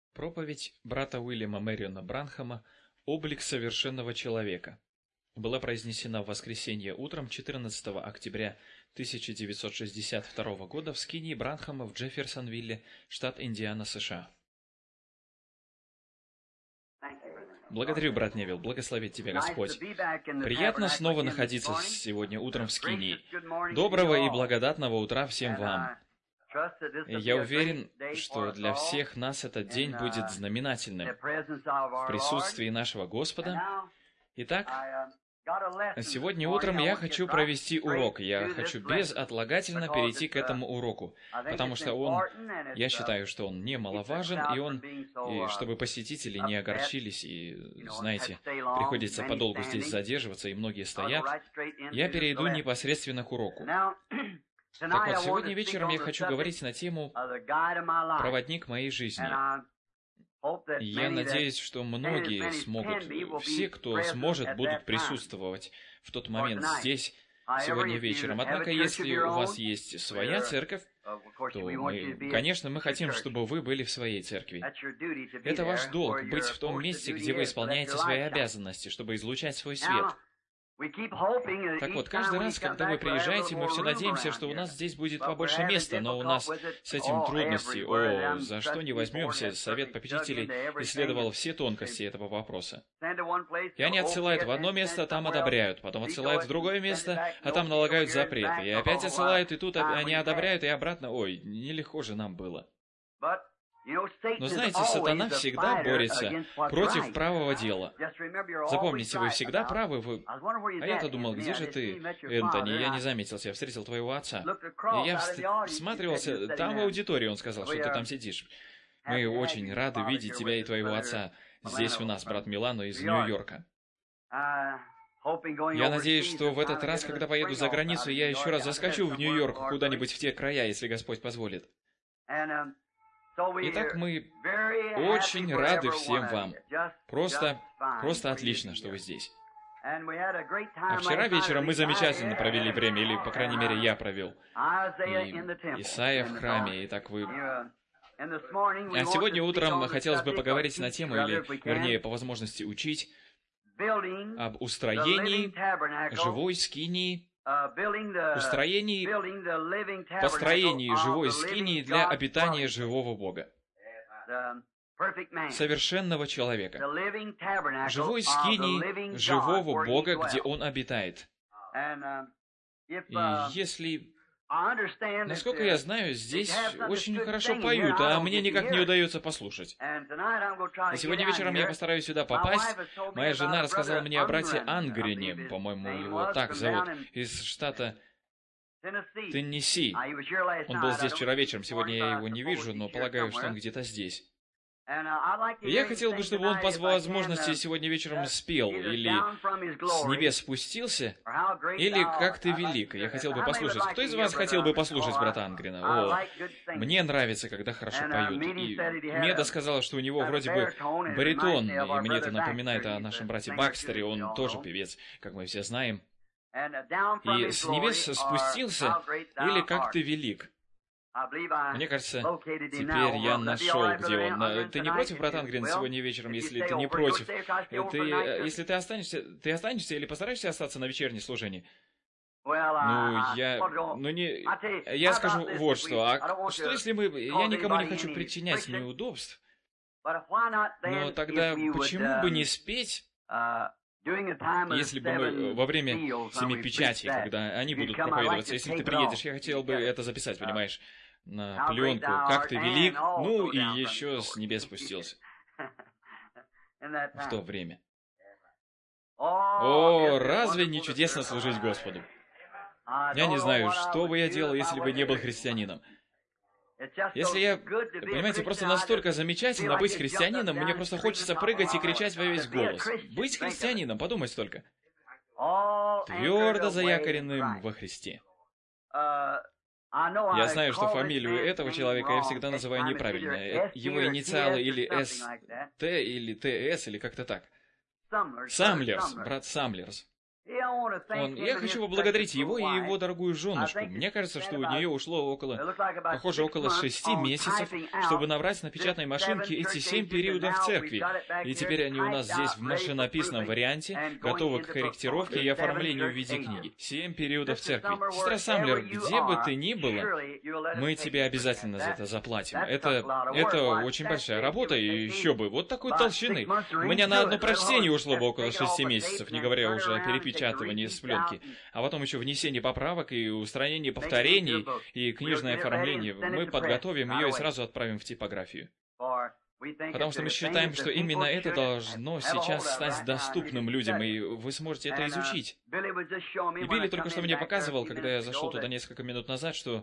Проповедь брата Уильяма Мэриона Бранхама «Облик совершенного человека» была произнесена в воскресенье утром 14 октября 1962 года в скинии Бранхама в Джефферсонвилле, штат Индиана, США. Благодарю, брат Невилл, благословит тебя Господь. Приятно снова находиться сегодня утром в скинии. Доброго и благодатного утра всем вам. Я уверен, что для всех нас этот день будет знаменательным в присутствии нашего Господа. Итак, сегодня утром я хочу провести урок. Я хочу безотлагательно перейти к этому уроку, потому что я считаю, что он немаловажен, и чтобы посетители не огорчились, и, знаете, приходится подолгу здесь задерживаться, и многие стоят, я перейду непосредственно к уроку. Так вот, сегодня вечером я хочу говорить на тему «Проводник моей жизни». Я надеюсь, что многие смогут, все, кто сможет, будут присутствовать в тот момент здесь, сегодня вечером. Однако, если у вас есть своя церковь, то, конечно, мы хотим, чтобы вы были в своей церкви. Это ваш долг — быть в том месте, где вы исполняете свои обязанности, чтобы излучать свой свет. Так вот, каждый раз, когда вы приезжаете, мы все надеемся, что у нас здесь будет побольше места, но у нас с этим трудности. За что не возьмемся, Совет попечителей исследовал все тонкости этого вопроса. И они отсылают в одно место, а там одобряют, потом отсылают в другое место, а там налагают запреты, и опять отсылают, и тут они одобряют, и обратно. Нелегко же нам было. Но знаете, сатана всегда борется против правого дела. Запомните, вы всегда правы. А я-то думал, где же ты, Энтони? Я не заметил тебя, встретил твоего отца. И я всматривался, там в аудитории он сказал, что ты там сидишь. Мы очень рады видеть тебя и твоего отца здесь у нас, брат Милано из Нью-Йорка. Я надеюсь, что в этот раз, когда поеду за границу, я еще раз заскочу в Нью-Йорк, куда-нибудь в те края, если Господь позволит. Итак, мы очень рады всем вам. Просто отлично, что вы здесь. А вчера вечером мы замечательно провели время, или, по крайней мере, я провел. И Исайя в храме, и так вы... А сегодня утром хотелось бы поговорить на тему, или, вернее, по возможности учить об устроении живой скинии, построении живой скинии для обитания живого Бога, совершенного человека, живой скинии живого Бога, где Он обитает. И если... Насколько я знаю, здесь очень хорошо поют, а мне никак не удается послушать. И сегодня вечером я постараюсь сюда попасть. Моя жена рассказала мне о брате Ангрене, по-моему, его так зовут, из штата Теннесси. Он был здесь вчера вечером, сегодня я его не вижу, но полагаю, что он где-то здесь. И я хотел бы, чтобы он по возможности сегодня вечером спел, или с небес спустился, или как ты велик. Я хотел бы послушать. Кто из вас хотел бы послушать брата Ангрена? Мне нравится, когда хорошо поют. И Меда сказала, что у него вроде бы баритон, и мне это напоминает о нашем брате Бакстере, он тоже певец, как мы все знаем. И с небес спустился, или как ты велик. Мне кажется, теперь я нашел, где он. Ты не против, брат Ангрен, сегодня вечером, если ты не против? Если ты останешься или постараешься остаться на вечернее служение? Я скажу вот что. Что если я никому не хочу причинять неудобств, но тогда почему бы не спеть, если бы мы во время семи печатей, когда они будут проповедоваться, если ты приедешь, я хотел бы это записать, понимаешь, на пленку, как ты велик, и еще с небес спустился. В то время. Разве не чудесно служить Господу? Я не знаю, что бы я делал, если бы не был христианином. Понимаете, просто настолько замечательно быть христианином, мне просто хочется прыгать и кричать во весь голос. Быть христианином, подумать только. Твердо заякоренным во Христе. Я знаю, что фамилию этого человека я всегда называю неправильно. Его инициалы или СТ, или ТС, или как-то так. Самлерс, брат Самлерс. Я хочу поблагодарить его и его дорогую женушку. Мне кажется, что у нее ушло около 6 месяцев, чтобы набрать на печатной машинке эти 7 периодов в церкви. И теперь они у нас здесь в машинописном варианте, готовы к корректировке и оформлению в виде книги. 7 периодов в церкви. Сестра Самблер, где бы ты ни была, мы тебе обязательно за это заплатим. Это очень большая работа, и еще бы, вот такой толщины. У меня на одно прочтение ушло бы около 6 месяцев, не говоря уже о перепечатывании с пленки. А потом еще внесение поправок и устранение повторений и книжное оформление. Мы подготовим ее и сразу отправим в типографию. Потому что мы считаем, что именно это должно сейчас стать доступным людям, и вы сможете это изучить. И Билли только что мне показывал, когда я зашел туда несколько минут назад, что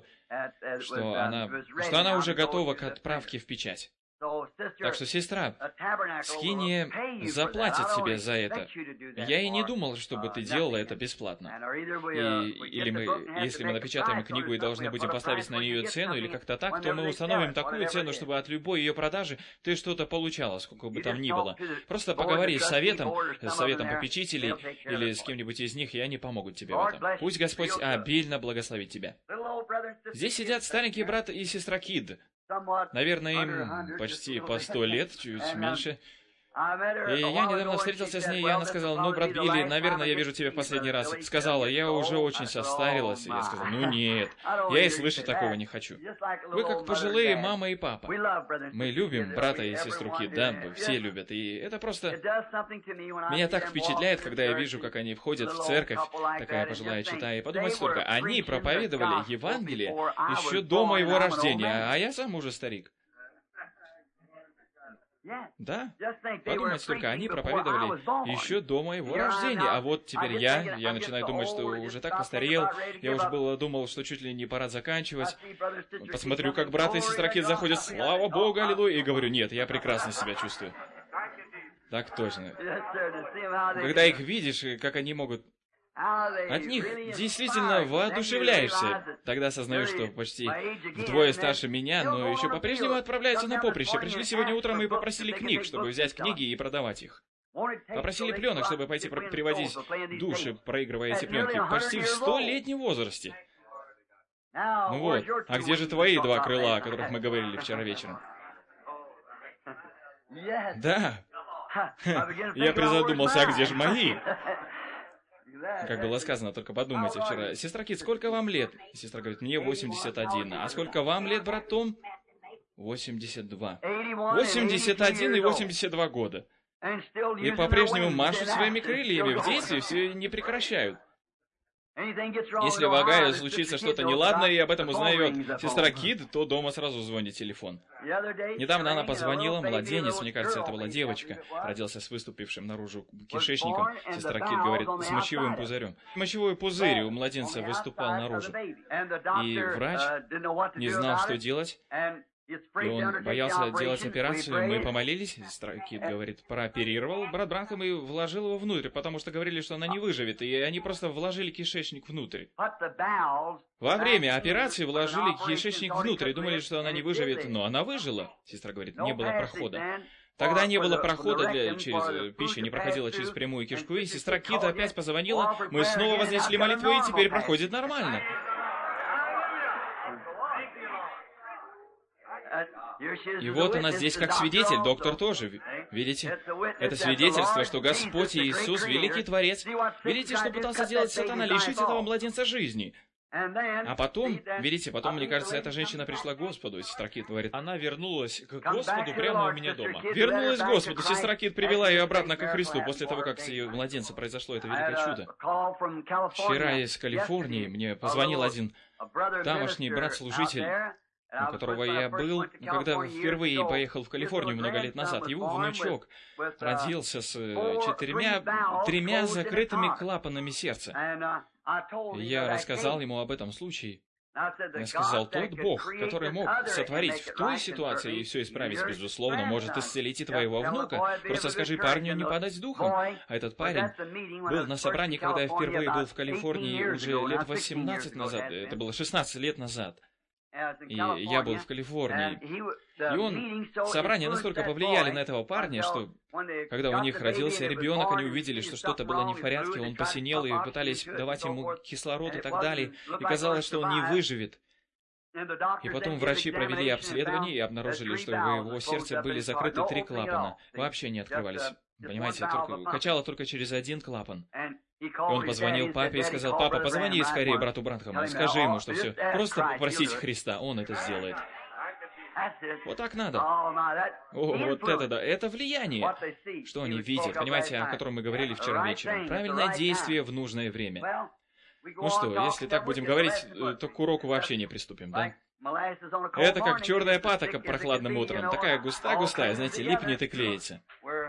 она уже готова к отправке в печать. Так что, сестра, скиния заплатит тебе за это. Я и не думал, чтобы ты делала это бесплатно. Если мы напечатаем книгу и должны будем поставить на нее цену или как-то так, то мы установим такую цену, чтобы от любой ее продажи ты что-то получала, сколько бы там ни было. Просто поговори с советом попечителей или с кем-нибудь из них, и они помогут тебе в этом. Пусть Господь обильно благословит тебя. Здесь сидят старенький брат и сестра Кид. Наверное, им почти по 100 лет, чуть меньше. И я недавно встретился с ней, и она сказала: ну, брат Билли, наверное, я вижу тебя в последний раз. Сказала: я уже очень состарилась. И я сказал: ну нет, я и слышать такого не хочу. Вы как пожилые мама и папа. Мы любим брата и сестру Кид, да, все любят. И это просто... Меня так впечатляет, когда я вижу, как они входят в церковь, такая пожилая чета, и подумать только, они проповедовали Евангелие еще до моего рождения, а я сам уже старик. Да, подумайте только, они проповедовали еще до моего рождения, а вот теперь я начинаю думать, что уже так постарел, я уже было думал, что чуть ли не пора заканчивать. Посмотрю, как брат и сестра Кид заходят, слава Богу, аллилуйя, и говорю: нет, я прекрасно себя чувствую. Так точно. Когда их видишь, как они могут... От них действительно воодушевляешься. Тогда осознаешь, что почти вдвое старше меня, но еще по-прежнему отправляются на поприще. Пришли сегодня утром и попросили книг, чтобы взять книги и продавать их. Попросили пленок, чтобы пойти приводить души, проигрывая эти пленки. Почти в 100-летнем возрасте. Ну вот, а где же твои 2 крыла, о которых мы говорили вчера вечером? Да. Я призадумался, а где же мои? Как было сказано, только подумайте вчера. Сестра Кид, сколько вам лет? Сестра говорит: мне 81. А сколько вам лет, брат Том? 82. 81 и 82 года. И по-прежнему машут своими крыльями. В действии все не прекращают. Если в Огайо случится что-то неладное, и об этом узнает сестра Кид, то дома сразу звонит телефон. Недавно она позвонила, младенец, мне кажется, это была девочка, родился с выступившим наружу кишечником. Сестра Кид говорит, с мочевым пузырем. Мочевой пузырь у младенца выступал наружу. И врач не знал, что делать. И он боялся делать операцию. Мы помолились, сестра Кид говорит, прооперировал брат Бранхам и вложил его внутрь, потому что говорили, что она не выживет, и они просто вложили кишечник внутрь. Во время операции вложили кишечник внутрь и думали, что она не выживет, но она выжила. Сестра говорит, не было прохода. Тогда не было прохода, пища не проходила через прямую кишку, и сестра Кид опять позвонила, мы снова вознесли молитву, и теперь проходит нормально. И вот она здесь как свидетель, доктор тоже. Видите? Это свидетельство, что Господь Иисус — великий Творец. Видите, что пытался сделать сатана, лишить этого младенца жизни. А потом, видите, мне кажется, эта женщина пришла к Господу, сестра Кид говорит, она вернулась к Господу прямо у меня дома. Вернулась к Господу, сестра Кид привела ее обратно ко Христу после того, как с ее младенца произошло это великое чудо. Вчера из Калифорнии мне позвонил один тамошний брат-служитель, у которого я был, когда впервые поехал в Калифорнию много лет назад. Его внучок родился с тремя закрытыми клапанами сердца. Я рассказал ему об этом случае. Я сказал, тот Бог, который мог сотворить в той ситуации и все исправить, безусловно, может исцелить и твоего внука. Просто скажи парню не падать духом. А этот парень был на собрании, когда я впервые был в Калифорнии уже лет 18 назад. Это было 16 лет назад. И я был в Калифорнии. И собрания настолько повлияли на этого парня, что когда у них родился ребенок, они увидели, что что-то было не в порядке, он посинел, и пытались давать ему кислород и так далее, и казалось, что он не выживет. И потом врачи провели обследование и обнаружили, что в его сердце были закрыты 3 клапана, вообще не открывались. Понимаете, качало только через 1 клапан. И он позвонил папе и сказал: «Папа, позвони скорее брату Бранхаму, скажи ему, что все. Просто попросите Христа, он это сделает». Вот так надо. О, вот это да, это влияние, что они видят, понимаете, о котором мы говорили вчера вечером. Правильное действие в нужное время. Ну что, если так будем говорить, то к уроку вообще не приступим, да? Это как черная патока прохладным утром, такая густая-густая, знаете, липнет и клеится.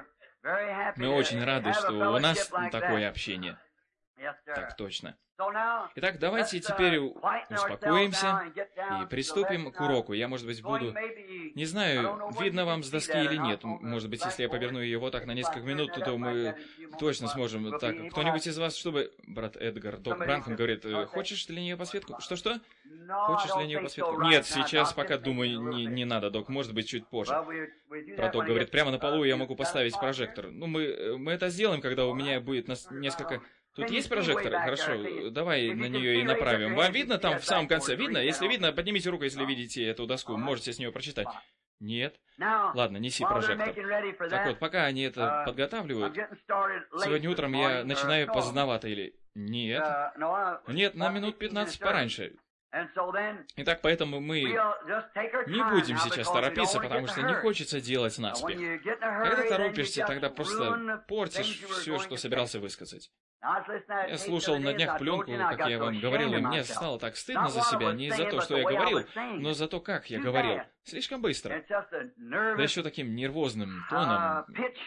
Мы очень рады, что у нас такое общение. Так точно. Итак, давайте теперь успокоимся и приступим к уроку. Я, может быть, буду... Не знаю, видно вам с доски или нет. Может быть, если я поверну ее вот так на несколько минут, то мы точно сможем... Так, кто-нибудь из вас, чтобы... Брат Эдгар, док Бранхам говорит: «Хочешь для нее подсветку?» Что-что? Хочешь для нее подсветку? Нет, сейчас пока, думаю, не надо, док. Может быть, чуть позже. Брат Док говорит: «Прямо на полу я могу поставить прожектор». Ну, мы это сделаем, когда у меня будет несколько... Тут есть прожектор? Хорошо, давай на нее и направим. Вам видно там в самом конце? Видно? Если видно, поднимите руку, если видите эту доску. Можете с нее прочитать. Нет? Ладно, неси прожектор. Так вот, пока они это подготавливают, сегодня утром я начинаю поздновато или... Нет. Нет, на минут 15 пораньше. Итак, поэтому мы не будем сейчас торопиться, потому что не хочется делать наспех. Когда торопишься, тогда просто портишь все, что собирался высказать. Я слушал на днях пленку, как я вам говорил, и мне стало так стыдно за себя, не за то, что я говорил, но за то, как я говорил. Слишком быстро. Да еще таким нервозным тоном.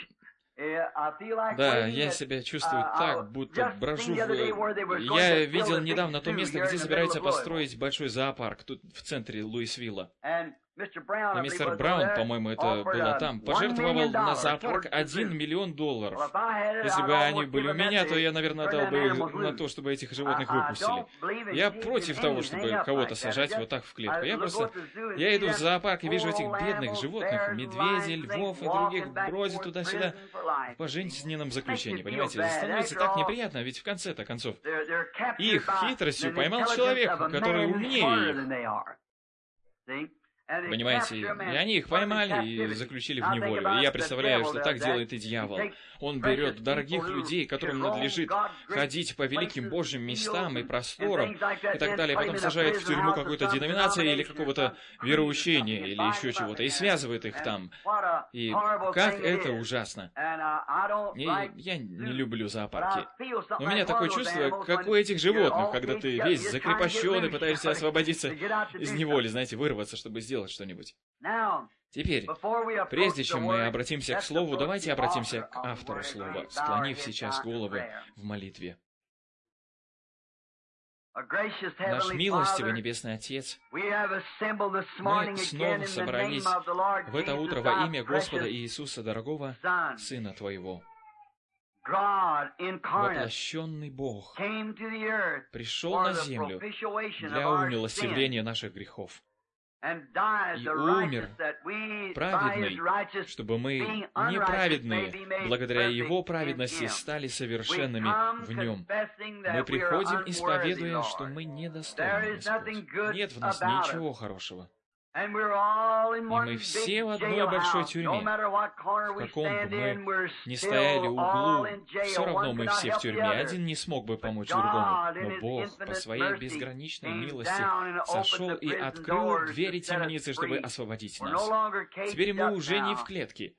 Да, я себя чувствую так, будто брожу в... Я видел недавно то место, где собираются построить большой зоопарк, тут в центре Луисвилла. И мистер Браун, по-моему, это было там, пожертвовал на зоопарк $1 миллион. Если бы они были у меня, то я, наверное, дал бы их на то, чтобы этих животных выпустили. Я против того, чтобы кого-то сажать вот так в клетку. Я иду в зоопарк и вижу этих бедных животных, медведей, львов и других, бродят туда-сюда в пожизненном заключении, понимаете? Становится так неприятно, ведь в конце-то концов их хитростью поймал человек, который умнее их. Понимаете, и они их поймали и заключили в неволю. И я представляю, что так делает и дьявол. Он берет дорогих людей, которым надлежит ходить по великим Божьим местам и просторам, и так далее, потом сажает в тюрьму какой-то деноминации или какого-то вероучения, или еще чего-то, и связывает их там. И как это ужасно. И я не люблю зоопарки. Но у меня такое чувство, как у этих животных, когда ты весь закрепощенный, пытаешься освободиться из неволи, знаете, вырваться, чтобы сделать что-нибудь. Теперь, прежде чем мы обратимся к Слову, давайте обратимся к автору Слова, склонив сейчас головы в молитве. Наш милостивый Небесный Отец, мы снова собрались в это утро во имя Господа Иисуса, дорогого Сына Твоего. Воплощенный Бог пришел на землю для умилостивления наших грехов. И умер праведный, чтобы мы, неправедные, благодаря Его праведности, стали совершенными в Нем. Мы приходим, исповедуя, что мы недостойны, Господь. Нет в нас ничего хорошего. И мы все в одной большой тюрьме. В каком бы мы ни стояли углу, все равно мы все в тюрьме. Один не смог бы помочь другому. Но Бог по своей безграничной милости сошел и открыл двери темницы, чтобы освободить нас. Теперь мы уже не в клетке.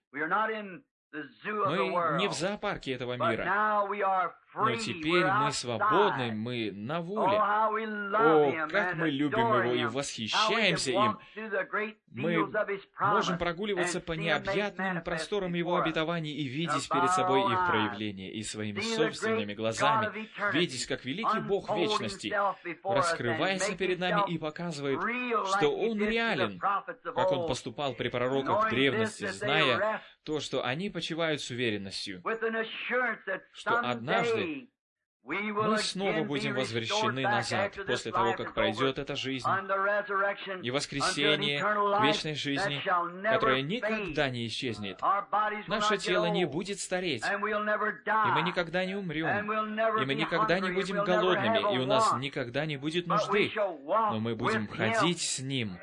Мы не в зоопарке этого мира. Но теперь мы свободны, мы на воле. О, как мы любим Его и восхищаемся им. Мы можем прогуливаться по необъятным просторам Его обетований и видеть перед собой их проявление, и своими собственными глазами видеть, как великий Бог вечности раскрывается перед нами и показывает, что Он реален, как Он поступал при пророках в древности, зная то, что они почивают с уверенностью, что однажды мы снова будем возвращены назад после того, как пройдет эта жизнь и воскресение к вечной жизни, которая никогда не исчезнет. Наше тело не будет стареть, и мы никогда не умрем, и мы никогда не будем голодными, и у нас никогда не будет нужды, но мы будем ходить с Ним.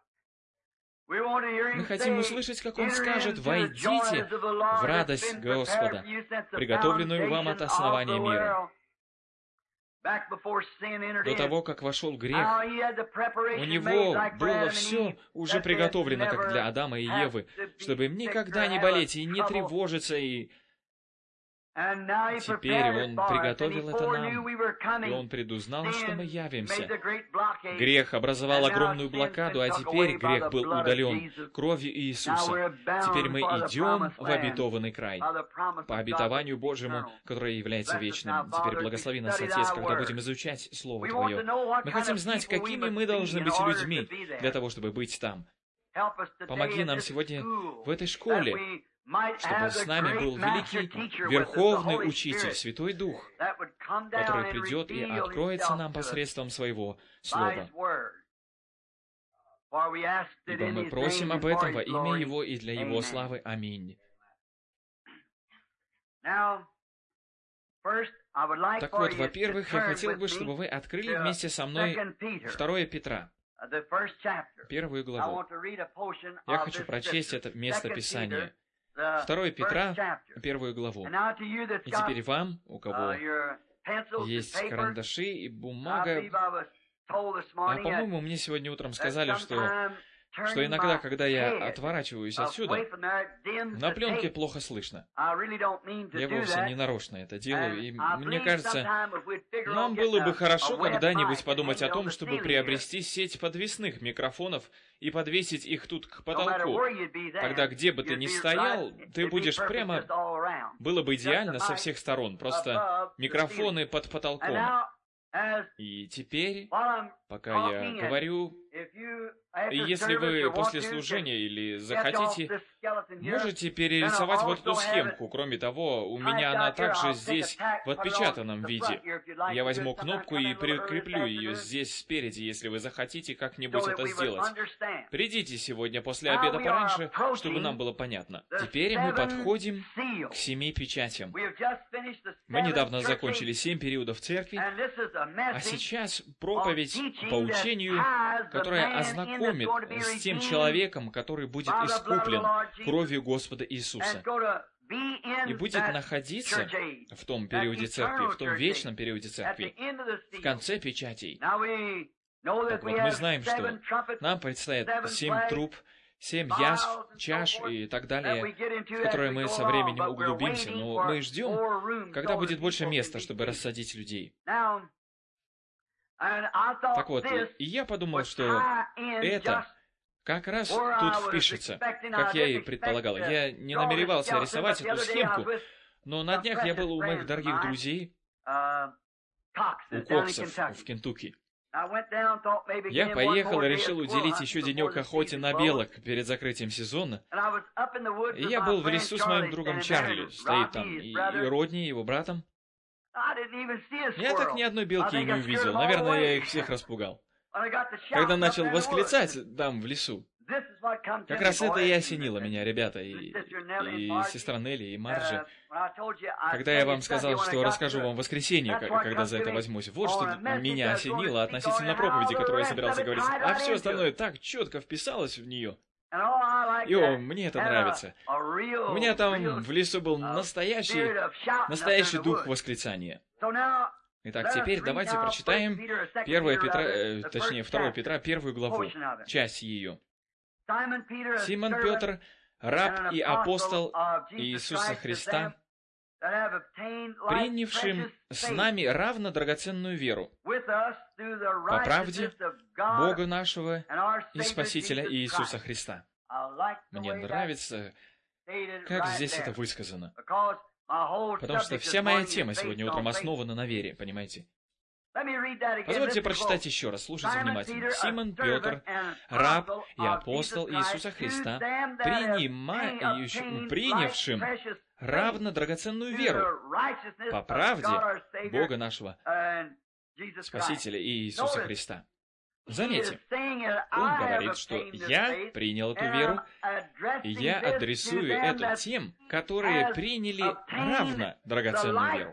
Мы хотим услышать, как Он скажет: «Войдите в радость Господа, приготовленную вам от основания мира». До того, как вошел грех, у него было все уже приготовлено, как для Адама и Евы, чтобы им никогда не болеть и не тревожиться, и теперь Он приготовил это нам, и Он предузнал, что мы явимся. Грех образовал огромную блокаду, а теперь грех был удален кровью Иисуса. Теперь мы идем в обетованный край, по обетованию Божьему, которое является вечным. Теперь благослови нас, Отец, когда будем изучать Слово Твое. Мы хотим знать, какими мы должны быть людьми для того, чтобы быть там. Помоги нам сегодня в этой школе, чтобы с нами был великий Верховный Учитель, Святой Дух, который придет и откроется нам посредством Своего Слова. Ибо мы просим об этом во имя Его и для Его славы. Аминь. Так вот, во-первых, я хотел бы, чтобы вы открыли вместе со мной 2 Петра, 1 главу. Я хочу прочесть это место Писания. 2 Петра, 1 главу. И теперь вам, у кого есть карандаши и бумага, по-моему, мне сегодня утром сказали, что иногда, когда я отворачиваюсь отсюда, на пленке плохо слышно. Я вовсе не нарочно это делаю, и мне кажется, нам было бы хорошо когда-нибудь подумать о том, чтобы приобрести сеть подвесных микрофонов и подвесить их тут к потолку. Тогда, где бы ты ни стоял, ты будешь прямо... Было бы идеально со всех сторон, просто микрофоны под потолком. И теперь, пока я говорю, и если вы после служения или захотите, можете перерисовать вот эту схемку. Кроме того, у меня она также здесь в отпечатанном виде. Я возьму кнопку и прикреплю ее здесь спереди, если вы захотите как-нибудь это сделать. Придите сегодня после обеда пораньше, чтобы нам было понятно. Теперь мы подходим к 7 печатям. Мы недавно закончили 7 периодов церкви, а сейчас проповедь по учению, которая ознакомит с тем человеком, который будет искуплен кровью Господа Иисуса и будет находиться в том периоде церкви, в том вечном периоде церкви, в конце печатей. Так вот, мы знаем, что нам предстоит 7 труб, 7 язв, чаш и так далее, в которые мы со временем углубимся, но мы ждем, когда будет больше места, чтобы рассадить людей. Так вот, и я подумал, что это как раз тут впишется, как я и предполагал. Я не намеревался рисовать эту схемку, но на днях я был у моих дорогих друзей, у Коксов в Кентукки. Я поехал и решил уделить еще денек охоте на белок перед закрытием сезона. И я был в лесу с моим другом Чарли, стоит там и Родни, его братом. Я так ни одной белки и не увидел. Наверное, я их всех распугал. Когда начал восклицать там в лесу, как раз это и осенило меня, ребята, и сестра Нелли, и Марджи. Когда я вам сказал, что расскажу вам в воскресенье, когда за это возьмусь, вот что меня осенило относительно проповеди, которую я собирался говорить, а все остальное так четко вписалось в нее. И мне это нравится. У меня там в лесу был настоящий дух восклицания. Итак, теперь давайте прочитаем 2 Петра, 1 главу, часть ее. Симон Петр, раб и апостол Иисуса Христа, принявшим с нами равно драгоценную веру, по правде Бога нашего и Спасителя Иисуса Христа. Мне нравится, как здесь это высказано. Потому что вся моя тема сегодня утром основана на вере, понимаете? Позвольте прочитать еще раз, слушайте внимательно. Симон Петр, раб и апостол Иисуса Христа, принявшим равно драгоценную веру по правде Бога нашего Спасителя и Иисуса Христа. Заметьте, он говорит, что я принял эту веру, и я адресую это тем, которые приняли равно драгоценную веру.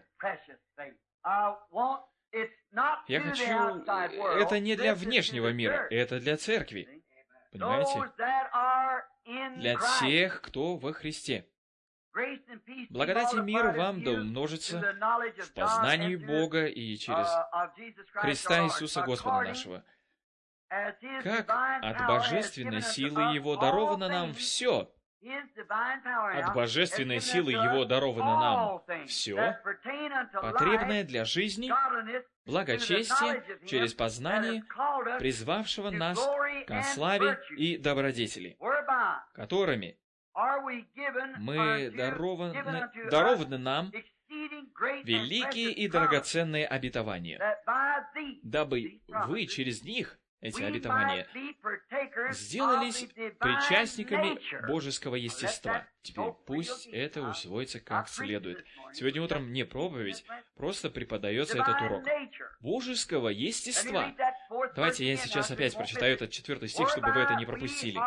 Я хочу... Это не для внешнего мира, это для церкви. Понимаете? Для тех, кто во Христе. Благодать и мир вам да умножится в познании Бога и через Христа Иисуса Господа нашего. Как от божественной силы Его даровано нам все. От божественной силы Его даровано нам все, потребное для жизни, благочестия, через познание, призвавшего нас к славе и добродетели, которыми мы дарованы нам великие и драгоценные обетования, дабы вы через них, эти обетования, сделались причастниками божеского естества. Теперь пусть это усвоится как следует. Сегодня утром не проповедь, просто преподается этот урок. Божеского естества. Давайте я сейчас опять прочитаю этот 4 стих, чтобы вы это не пропустили.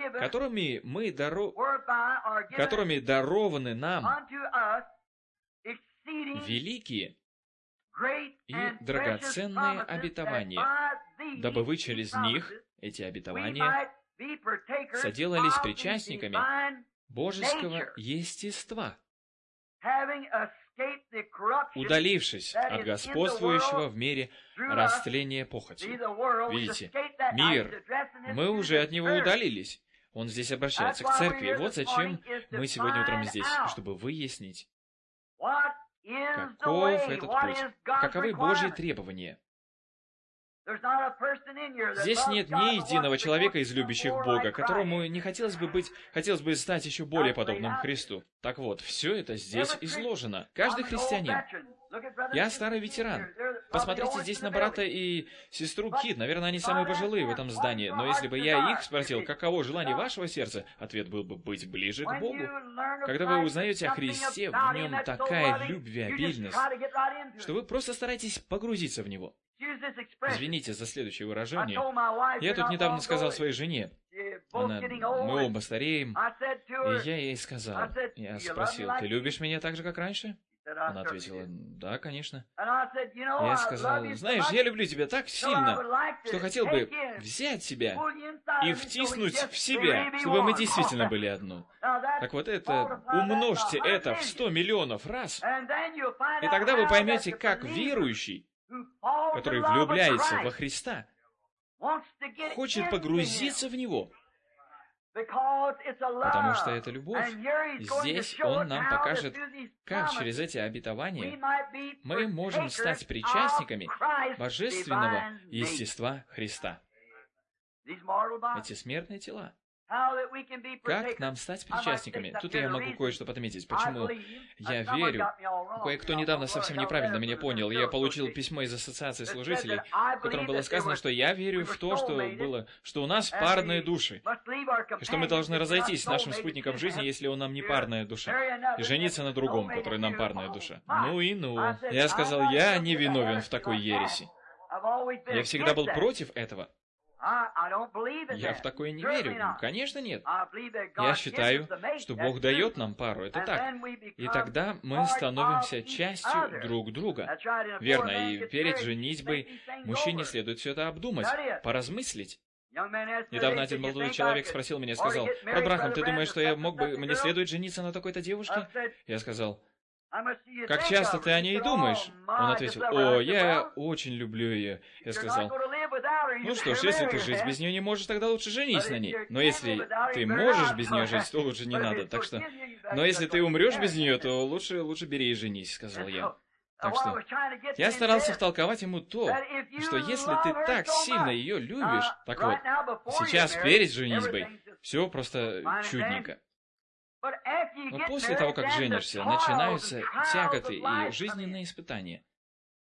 Которыми дарованы нам великие и драгоценные обетования, дабы вы через них, эти обетования, соделались причастниками божеского естества, удалившись от господствующего в мире растления похоти. Видите, мир, мы уже от него удалились. Он здесь обращается к церкви. Вот зачем мы сегодня утром здесь, чтобы выяснить, каков этот путь, каковы Божьи требования. Здесь нет ни единого человека из любящих Бога, которому не хотелось бы стать еще более подобным Христу. Так вот, все это здесь изложено. Каждый христианин. Я старый ветеран. Посмотрите здесь на брата и сестру Кит. Наверное, они самые пожилые в этом здании. Но если бы я их спросил, каково желание вашего сердца, ответ был бы быть ближе к Богу. Когда вы узнаете о Христе, в нем такая любвеобильность, что вы просто стараетесь погрузиться в Него. Извините за следующее выражение. Я тут недавно сказал своей жене, мы оба стареем, и я ей сказал, я спросил, ты любишь меня так же, как раньше? Она ответила, да, конечно. Я сказал, знаешь, я люблю тебя так сильно, что хотел бы взять тебя и втиснуть в себя, чтобы мы действительно были одно. Так вот это, умножьте это в 100 миллионов раз, и тогда вы поймете, как верующий, который влюбляется во Христа, хочет погрузиться в Него, потому что это любовь. Здесь Он нам покажет, как через эти обетования мы можем стать причастниками божественного естества Христа. Эти смертные тела. Как нам стать причастниками? Тут я могу кое-что подметить. Почему я верю? Кое-кто недавно совсем неправильно меня понял. Я получил письмо из Ассоциации служителей, в котором было сказано, что я верю в то, что у нас парные души, и что мы должны разойтись с нашим спутником жизни, если он нам не парная душа, и жениться на другом, который нам парная душа. Ну и ну. Я сказал, я не виновен в такой ереси. Я всегда был против этого. Я в такое не верю. Конечно, нет. Я считаю, что Бог дает нам пару, это так. И тогда мы становимся частью друг друга. Верно, и перед женитьбой мужчине следует все это обдумать, поразмыслить. Недавно один молодой человек спросил меня, сказал, «Брат Брахам, ты думаешь, что мне следует жениться на такой-то девушке?» Я сказал, «Как часто ты о ней думаешь?» Он ответил, «О, я очень люблю ее». Я сказал, «Ну что ж, если ты жить без нее не можешь, тогда лучше женись на ней. Но если ты можешь без нее жить, то лучше не надо. Так что, но если ты умрешь без нее, то лучше бери и женись», сказал я. Так что я старался втолковать ему то, что если ты так сильно ее любишь, так вот, сейчас перед женитьбой все просто чудненько. Но после того, как женишься, начинаются тяготы и жизненные испытания.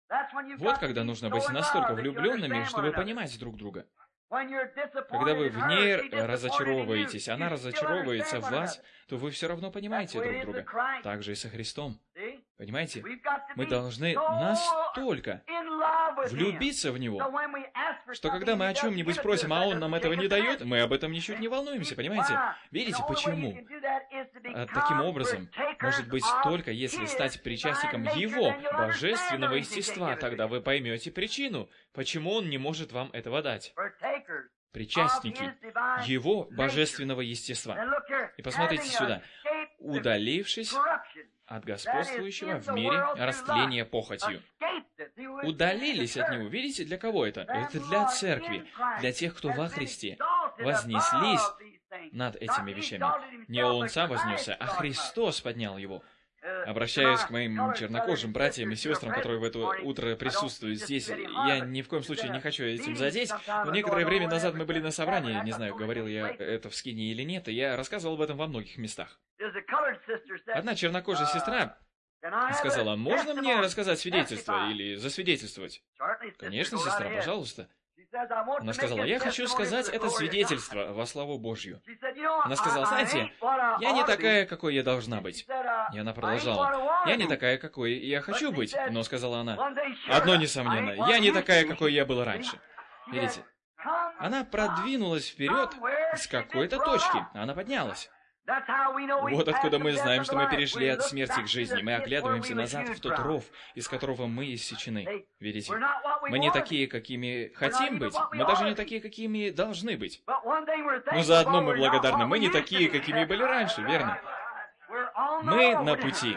Вот когда нужно быть настолько влюбленными, чтобы понимать друг друга. Когда вы в ней разочаровываетесь, она разочаровывается в вас, то вы все равно понимаете друг друга. Так же и со Христом. Понимаете? Мы должны настолько влюбиться в Него, что когда мы о чем-нибудь просим, а Он нам этого не дает, мы об этом ничуть не волнуемся, понимаете? Видите, почему? Таким образом, может быть только если стать причастником Его божественного естества, тогда вы поймете причину, почему Он не может вам этого дать. Причастники Его божественного естества. И посмотрите сюда. Удалившись от господствующего в мире растления похотью. Удалились от него. Видите, для кого это? Это для церкви, для тех, кто во Христе. Вознеслись над этими вещами. Не он сам вознесся, а Христос поднял его. Обращаюсь к моим чернокожим братьям и сестрам, которые в это утро присутствуют здесь. Я ни в коем случае не хочу этим задеть, но некоторое время назад мы были на собрании, не знаю, говорил я это в скине или нет, и я рассказывал об этом во многих местах. Одна чернокожая сестра сказала: «Можно мне рассказать свидетельство или засвидетельствовать?» «Конечно, сестра, пожалуйста». Она сказала: «Я хочу сказать это свидетельство во славу Божью». Она сказала: «Знаете, я не такая, какой я должна быть». И она продолжала: «Я не такая, какой я хочу быть». Но, сказала она, одно несомненно, я не такая, какой я была раньше. Видите? Она продвинулась вперед с какой-то точки. Она поднялась. Вот откуда мы знаем, что мы перешли от смерти к жизни. Мы оглядываемся назад в тот ров, из которого мы иссечены. Видите? Мы не такие, какими хотим быть. Мы даже не такие, какими должны быть. Но заодно мы благодарны. Мы не такие, какими были раньше, верно? Мы на пути.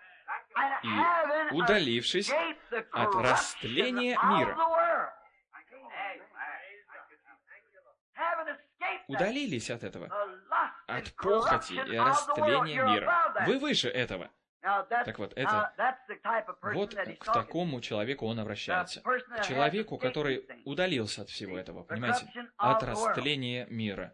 И удалившись от растления мира, удалились от этого, от похоти и растления мира. Вы выше этого. Так вот, это вот к такому человеку он обращается. К человеку, который удалился от всего этого, понимаете, от растления мира.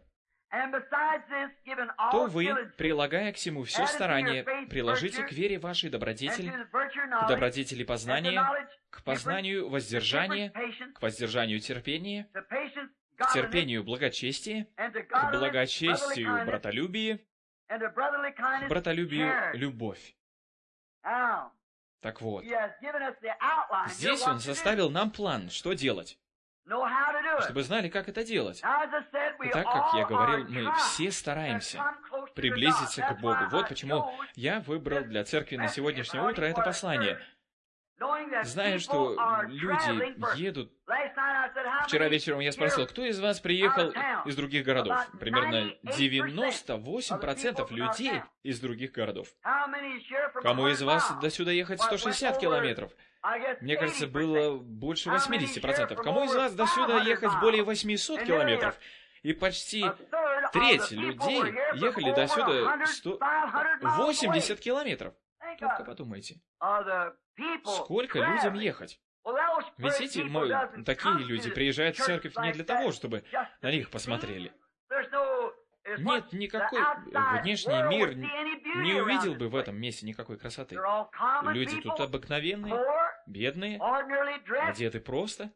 То вы, прилагая к всему все старание, приложите к вере вашей добродетель, к добродетели познания, к познанию воздержания, к воздержанию терпения, к терпению благочестие, к благочестию братолюбие, к братолюбию любовь. Так вот, здесь он составил нам план, что делать, чтобы знали, как это делать. И так, как я говорил, мы все стараемся приблизиться к Богу. Вот почему я выбрал для церкви на сегодняшнее утро это послание. Зная, что люди едут... Вчера вечером я спросил, кто из вас приехал из других городов? Примерно 98% людей из других городов. Кому из вас до сюда ехать 160 километров? Мне кажется, было больше 80%. Кому из вас до сюда ехать более 800 километров? И почти треть людей ехали до сюда 180 километров. Только подумайте, сколько людям ехать? Ведь эти такие люди приезжают в церковь не для того, чтобы на них посмотрели. Нет, никакой внешний мир не увидел бы в этом месте никакой красоты. Люди тут обыкновенные, бедные, одеты просто,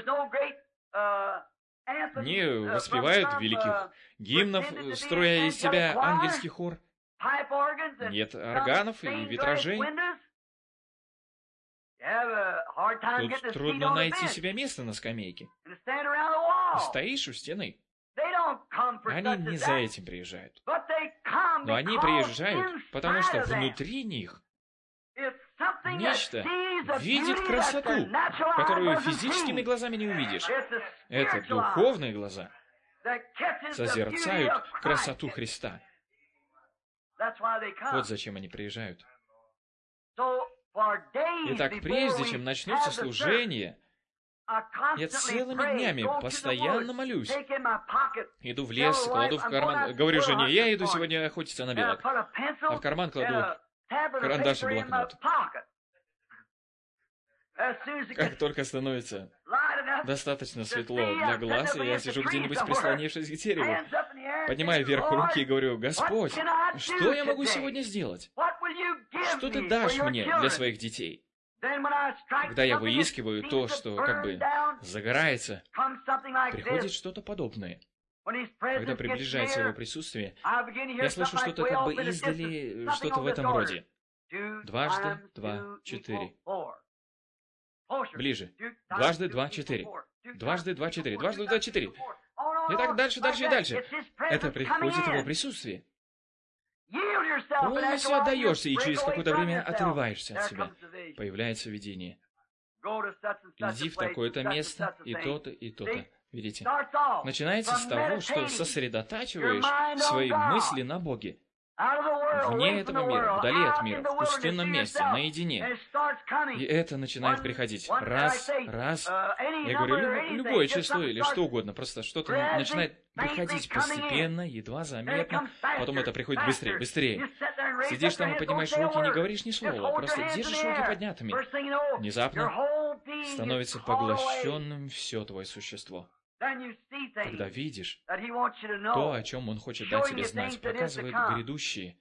не воспевают великих гимнов, строя из себя ангельский хор. Нет органов и витражей. Тут трудно найти себе место на скамейке. Стоишь у стены. Они не за этим приезжают. Но они приезжают, потому что внутри них нечто видит красоту, которую физическими глазами не увидишь. Это духовные глаза созерцают красоту Христа. Вот зачем они приезжают. Итак, прежде чем начнется служение, я целыми днями постоянно молюсь. Иду в лес, кладу в карман... Говорю жене, я иду сегодня охотиться на белок. А в карман кладу карандаш и блокнот. Как только становится достаточно светло для глаз, и я сижу где-нибудь прислонившись к дереву, поднимаю вверх руки и говорю: «Господь, что я могу сегодня сделать? Что ты дашь мне для своих детей?» Когда я выискиваю то, что как бы загорается, приходит что-то подобное. Когда приближается его присутствие, я слышу что-то как бы издали, что-то в этом роде. 2, 2, 4. Ближе. 2, 2, 4. 2, 2, 4. 2, 2, 4. И так дальше, дальше и дальше. Это приходит его присутствие. Полностью отдаешься, и через какое-то время отрываешься от себя. Появляется видение. Иди в такое-то место, и то-то, и то-то. Видите? Начинается с того, что сосредотачиваешь свои мысли на Боге. Вне этого мира, вдали от мира, в пустынном месте, наедине. И это начинает приходить. Раз. Я говорю, любое число или что угодно, просто что-то начинает приходить постепенно, едва заметно, потом это приходит быстрее, быстрее. Сидишь там и поднимаешь руки, не говоришь ни слова, просто держишь руки поднятыми. Внезапно становится поглощенным все твое существо. Когда видишь то, о чем Он хочет дать тебе знать, показывает грядущие.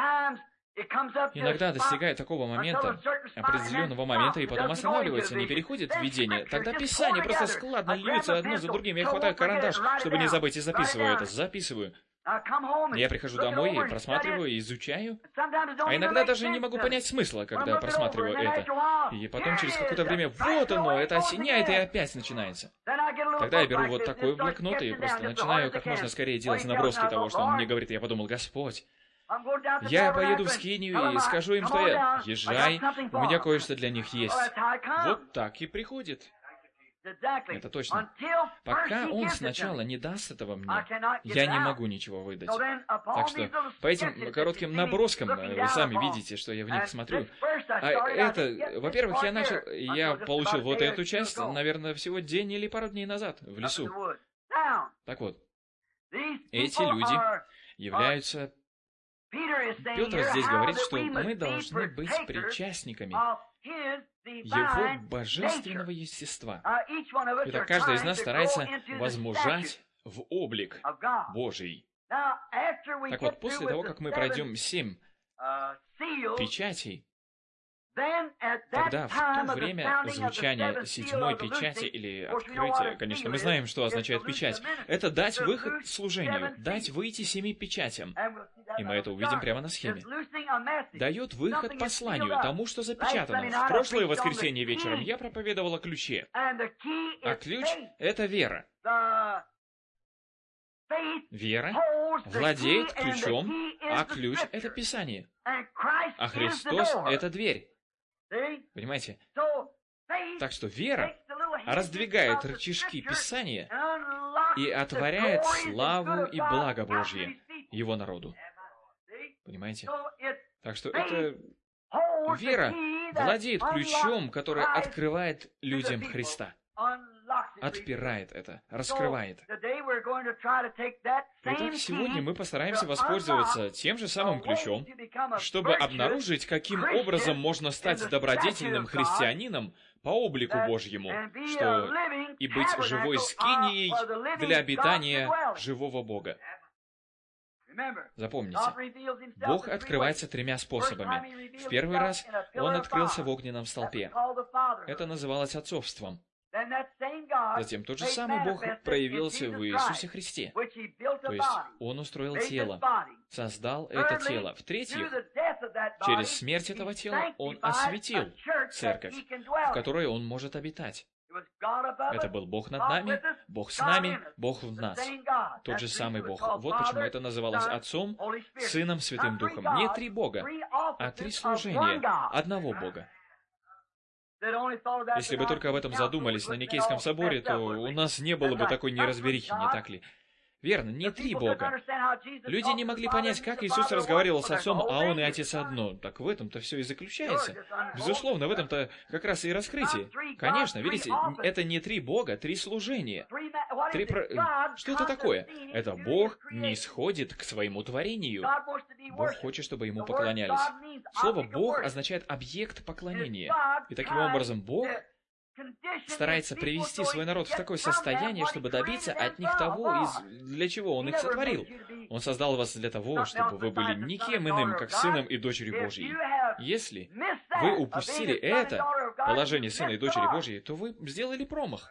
Иногда достигает такого момента, определенного момента, и потом останавливается, не переходит в видение. Тогда Писание просто складно льются одно за другим. Я хватаю карандаш, чтобы не забыть, и записываю это. Записываю. Я прихожу домой и просматриваю, и изучаю. А иногда даже не могу понять смысла, когда просматриваю это. И потом через какое-то время, вот оно, это осеняет, и опять начинается. Тогда я беру вот такой блокнот и просто начинаю как можно скорее делать наброски того, что он мне говорит. Я подумал, Господь, я поеду в Скинию и скажу им, что езжай, у меня кое-что для них есть. Вот так и приходит. Это точно. Пока он сначала не даст этого мне, я не могу ничего выдать. Так что по этим коротким наброскам вы сами видите, что я в них смотрю. А это, во-первых, я получил вот эту часть, наверное, всего день или пару дней назад в лесу. Так вот, эти люди являются... Петр здесь говорит, что мы должны быть причастниками Его божественного естества. Итак, каждый из нас старается возмужать в облик Божий. Так вот, после того, как мы пройдем 7 печатей, тогда в то время звучания 7-й печати или открытия, конечно, мы знаем, что означает печать, это дать выход служению, дать выйти 7 печатям. И мы это увидим прямо на схеме. Дает выход посланию, тому, что запечатано. В прошлое воскресенье вечером я проповедовал о ключе. А ключ — это вера. Вера владеет ключом, а ключ — это Писание. А Христос — это дверь. Понимаете? Так что вера раздвигает рычажки Писания и отворяет славу и благо Божье Его народу. Понимаете? Так что это вера владеет ключом, который открывает людям Христа. Отпирает это, раскрывает. Итак, сегодня мы постараемся воспользоваться тем же самым ключом, чтобы обнаружить, каким образом можно стать добродетельным христианином по облику Божьему, что и быть живой скинией для обитания живого Бога. Запомните, Бог открывается 3 способами. В первый раз Он открылся в огненном столпе. Это называлось отцовством. Затем тот же самый Бог проявился в Иисусе Христе. То есть Он устроил тело, создал это тело. В-третьих, через смерть этого тела Он осветил церковь, в которой Он может обитать. Это был Бог над нами, Бог с нами, Бог в нас. Тот же самый Бог. Вот почему это называлось Отцом, Сыном, Святым Духом. Не 3 Бога, а 3 служения одного Бога. Если бы только об этом задумались на Никейском соборе, то у нас не было бы такой неразберихи, не так ли? Верно, не 3 Бога. Люди не могли понять, как Иисус разговаривал с Отцом, а Он и Отец одно. Так в этом-то все и заключается. Безусловно, в этом-то как раз и раскрытие. Конечно, видите, это не 3 Бога, 3 служения. Что это такое? Это Бог нисходит к своему творению. Бог хочет, чтобы Ему поклонялись. Слово «Бог» означает объект поклонения. И таким образом Бог старается привести свой народ в такое состояние, чтобы добиться от них того, для чего Он их сотворил. Он создал вас для того, чтобы вы были никем иным, как сыном и дочерью Божьей. Если вы упустили это положение сына и дочери Божьей, то вы сделали промах.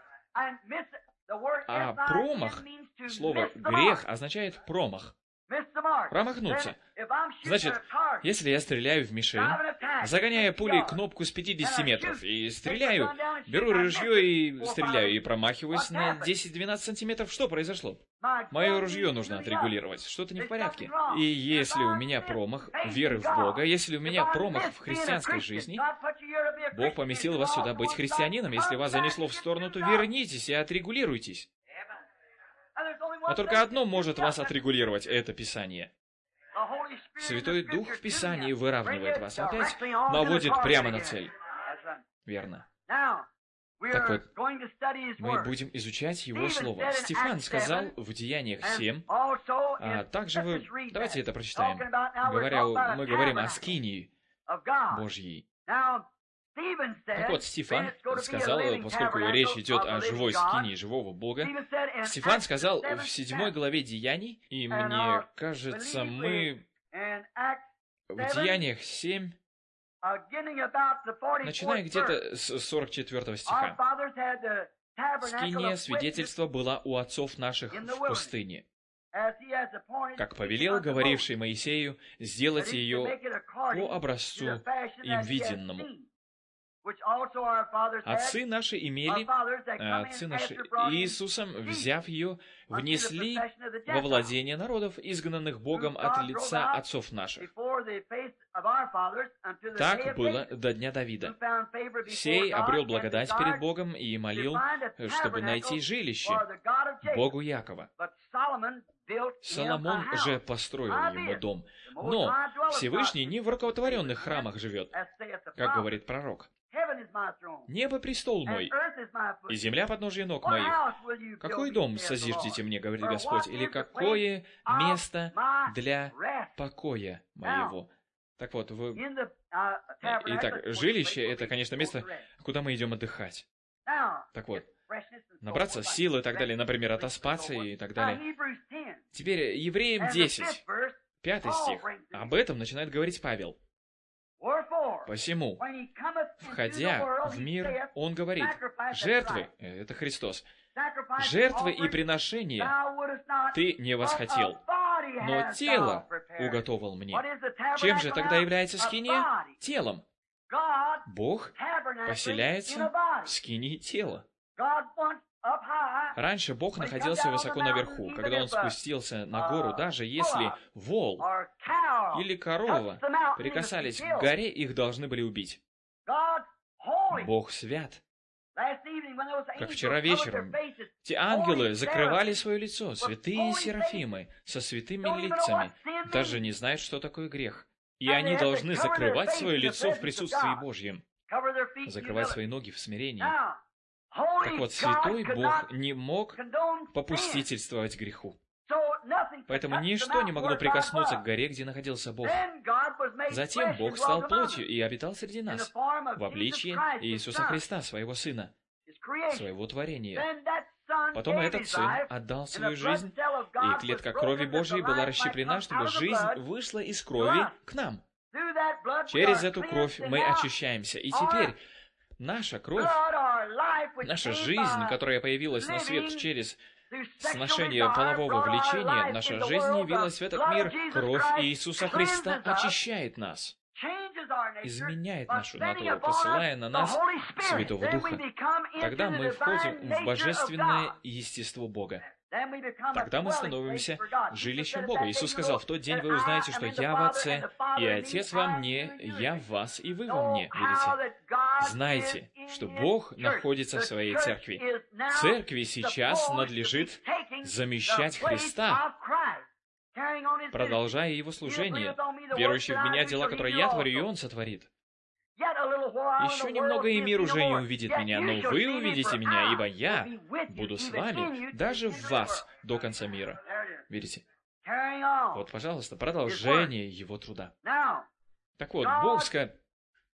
А промах, слово «грех» означает промах. Промахнуться. Значит, если я стреляю в мишень, загоняя пулей кнопку с 50 метров, и стреляю, беру ружье и стреляю, и промахиваюсь на 10-12 сантиметров, что произошло? Мое ружье нужно отрегулировать, что-то не в порядке. И если у меня промах веры в Бога, если у меня промах в христианской жизни, Бог поместил вас сюда быть христианином. Если вас занесло в сторону, то вернитесь и отрегулируйтесь. Но только одно может вас отрегулировать, это Писание. Святой Дух в Писании выравнивает вас опять, наводит прямо на цель. Верно. Так вот, мы будем изучать Его Слово. Стефан сказал в Деяниях 7, а также вы... Давайте это прочитаем. Мы говорим о скинии Божьей. Так вот, Стефан сказал, поскольку речь идет о живой скинии, живого Бога, Стефан сказал в 7 главе Деяний, и мне кажется, мы в Деяниях 7, начиная где-то с 44 стиха. «Скиния свидетельства была у отцов наших в пустыне, как повелел говоривший Моисею сделать ее по образцу им виденному. Отцы наши имели, отцы наши Иисусом, взяв ее, внесли во владение народов, изгнанных Богом от лица отцов наших. Так было до дня Давида. Сей обрел благодать перед Богом и молил, чтобы найти жилище Богу Якова. Соломон же построил ему дом. Но Всевышний не в рукотворенных храмах живет, как говорит пророк. Небо — престол мой, и земля — подножие ног моих. Какой дом созиждите мне, говорит Господь, или какое место для покоя моего? Так вот, итак, жилище — это, конечно, место, куда мы идем отдыхать. Так вот, набраться сил и так далее, например, отоспаться и так далее. Теперь Евреям 10, 5 стих. Об этом начинает говорить Павел. «Посему, входя в мир, он говорит, жертвы, это Христос, жертвы и приношения ты не восхотел, но тело уготовал мне». Чем же тогда является скиния? Телом. Бог поселяется в скинии тела. Раньше Бог находился высоко наверху. Когда Он спустился на гору, даже если вол или корова прикасались к горе, их должны были убить. Бог свят. Как вчера вечером, те ангелы закрывали свое лицо, святые серафимы, со святыми лицами, даже не знают, что такое грех. И они должны закрывать свое лицо в присутствии Божьем, закрывать свои ноги в смирении. Так вот, святой Бог не мог попустительствовать греху. Поэтому ничто не могло прикоснуться к горе, где находился Бог. Затем Бог стал плотью и обитал среди нас, в обличье Иисуса Христа, своего Сына, своего творения. Потом этот Сын отдал свою жизнь, и клетка крови Божией была расщеплена, чтобы жизнь вышла из крови к нам. Через эту кровь мы очищаемся. И теперь наша кровь, наша жизнь, которая появилась на свет через сношение полового влечения, наша жизнь явилась в этот мир. Кровь Иисуса Христа очищает нас, изменяет нашу натуру, посылая на нас Святого Духа. Тогда мы входим в божественное естество Бога. Тогда мы становимся жилищем Бога. Иисус сказал, в тот день вы узнаете, что я в Отце, и Отец во мне, я в вас, и вы во мне. Видите? Знайте, что Бог находится в своей церкви. Церкви сейчас надлежит замещать Христа, продолжая Его служение. Верующий в Меня, дела, которые я творю, и Он сотворит. Еще немного, и мир уже не увидит меня, но вы увидите меня, ибо я буду с вами, даже в вас, до конца мира. Видите? Вот, пожалуйста, продолжение Его труда. Так вот, Бог сказал,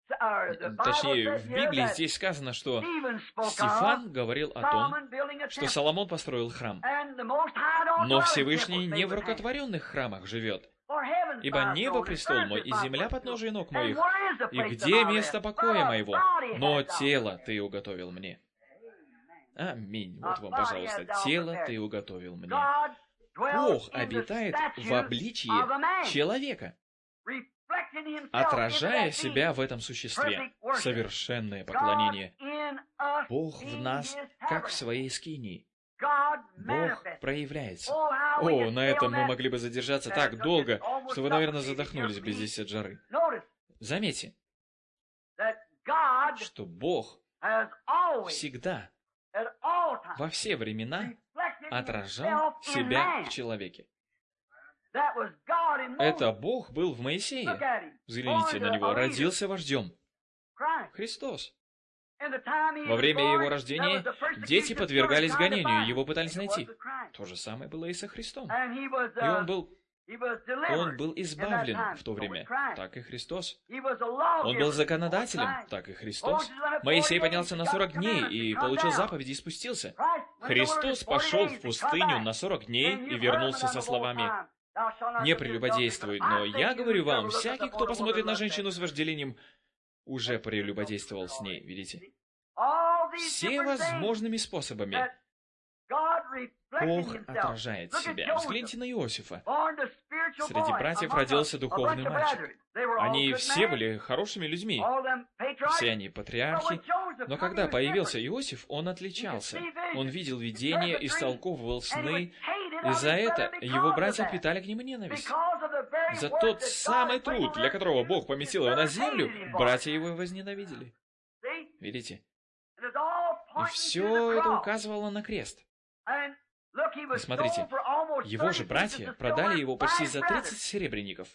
Точнее, в Библии здесь сказано, что Стефан говорил о том, что Соломон построил храм. Но Всевышний не в рукотворенных храмах живет. Ибо небо престол мой, и земля подножие ног моих. И где место покоя моего? Но тело ты уготовил мне. Аминь. Вот вам, пожалуйста, тело ты уготовил мне. Бог обитает в обличии человека, отражая себя в этом существе. Совершенное поклонение. Бог в нас, как в своей скинии. Бог проявляется. О, на этом мы могли бы задержаться так долго, что вы, наверное, задохнулись бы здесь от жары. Заметьте, что Бог всегда, во все времена, отражал себя в человеке. Это Бог был в Моисее. Взгляните на него. Родился вождем. Христос. Во время его рождения дети подвергались гонению, его пытались найти. То же самое было и со Христом. И он был избавлен в то время, так и Христос. Он был законодателем, так и Христос. Моисей поднялся на 40 дней и получил заповеди и спустился. Христос пошел в пустыню на 40 дней и вернулся со словами: «Не прелюбодействуй, но я говорю вам, всякий, кто посмотрит на женщину с вожделением, уже прелюбодействовал с ней», видите? Все возможными способами Бог отражает себя. Взгляните на Иосифа. Среди братьев родился духовный мальчик. Они все были хорошими людьми. Все они патриархи. Но когда появился Иосиф, он отличался. Он видел видения, истолковывал сны. И за это его братья питали к нему ненависть. За тот самый труд, для которого Бог поместил его на землю, братья его возненавидели. Видите? И все это указывало на крест. И смотрите, его же братья продали его почти за 30 серебряников.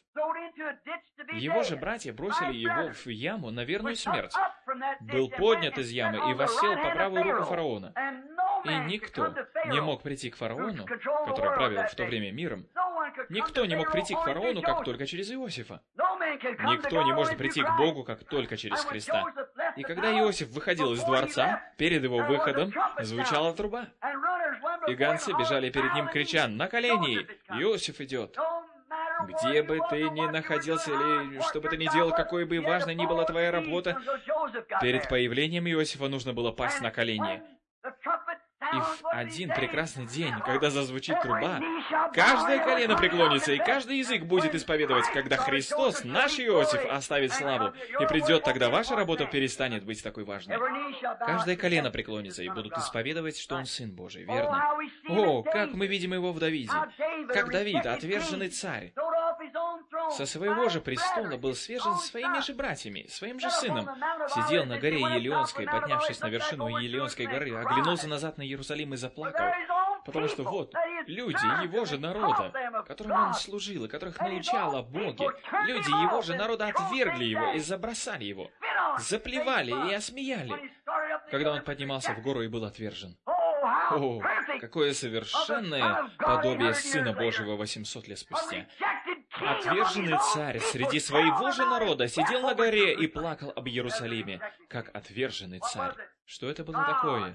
Его же братья бросили его в яму на верную смерть. Был поднят из ямы и воссел по правую руку фараона. И никто не мог прийти к фараону, который правил в то время миром. Никто не мог прийти к фараону, как только через Иосифа. Никто не может прийти к Богу, как только через Христа. И когда Иосиф выходил из дворца, перед его выходом звучала труба. И гонцы бежали перед ним, крича: «На колени! Иосиф идет!» Где бы ты ни находился, или что бы ты ни делал, какой бы важной ни была твоя работа, перед появлением Иосифа нужно было пасть на колени. И в один прекрасный день, когда зазвучит труба, каждое колено преклонится, и каждый язык будет исповедовать, когда Христос, наш Иосиф, оставит славу, и придет, тогда ваша работа перестанет быть такой важной. Каждое колено преклонится, и будут исповедовать, что Он Сын Божий, верно? О, как мы видим его в Давиде! Как Давид, отверженный царь, со своего же престола был свержен своими же братьями, своим же сыном, сидел на горе Елеонской, поднявшись на вершину Елеонской горы, оглянулся назад на Иерусалим и заплакал, потому что вот люди его же народа, которым он служил и которых научал о Боге, люди его же народа отвергли его и забросали его, заплевали и осмеяли, когда он поднимался в гору и был отвержен. О, какое совершенное подобие Сына Божьего 800 лет спустя. Отверженный царь среди своего же народа сидел на горе и плакал об Иерусалиме, как отверженный царь. Что это было такое?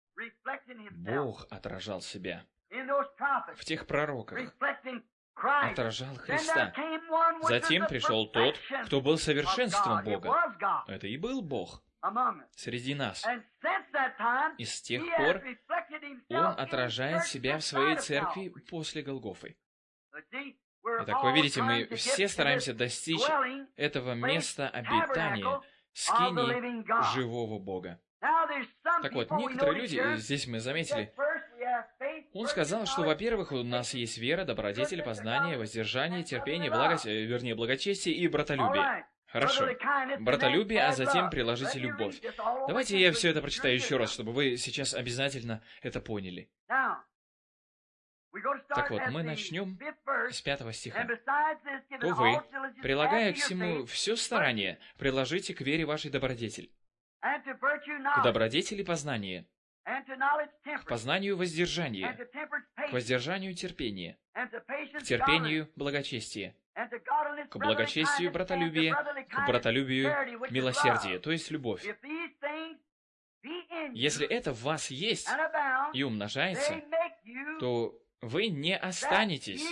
Бог отражал себя в тех пророках, отражал Христа. Затем пришел тот, кто был совершенством Бога. Это и был Бог среди нас. И с тех пор Он отражает себя в своей церкви после Голгофы. Итак, вы видите, мы все стараемся достичь этого места обитания, скинии живого Бога. Так вот, некоторые люди, здесь мы заметили, он сказал, что, во-первых, у нас есть вера, добродетель, познание, воздержание, терпение, благочестие и братолюбие. Хорошо. Братолюбие, а затем приложите любовь. Давайте я все это прочитаю еще раз, чтобы вы сейчас обязательно это поняли. Так вот, мы начнем с 5 стиха. «То вы, прилагая к всему все старание, приложите к вере вашей добродетель, к добродетели познание, к познанию воздержания, к воздержанию терпения, к терпению благочестие, к благочестию братолюбие, к братолюбию милосердие, то есть любовь. Если это в вас есть и умножается, то вы не останетесь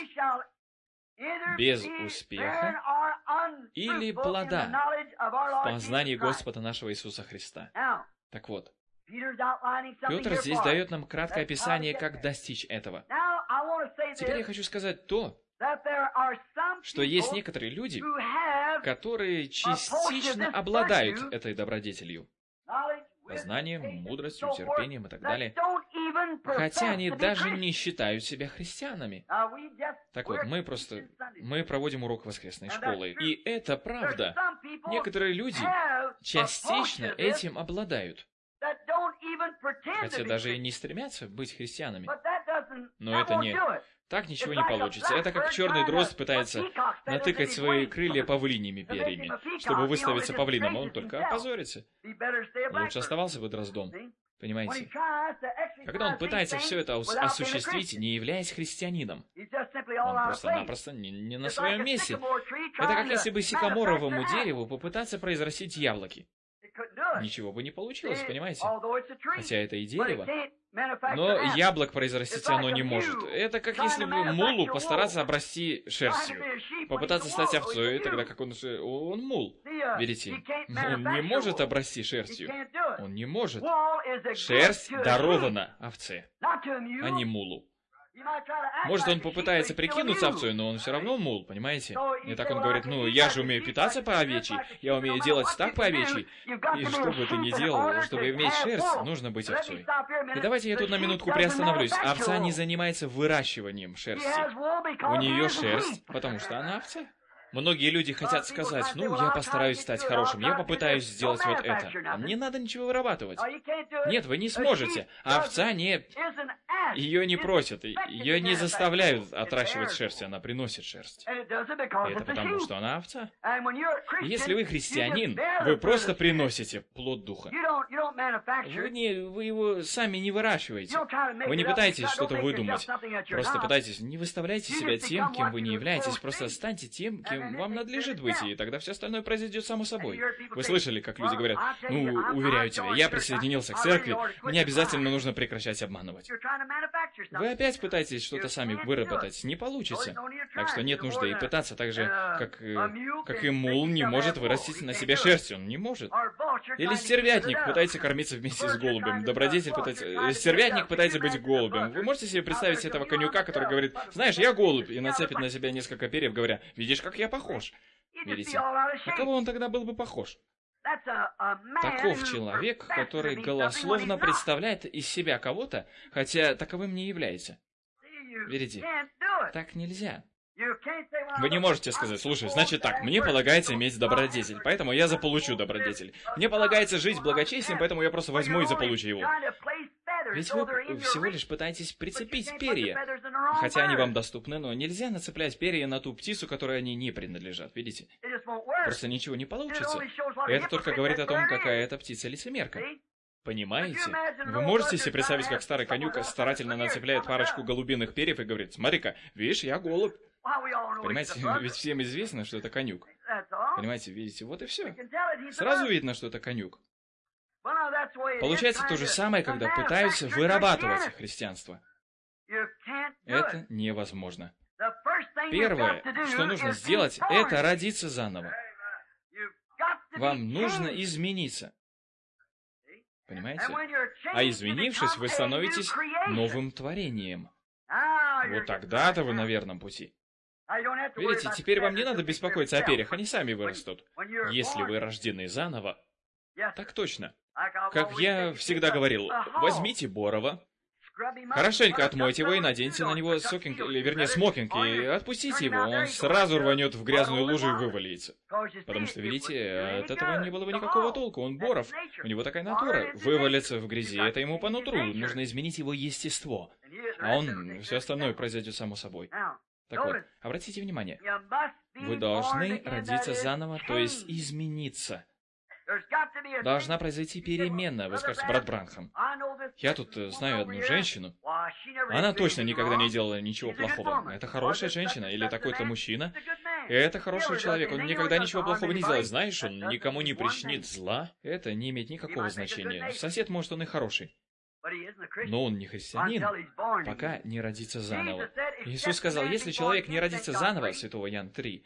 без успеха или плода в познании Господа нашего Иисуса Христа. Так вот, Петр здесь дает нам краткое описание, как достичь этого. Теперь я хочу сказать то, что есть некоторые люди, которые частично обладают этой добродетелью, познанием, мудростью, терпением и так далее, хотя они даже не считают себя христианами. Так вот, мы проводим урок воскресной школы, и это правда. Некоторые люди частично этим обладают, хотя даже и не стремятся быть христианами. Но это не... Так ничего не получится. Это как черный дрозд пытается натыкать свои крылья павлиньими перьями, чтобы выставиться павлином, а он только опозорится. Лучше оставался бы дроздом. Понимаете? Когда он пытается все это осуществить, не являясь христианином, он просто-напросто не на своем месте. Это как если бы сикаморовому дереву попытаться произрастить яблоки. Ничего бы не получилось, понимаете? Хотя это и дерево. Но яблок произрастить оно не может. Это как если бы мулу постараться обрасти шерстью. Попытаться стать овцой, тогда как он мул. Видите? Он не может обрасти шерстью. Он не может. Шерсть дарована овце, а не мулу. Может, он попытается прикинуться овцой, но он все равно мул, понимаете? И так он говорит, я же умею питаться по овечьи, я умею делать так по овечьи. И что бы ты ни делал, чтобы иметь шерсть, нужно быть овцой. И давайте я тут на минутку приостановлюсь. Овца не занимается выращиванием шерсти. У нее шерсть, потому что она овца. Многие люди хотят сказать, я постараюсь стать хорошим, я попытаюсь сделать вот это. Не надо ничего вырабатывать. Нет, вы не сможете. А овца ее не просят, ее не заставляют отращивать шерсть, она приносит шерсть. Это потому, что она овца. Если вы христианин, вы просто приносите плод Духа. Вы его сами не выращиваете. Вы не пытаетесь что-то выдумать. Просто пытайтесь, не выставляйте себя тем, кем вы не являетесь, просто станьте тем, кем вам надлежит быть, и тогда все остальное произойдет само собой. Вы слышали, как люди говорят, уверяю тебя, я присоединился к церкви, мне обязательно нужно прекращать обманывать. Вы опять пытаетесь что-то сами выработать, не получится. Так что нет нужды и пытаться так же, как и мул не может вырастить на себе шерсть, он не может. Или стервятник пытается кормиться вместе с голубем, стервятник пытается быть голубем. Вы можете себе представить этого конюка, который говорит, знаешь, я голубь, и нацепит на себя несколько перьев, говоря, видишь, как я похож. Видите? На кого он тогда был бы похож? Таков человек, который голословно представляет из себя кого-то, хотя таковым не является. Видите? Так нельзя. Вы не можете сказать, слушай, значит так, мне полагается иметь добродетель, поэтому я заполучу добродетель. Мне полагается жить благочестием, поэтому я просто возьму и заполучу его. Ведь вы всего лишь пытаетесь прицепить перья, хотя они вам доступны, но нельзя нацеплять перья на ту птицу, которой они не принадлежат, видите? Просто ничего не получится. Это только говорит о том, какая эта птица лицемерка. Понимаете? Вы можете себе представить, как старый конюк старательно нацепляет парочку голубиных перьев и говорит, смотри-ка, видишь, я голубь. Понимаете, ведь всем известно, что это конюк. Понимаете, видите, вот и все. Сразу видно, что это конюк. Получается то же самое, когда пытаются вырабатывать христианство. Это невозможно. Первое, что нужно сделать, это родиться заново. Вам нужно измениться. Понимаете? А изменившись, вы становитесь новым творением. Вот тогда-то вы на верном пути. Видите, теперь вам не надо беспокоиться о перьях, они сами вырастут. Если вы рождены заново. Так точно. Как я всегда говорил, возьмите Борова, хорошенько отмойте его и наденьте на него смокинг, и отпустите его, он сразу рванет в грязную лужу и вывалится. Потому что, видите, от этого не было бы никакого толку, он Боров, у него такая натура, вывалится в грязи, это ему по нутру, нужно изменить его естество, а все остальное произойдет само собой. Так вот, обратите внимание, вы должны родиться заново, то есть измениться. Должна произойти перемена. Вы скажете, брат Бранхам, я тут знаю одну женщину. Она точно никогда не делала ничего плохого. Это хорошая женщина или такой-то мужчина. Это хороший человек. Он никогда ничего плохого не делает. Знаешь, он никому не причинит зла. Это не имеет никакого значения. Сосед, может, он и хороший. Но он не христианин, пока не родится заново. Иисус сказал, если человек не родится заново, святого Иоанна 3,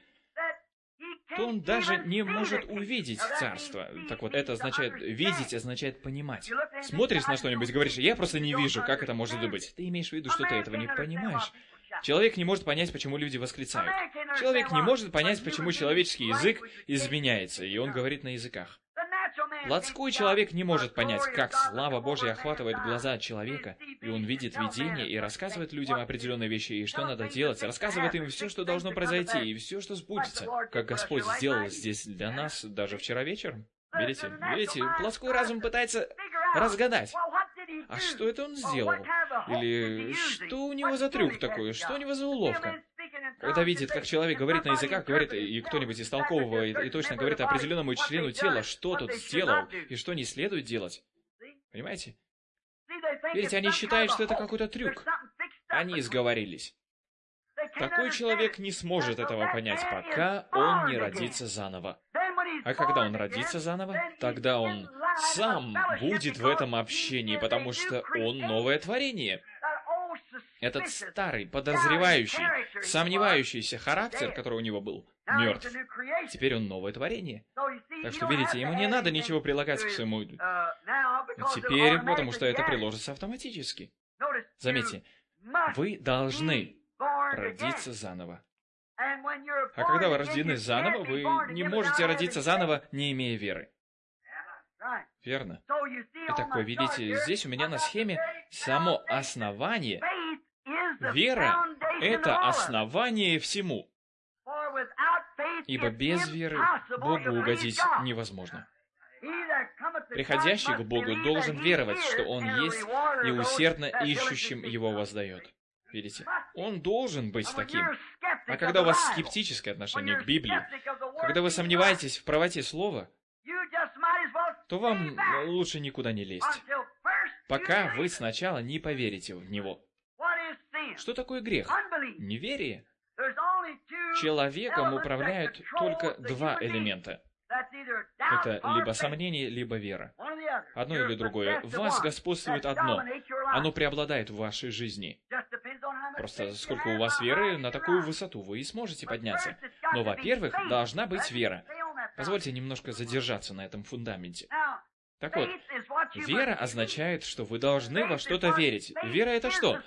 то он даже не может увидеть царство. Так вот, это означает, видеть означает понимать. Смотришь на что-нибудь, говоришь, я просто не вижу, как это может быть. Ты имеешь в виду, что ты этого не понимаешь. Человек не может понять, почему люди восклицают. Человек не может понять, почему человеческий язык изменяется, и он говорит на языках. Плотской человек не может понять, как слава Божья охватывает глаза человека, и он видит видение и рассказывает людям определенные вещи, и что надо делать, рассказывает им все, что должно произойти, и все, что сбудется, как Господь сделал здесь для нас даже вчера вечером. Видите, плотской разум пытается разгадать. А что это он сделал? Или что у него за трюк такой? Что у него за уловка? Когда видит, как человек говорит на языках, говорит, и кто-нибудь истолковывает, и точно говорит определенному члену тела, что тот сделал, и что не следует делать. Понимаете? Видите, они считают, что это какой-то трюк. Они сговорились. Такой человек не сможет этого понять, пока он не родится заново. А когда он родится заново, тогда он сам будет в этом общении, потому что он новое творение. Этот старый, подозревающий, сомневающийся характер, который у него был, мертв. Теперь он новое творение. Так что, видите, ему не надо ничего прилагать к своему... Теперь, потому что это приложится автоматически. Заметьте, вы должны родиться заново. А когда вы рождены заново, вы не можете родиться заново, не имея веры. Верно? Итак, вы видите, здесь у меня на схеме само основание. Вера — это основание всему. Ибо без веры Богу угодить невозможно. Приходящий к Богу должен веровать, что Он есть, и усердно ищущим Его воздает. Видите? Он должен быть таким. А когда у вас скептическое отношение к Библии, когда вы сомневаетесь в правоте Слова, то вам лучше никуда не лезть, пока вы сначала не поверите в него. Что такое грех? Неверие. Человеком управляют только два элемента. Это либо сомнение, либо вера. Одно или другое. В вас господствует одно. Оно преобладает в вашей жизни. Просто сколько у вас веры, на такую высоту вы и сможете подняться. Но, во-первых, должна быть вера. Позвольте немножко задержаться на этом фундаменте. Так вот, вера означает, что вы должны во что-то верить. Вера — это что?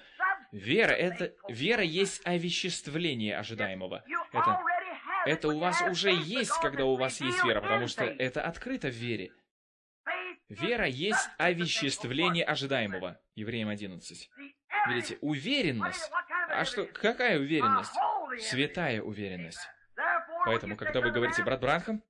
Вера есть овеществление ожидаемого. Это у вас уже есть, когда у вас есть вера, потому что это открыто в вере. Вера есть овеществление ожидаемого. Евреям 11. Видите, уверенность. А что, какая уверенность? Святая уверенность. Поэтому, когда вы говорите, брат Бранхам,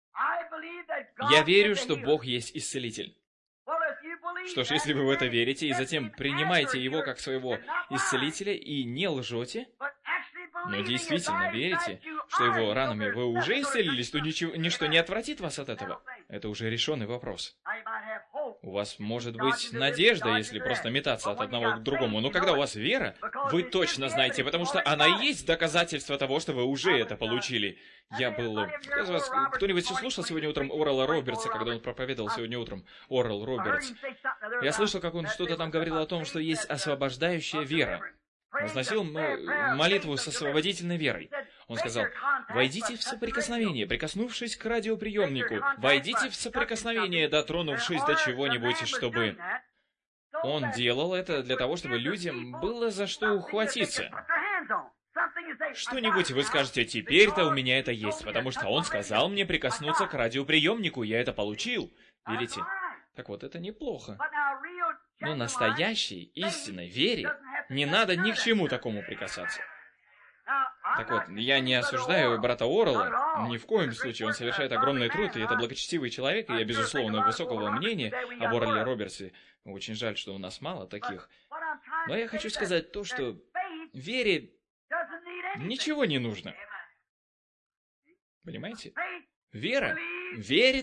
я верю, что Бог есть исцелитель. Что ж, если вы в это верите, и затем принимаете Его как своего исцелителя и не лжете, но действительно верите, что Его ранами вы уже исцелились, то ничто не отвратит вас от этого. Это уже решенный вопрос. У вас может быть надежда, если просто метаться от одного к другому, но когда у вас вера, вы точно знаете, потому что она и есть доказательство того, что вы уже это получили. Кто-нибудь слушал сегодня утром Орала Робертса, когда он проповедовал сегодня утром? Орал Робертс. Я слышал, как он что-то там говорил о том, что есть освобождающая вера. Возносил молитву с освободительной верой. Он сказал, «Войдите в соприкосновение, прикоснувшись к радиоприемнику. Войдите в соприкосновение, дотронувшись до чего-нибудь, чтобы...» Он делал это для того, чтобы людям было за что ухватиться. Что-нибудь вы скажете, теперь-то у меня это есть, потому что он сказал мне прикоснуться к радиоприемнику, я это получил. Видите? Так вот, это неплохо. Но настоящей, истинной вере не надо ни к чему такому прикасаться. Так вот, я не осуждаю брата Орла, ни в коем случае, он совершает огромный труд, и это благочестивый человек, и я, безусловно, высокого мнения об Орле Робертсе. Очень жаль, что у нас мало таких. Но я хочу сказать то, что вере ничего не нужно. Понимаете? Вера верит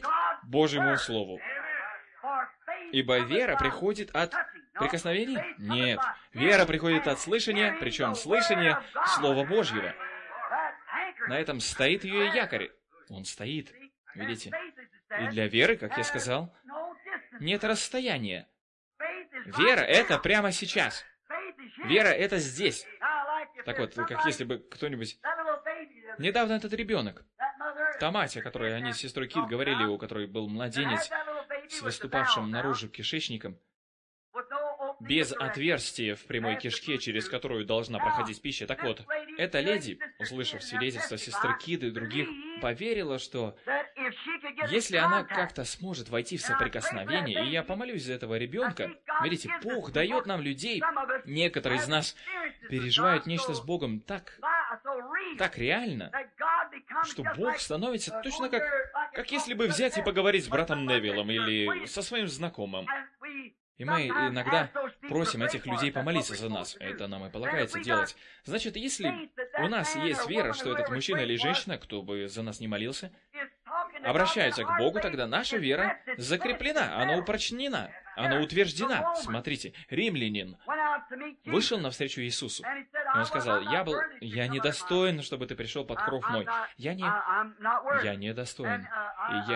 Божьему Слову. Ибо вера приходит от прикосновений? Нет. Вера приходит от слышания, причем слышание Слова Божьего. На этом стоит ее якорь. Он стоит. Видите? И для веры, как я сказал, нет расстояния. Вера — это прямо сейчас. Вера — это здесь. Так вот, как если бы кто-нибудь... Недавно этот ребенок, та мать, о которой они с сестрой Кит говорили, у которой был младенец с выступавшим наружу кишечником, без отверстия в прямой кишке, через которую должна проходить пища. Так вот, эта леди, услышав свидетельство сестры Кид и других, поверила, что если она как-то сможет войти в соприкосновение, и я помолюсь за этого ребенка, видите, Бог дает нам людей, некоторые из нас переживают нечто с Богом так реально, что Бог становится точно как если бы взять и поговорить с братом Невиллом или со своим знакомым. И мы иногда просим этих людей помолиться за нас. Это нам и полагается делать. Значит, если у нас есть вера, что этот мужчина или женщина, кто бы за нас не молился, обращаются к Богу, тогда наша вера закреплена, она упрочнена, она утверждена. Смотрите, римлянин вышел навстречу Иисусу. И он сказал: я недостоин, чтобы ты пришел под кров мой. Я недостоин. И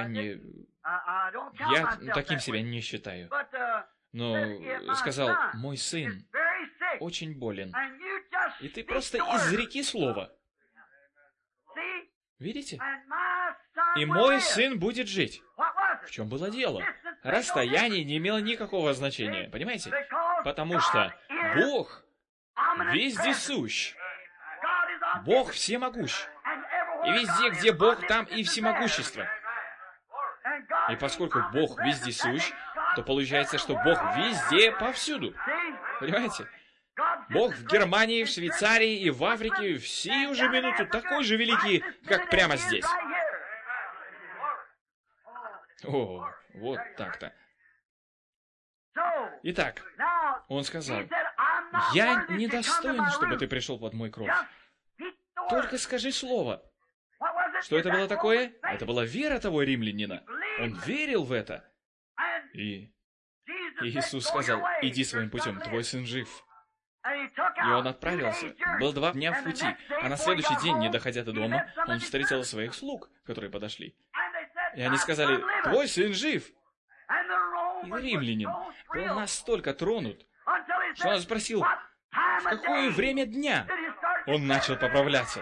я таким себя не считаю. Но сказал: мой сын очень болен. И ты просто изреки слово. Видите? И мой сын будет жить. В чем было дело? Расстояние не имело никакого значения. Понимаете? Потому что Бог вездесущ. Бог всемогущ. И везде, где Бог, там и всемогущество. И поскольку Бог вездесущ, то получается, что Бог везде, повсюду. Понимаете? Бог в Германии, в Швейцарии и в Африке в сию же минуту такой же великий, как прямо здесь. О, вот так-то. Итак, он сказал: я недостоин, чтобы ты пришел под мой кров. Только скажи слово. Что это было такое? Это была вера того римлянина. Он верил в это. И Иисус сказал: иди своим путем, твой сын жив. И он отправился. Был 2 дня в пути, а на следующий день, не доходя до дома, он встретил своих слуг, которые подошли. И они сказали: твой сын жив. И римлянин был настолько тронут, что он спросил: в какое время дня он начал поправляться?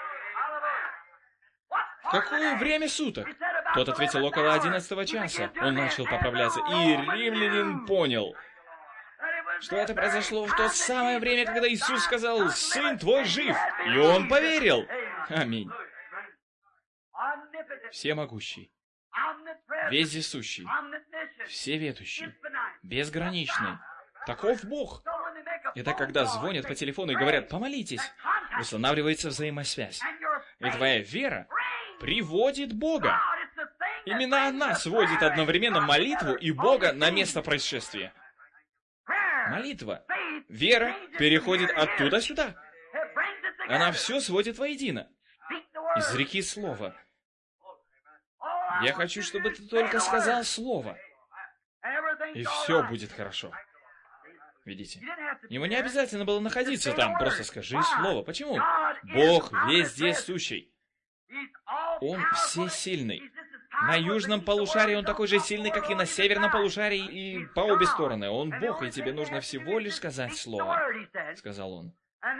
В какое время суток? Тот ответил: около 11 часа. Он начал поправляться, и римлянин понял, что это произошло в то самое время, когда Иисус сказал: сын твой жив. И он поверил. Аминь. Всемогущий, вездесущий, всеведущий, безграничный. Таков Бог. Это когда звонят по телефону и говорят: помолитесь, устанавливается взаимосвязь. И твоя вера приводит Бога. Именно она сводит одновременно молитву и Бога на место происшествия. Молитва, вера переходит оттуда сюда. Она все сводит воедино. Изреки слово. Я хочу, чтобы ты только сказал слово, и все будет хорошо. Видите? Ему не обязательно было находиться там, просто скажи слово. Почему? Бог везде сущий. Он всесильный. На южном полушарии он такой же сильный, как и на северном полушарии, и по обе стороны. Он Бог, и тебе нужно всего лишь сказать слово, сказал он.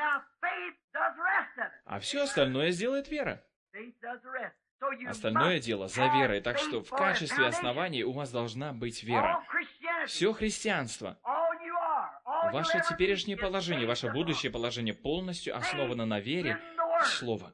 А все остальное сделает вера. Остальное дело за верой, так что в качестве основания у вас должна быть вера. Все христианство, ваше теперешнее положение, ваше будущее положение полностью основано на вере в Слово.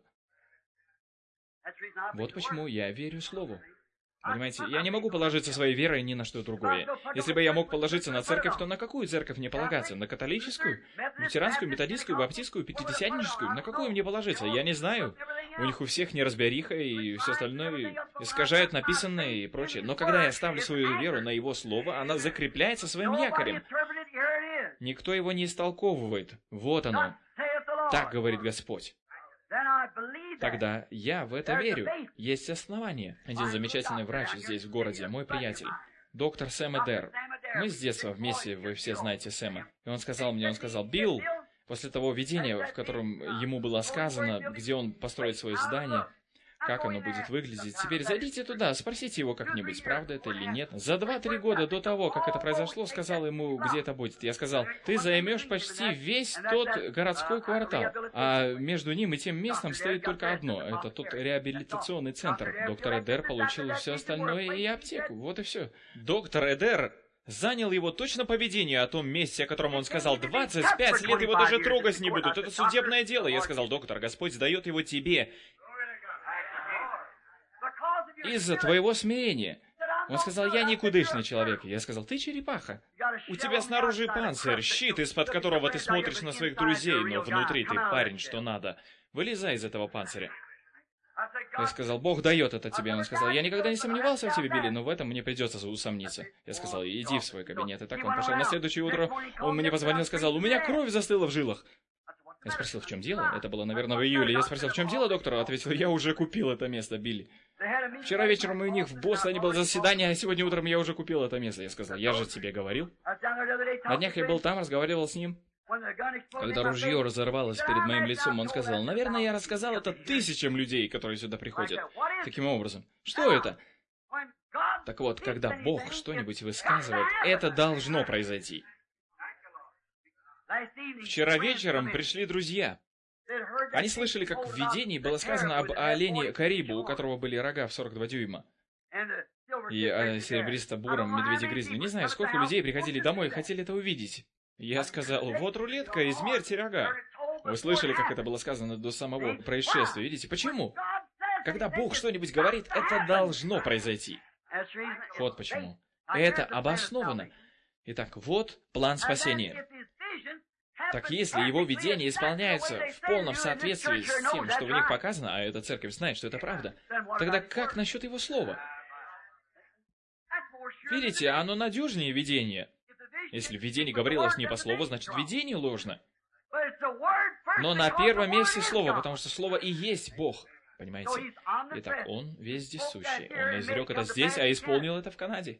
Вот почему я верю Слову. Понимаете, я не могу положиться своей верой ни на что другое. Если бы я мог положиться на церковь, то на какую церковь мне полагаться? На католическую? Лютеранскую, методистскую, баптистскую, пятидесятническую? На какую мне положиться? Я не знаю. У них у всех неразбериха и все остальное искажают написанное и прочее. Но когда я ставлю свою веру на Его Слово, она закрепляется своим якорем. Никто его не истолковывает. Вот оно. Так говорит Господь. тогда я в это верю. Есть основания. Один замечательный врач здесь, в городе, мой приятель, доктор Сэм Эдер. Мы с детства вместе, вы все знаете Сэма. И он сказал мне, Билл, после того видения, в котором ему было сказано, где он построит свое здание, как оно будет выглядеть. Теперь зайдите туда, спросите его как-нибудь, правда это или нет. За 2-3 года до того, как это произошло, сказал ему, где это будет. Я сказал, ты займешь почти весь тот городской квартал, а между ним и тем местом стоит только одно. Это тот реабилитационный центр. Доктор Эдер получил все остальное и аптеку. Вот и все. Доктор Эдер занял его точно по видению о том месте, о котором он сказал. 25 лет его даже трогать не будут. Это судебное дело. Я сказал, доктор, Господь сдает его тебе из-за твоего смирения. Он сказал, я никудышный человек. Я сказал, ты черепаха. У тебя снаружи панцирь, щит, из-под которого ты смотришь на своих друзей, но внутри ты парень, что надо. Вылезай из этого панциря. Я сказал, Бог дает это тебе. Он сказал, я никогда не сомневался в тебе, Билли, но в этом мне придется усомниться. Я сказал, иди в свой кабинет. И так он пошел. На следующее утро он мне позвонил и сказал, у меня кровь застыла в жилах. Я спросил, в чем дело? Это было, наверное, в июле. Я спросил, в чем дело, доктор? Ответил, я уже купил это место, Билли. Вчера вечером у них в Бостоне было заседание, а сегодня утром я уже купил это место. Я сказал, я же тебе говорил. На днях я был там, разговаривал с ним. Когда ружье разорвалось перед моим лицом, он сказал, наверное, я рассказал это тысячам людей, которые сюда приходят. Таким образом, что это? Так вот, когда Бог что-нибудь высказывает, это должно произойти. Вчера вечером пришли друзья. Они слышали, как в видении было сказано об олене Карибу, у которого были рога в 42 дюйма. И о серебристо-буром медведе-гризли. Не знаю, сколько людей приходили домой и хотели это увидеть. Я сказал, вот рулетка, измерьте рога. Вы слышали, как это было сказано до самого происшествия. Видите, почему? Когда Бог что-нибудь говорит, это должно произойти. Вот почему. Это обосновано. Итак, вот план спасения. Так если его видения исполняются в полном соответствии с тем, что в них показано, а эта церковь знает, что это правда, тогда как насчет его слова? Видите, оно надежнее видения. Если в видении говорилось не по слову, значит видение ложно. Но на первом месте слово, потому что слово и есть Бог. Понимаете? Итак, Он вездесущий. Он изрек это здесь, а исполнил это в Канаде.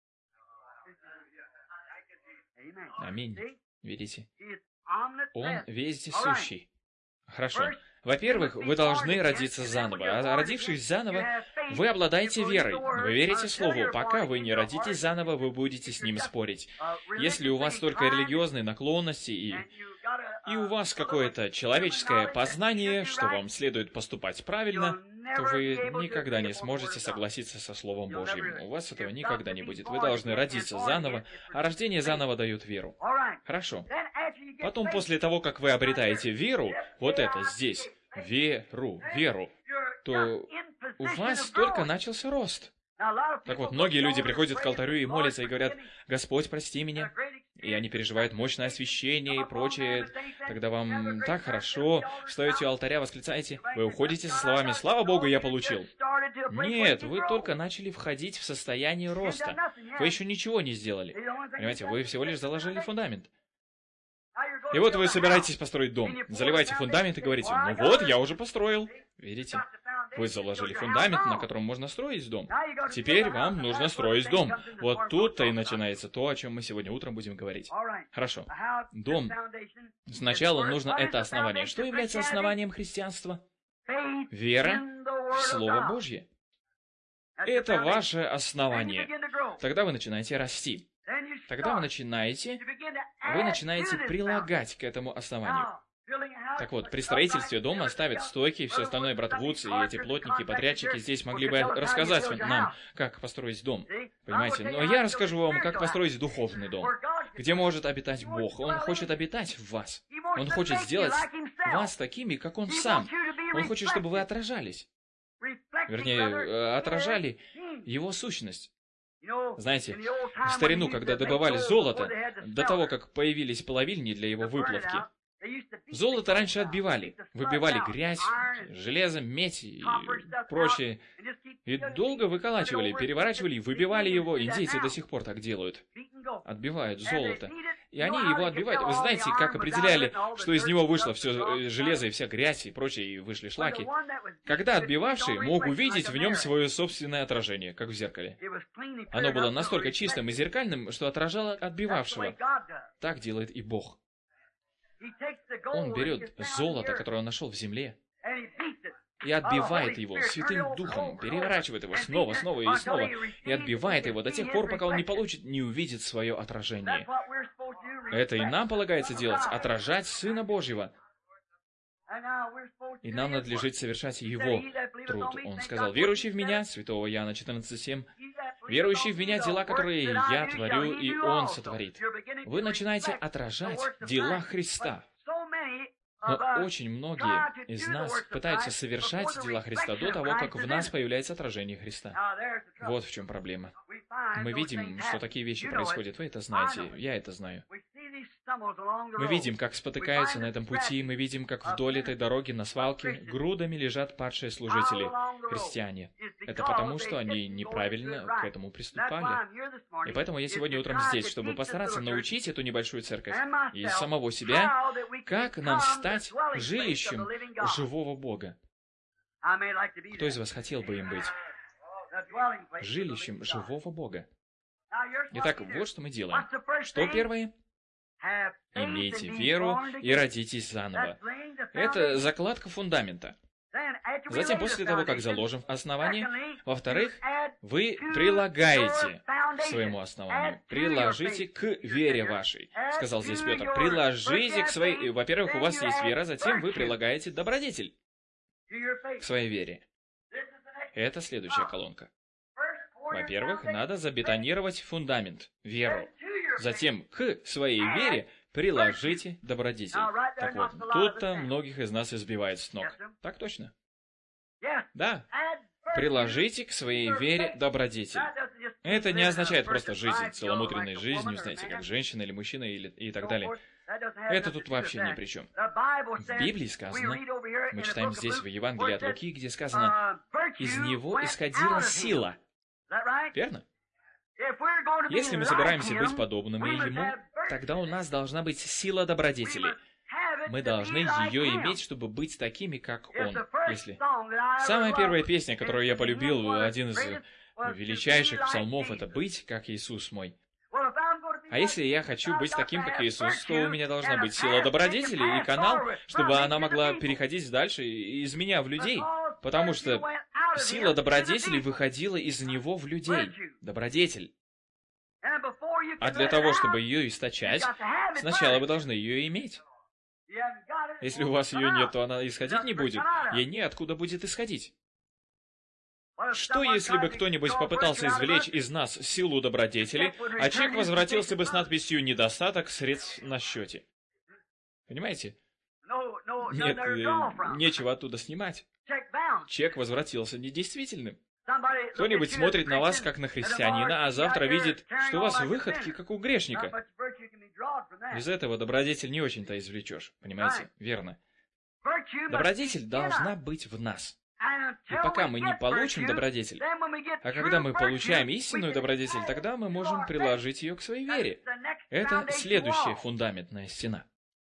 Аминь. Видите? Он вездесущий. Хорошо. Во-первых, вы должны родиться заново. А родившись заново, вы обладаете верой. Вы верите Слову. Пока вы не родитесь заново, вы будете с Ним спорить. Если у вас только религиозные наклонности и у вас какое-то человеческое познание, что вам следует поступать правильно, то вы никогда не сможете согласиться со Словом Божьим. У вас этого никогда не будет. Вы должны родиться заново, а рождение заново дает веру. Хорошо. Потом, после того, как вы обретаете веру, вот это здесь, веру, то у вас только начался рост. Так вот, многие люди приходят к алтарю и молятся, и говорят, «Господь, прости меня». И они переживают мощное освящение и прочее. Тогда вам так хорошо, встаете у алтаря, восклицаете, вы уходите со словами «Слава Богу, я получил». Нет, вы только начали входить в состояние роста. Вы еще ничего не сделали. Понимаете, вы всего лишь заложили фундамент. И вот вы собираетесь построить дом. Заливаете фундамент и говорите, ну вот, я уже построил. Видите? Вы заложили фундамент, на котором можно строить дом. Теперь вам нужно строить дом. Вот тут-то и начинается то, о чем мы сегодня утром будем говорить. Хорошо. Дом. Сначала нужно это основание. Что является основанием христианства? Вера в Слово Божье. Это ваше основание. Тогда вы начинаете расти. Тогда вы начинаете прилагать к этому основанию. Так вот, при строительстве дома ставят стойки и все остальное. Брат Вудс и эти плотники, подрядчики здесь могли бы рассказать нам, как построить дом. Понимаете? Но я расскажу вам, как построить духовный дом, где может обитать Бог. Он хочет обитать в вас. Он хочет сделать вас такими, как Он сам. Он хочет, чтобы вы отражались. Вернее, отражали Его сущность. Знаете, в старину, когда добывали золото, до того, как появились плавильни для его выплавки, золото раньше отбивали. Выбивали грязь, железо, медь и прочее. И долго выколачивали, переворачивали, выбивали его. Индейцы до сих пор так делают. Отбивают золото. И они его отбивают. Вы знаете, как определяли, что из него вышло все железо и вся грязь и прочее, и вышли шлаки? когда отбивавший мог увидеть в нем свое собственное отражение, как в зеркале. Оно было настолько чистым и зеркальным, что отражало отбивавшего. Так делает и Бог. Он берет золото, которое он нашел в земле, и отбивает его Святым Духом, переворачивает его снова и снова, и отбивает его до тех пор, пока он не увидит свое отражение. Это и нам полагается делать, отражать Сына Божьего. И нам надлежит совершать Его труд. Он сказал: «Верующий в Меня», Святого Иоанна 14:7, «верующий в Меня дела, которые я творю, и Он сотворит». Вы начинаете отражать дела Христа. Но очень многие из нас пытаются совершать дела Христа до того, как в нас появляется отражение Христа. Вот в чем проблема. Мы видим, что такие вещи происходят. Вы это знаете, я это знаю. Мы видим, как спотыкаются на этом пути, мы видим, как вдоль этой дороги на свалке грудами лежат падшие служители, христиане. Это потому, что они неправильно к этому приступали. И поэтому я сегодня утром здесь, чтобы постараться научить эту небольшую церковь и самого себя, как нам стать жилищем живого Бога. Кто из вас хотел бы им быть? Жилищем живого Бога. Итак, вот что мы делаем. Что первое? Имейте веру и родитесь заново. Это закладка фундамента. Затем, после того, как заложим основание, во-вторых, вы прилагаете к своему основанию. Приложите к вере вашей, сказал здесь Петр. Приложите к своей... Во-первых, у вас есть вера, затем вы прилагаете добродетель к своей вере. Это следующая колонка. Во-первых, надо забетонировать фундамент, веру. Затем к своей вере приложите добродетель. Так вот, тут-то многих из нас избивает с ног. Так точно? Да. Приложите к своей вере добродетель. Это не означает просто жить целомудренной жизнью, знаете, как женщина или мужчина и так далее. Это тут вообще ни при чем. В Библии сказано, мы читаем здесь в Евангелии от Луки, где сказано, «Из него исходила сила». Верно? Если мы собираемся быть подобными Ему, тогда у нас должна быть сила добродетели. Мы должны ее иметь, чтобы быть такими, как Он. Самая первая песня, которую я полюбил, один из величайших псалмов, это «Быть, как Иисус мой». А если я хочу быть таким, как Иисус, то у меня должна быть сила добродетели и канал, чтобы она могла переходить дальше из меня в людей. Потому что сила добродетели выходила из него в людей. Добродетель. А для того, чтобы ее источать, сначала вы должны ее иметь. Если у вас ее нет, то она исходить не будет. Ей неоткуда будет исходить. Что, если бы кто-нибудь попытался извлечь из нас силу добродетели, а чек возвратился бы с надписью «Недостаток средств на счете»? Понимаете? Нет, нечего оттуда снимать. Чек возвратился недействительным. Кто-нибудь смотрит на вас, как на христианина, а завтра видит, что у вас выходки, как у грешника. Из этого добродетель не очень-то извлечешь, понимаете? Верно. Добродетель должна быть в нас. И пока мы не получим добродетель, а когда мы получаем истинную добродетель, тогда мы можем приложить ее к своей вере. Это следующая фундаментная стена.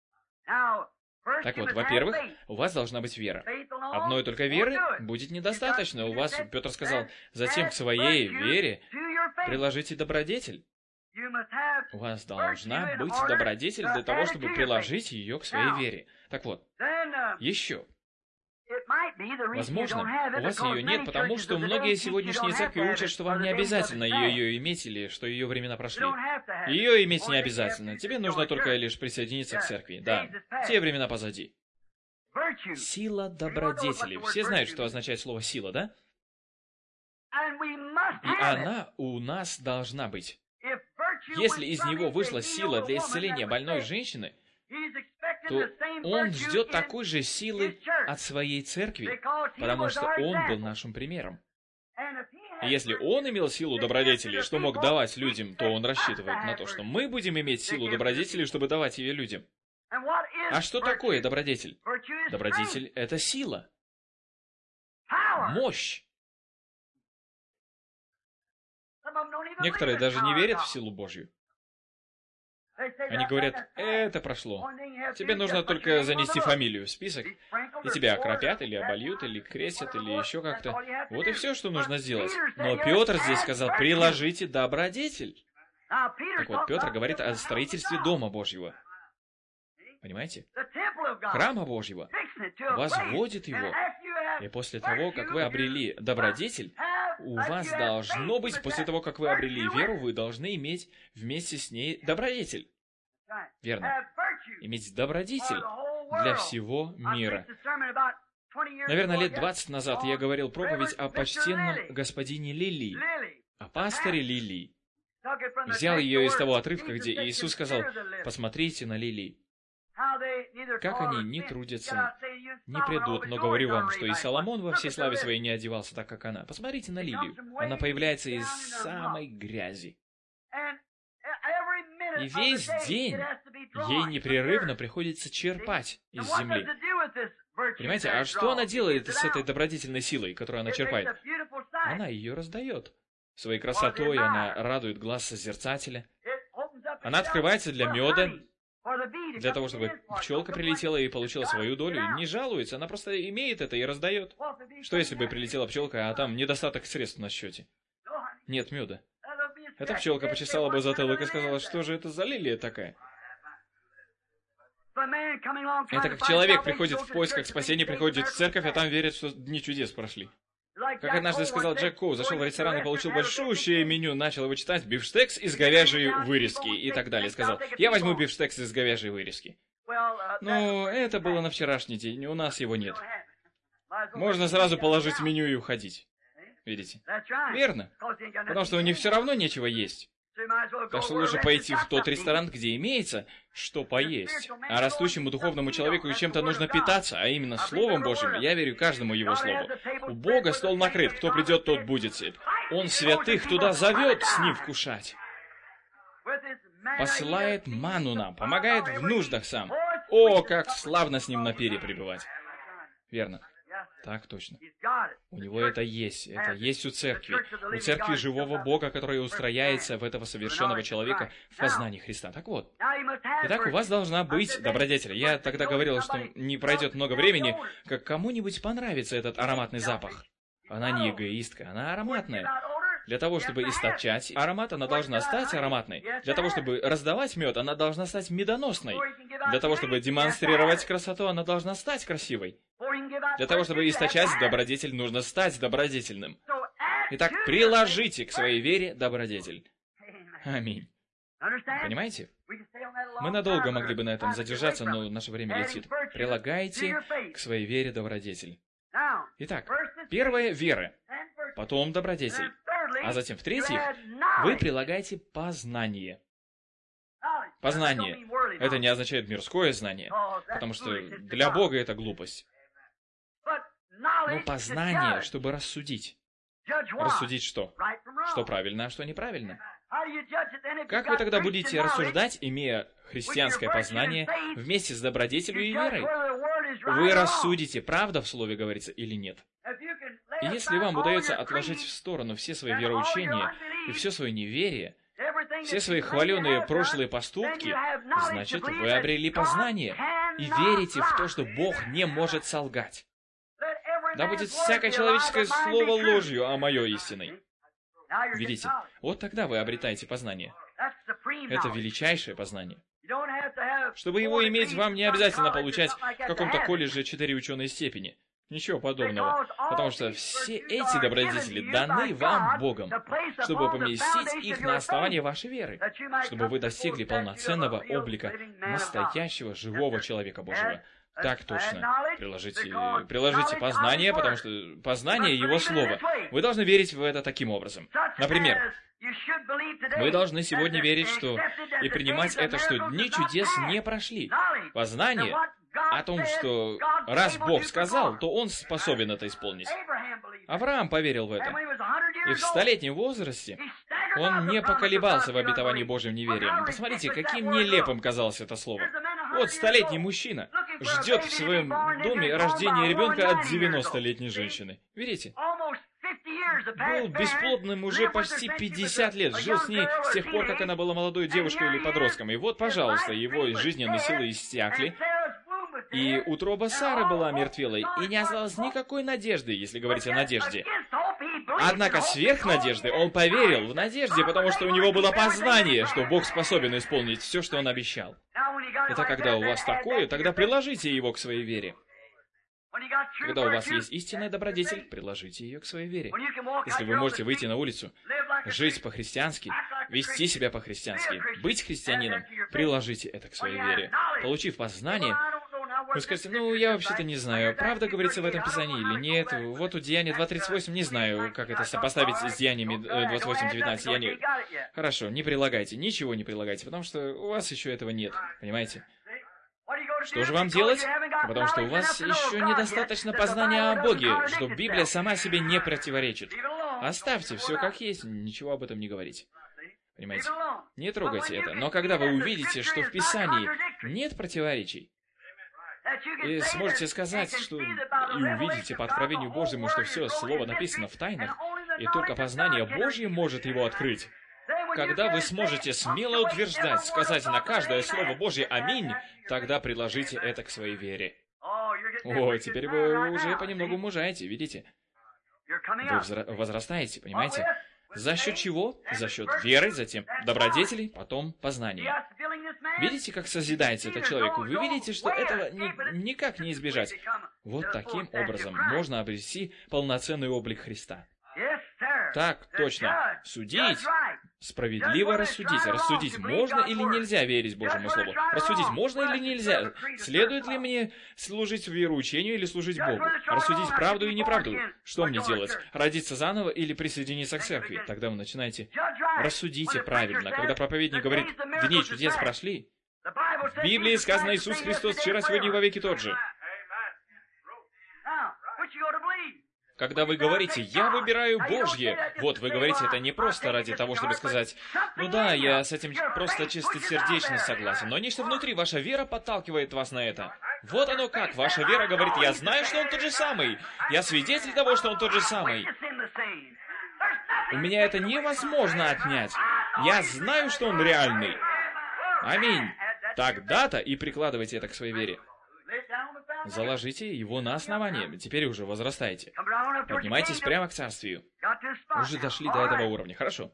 Так вот, во-первых, у вас должна быть вера. Одной только веры будет недостаточно. У вас, Петр сказал, затем к своей вере приложите добродетель. У вас должна быть добродетель для того, чтобы приложить ее к своей вере. Так вот, еще. Возможно, у вас ее нет, потому что многие сегодняшние церкви учат, что вам не обязательно ее иметь, или что ее времена прошли. Ее иметь не обязательно. Тебе нужно только лишь присоединиться к церкви. Да, те времена позади. Сила добродетели. Все знают, что означает слово «сила», да? И она у нас должна быть. Если из него вышла сила для исцеления больной женщины, то он ждет такой же силы от своей церкви, потому что он был нашим примером. И если он имел силу добродетели, что мог давать людям, то он рассчитывает на то, что мы будем иметь силу добродетели, чтобы давать ее людям. А что такое добродетель? Добродетель — это сила, мощь. Некоторые даже не верят в силу Божью. Они говорят, это прошло. Тебе нужно только занести фамилию в список, и тебя окропят, или обольют, или крестят, или еще как-то. Вот и все, что нужно сделать. Но Петр здесь сказал, приложите добродетель. Так вот, Петр говорит о строительстве Дома Божьего. Понимаете? Храма Божьего. Возводит его. И после того, как вы обрели добродетель, у вас должно быть, после того, как вы обрели веру, вы должны иметь вместе с ней добродетель. Верно. Иметь добродетель для всего мира. Наверное, лет 20 назад я говорил проповедь о почтенном господине Лили, о пасторе Лили. Взял ее из того отрывка, где Иисус сказал, посмотрите на Лили. Как они не трудятся, не придут, но говорю вам, что и Соломон во всей славе своей не одевался так, как она. Посмотрите на Лилию. Она появляется из самой грязи. И весь день ей непрерывно приходится черпать из земли. Понимаете, а что она делает с этой добродетельной силой, которую она черпает? Она ее раздает. Своей красотой она радует глаз созерцателя. Она открывается для меда, для того, чтобы пчелка прилетела и получила свою долю, и не жалуется, она просто имеет это и раздает. Что если бы прилетела пчелка, а там недостаток средств на счете? Нет меда. Эта пчелка почесала бы затылок и сказала, что же это за лилия такая? Это как человек приходит в поисках спасения, приходит в церковь, а там верит, что дни чудес прошли. Как однажды сказал Джек Коу, зашел в ресторан и получил большущее меню, начал его читать, бифштекс из говяжьей вырезки и так далее. Сказал, я возьму бифштекс из говяжьей вырезки. Но это было на вчерашний день, у нас его нет. Можно сразу положить в меню и уходить. Видите? Верно. Потому что у них все равно нечего есть. Так что лучше пойти в тот ресторан, где имеется, что поесть. А растущему духовному человеку чем-то нужно питаться, а именно Словом Божьим. Я верю каждому Его Слову. У Бога стол накрыт, кто придет, тот будет сыт. Он святых туда зовет с Ним вкушать. Посылает ману нам, помогает в нуждах сам. О, как славно с Ним на пере пребывать. Верно. Так точно. У него это есть у церкви живого Бога, который устрояется в этого совершенного человека в познании Христа. Так вот, итак, у вас должна быть добродетель. Я тогда говорил, что не пройдет много времени, как кому-нибудь понравится этот ароматный запах. Она не эгоистка, она ароматная. Для того, чтобы источать аромат, она должна стать ароматной. Для того, чтобы раздавать мед, она должна стать медоносной. Для того, чтобы демонстрировать красоту, она должна стать красивой. Для того, чтобы источать добродетель, нужно стать добродетельным. Итак, приложите к своей вере добродетель. Аминь. Понимаете? Мы надолго могли бы на этом задержаться, но наше время летит. Прилагайте к своей вере добродетель. Итак, первое — вера, потом добродетель, а затем, в-третьих, вы прилагаете познание. Познание — это не означает мирское знание, потому что для Бога это глупость. Но познание, чтобы рассудить. Рассудить что? Что правильно, а что неправильно. Как вы тогда будете рассуждать, имея христианское познание, вместе с добродетелью и верой? Вы рассудите, правда в слове говорится или нет. И если вам удается отложить в сторону все свои вероучения и все свое неверие, все свои хваленые прошлые поступки, значит, вы обрели познание и верите в то, что Бог не может солгать. Да будет всякое человеческое слово ложью, а мое истиной. Видите, вот тогда вы обретаете познание. Это величайшее познание. Чтобы его иметь, вам не обязательно получать в каком-то колледже 4 ученые степени. Ничего подобного. Потому что все эти добродетели даны вам Богом, чтобы поместить их на основании вашей веры, чтобы вы достигли полноценного облика настоящего живого человека Божьего. Так точно. Приложите познание, потому что познание Его Слова. Вы должны верить в это таким образом. Например, вы должны сегодня верить, что и принимать это, что дни чудес не прошли. Познание о том, что раз Бог сказал, то Он способен это исполнить. Авраам поверил в это. И в 100-летнем возрасте он не поколебался в обетовании Божьим неверием. Посмотрите, каким нелепым казалось это слово. Вот 100-летний мужчина ждет в своем доме рождения ребенка от 90-летней женщины. Видите? был бесплодным уже почти 50 лет, жил с ней с тех пор, как она была молодой девушкой или подростком. И вот, пожалуйста, его жизненные силы иссякли, и утроба Сары была омертвелой, и не осталось никакой надежды, если говорить о надежде. Однако сверх надежды он поверил в надежде, потому что у него было познание, что Бог способен исполнить все, что он обещал. Это когда у вас такое, тогда приложите его к своей вере. Когда у вас есть истинная добродетель, приложите ее к своей вере. Если вы можете выйти на улицу, жить по-христиански, вести себя по-христиански, быть христианином, приложите это к своей вере. Получив познание, вы скажете, ну, я вообще-то не знаю, правда говорится в этом Писании или нет. Вот у Деяния 2.38, не знаю, как это сопоставить с Деяниями 28.19. Хорошо, не прилагайте, ничего не прилагайте, потому что у вас еще этого нет, понимаете? Что же вам делать? Потому что у вас еще недостаточно познания о Боге, чтобы Библия сама себе не противоречит. Оставьте все как есть, ничего об этом не говорите. Понимаете? Не трогайте это. Но когда вы увидите, что в Писании нет противоречий, и сможете сказать, что и увидите по откровению Божьему, что все Слово написано в тайнах, и только познание Божье может его открыть. Когда вы сможете смело утверждать, сказать на каждое Слово Божье «Аминь», тогда приложите это к своей вере. О, теперь вы уже понемногу мужаете, видите? Вы возрастаете, понимаете? За счет чего? За счет веры, затем добродетелей, потом познания. Видите, как созидается этот человек? Вы видите, что этого никак не избежать. Вот таким образом можно обрести полноценный облик Христа. Так, точно. Судить, справедливо рассудить. Рассудить, можно или нельзя верить Божьему Слову. Рассудить, можно или нельзя. Следует ли мне служить вероучению или служить Богу? Рассудить правду и неправду. Что мне делать? Родиться заново или присоединиться к церкви? Тогда вы начинаете. Рассудите правильно. Когда проповедник говорит, дни чудес прошли, в Библии сказано, Иисус Христос вчера, сегодня и вовеки тот же. Когда вы говорите «я выбираю Божье», вот вы говорите это не просто ради того, чтобы сказать «ну да, я с этим просто чистосердечно согласен», но нечто внутри, ваша вера подталкивает вас на это. Вот оно как, ваша вера говорит «я знаю, что Он тот же самый, я свидетель того, что Он тот же самый». У меня это невозможно отнять. Я знаю, что Он реальный. Аминь. Тогда-то и прикладывайте это к своей вере. Заложите его на основание. Теперь уже возрастайте. Поднимайтесь прямо к царствию. Уже дошли до этого уровня. Хорошо.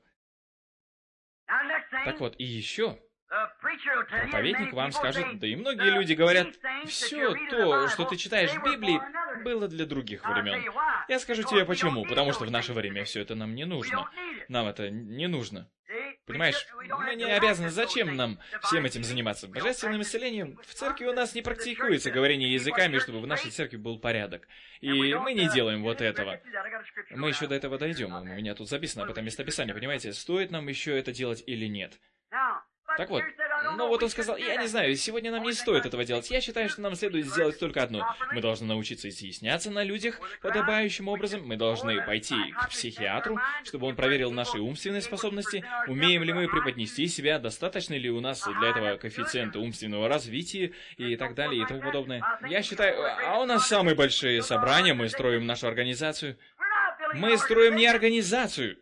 Так вот, и еще. Проповедник вам скажет, да и многие люди говорят, все то, что ты читаешь в Библии, было для других времен. Я скажу тебе почему. Потому что в наше время все это нам не нужно. Нам это не нужно. Понимаешь, мы не обязаны, зачем нам всем этим заниматься? Божественным исцелением в церкви у нас не практикуется говорение языками, чтобы в нашей церкви был порядок. И мы не делаем вот этого. Мы еще до этого дойдем. У меня тут записано об этом местописании, понимаете? Стоит нам еще это делать или нет? Так вот, ну вот он сказал, я не знаю, сегодня нам не стоит этого делать. Я считаю, что нам следует сделать только одно. Мы должны научиться изъясняться на людях подобающим образом. Мы должны пойти к психиатру, чтобы он проверил наши умственные способности. Умеем ли мы преподнести себя, достаточно ли у нас для этого коэффициента умственного развития и так далее и тому подобное. Я считаю, а у нас самые большие собрания, мы строим нашу организацию. Мы строим не организацию.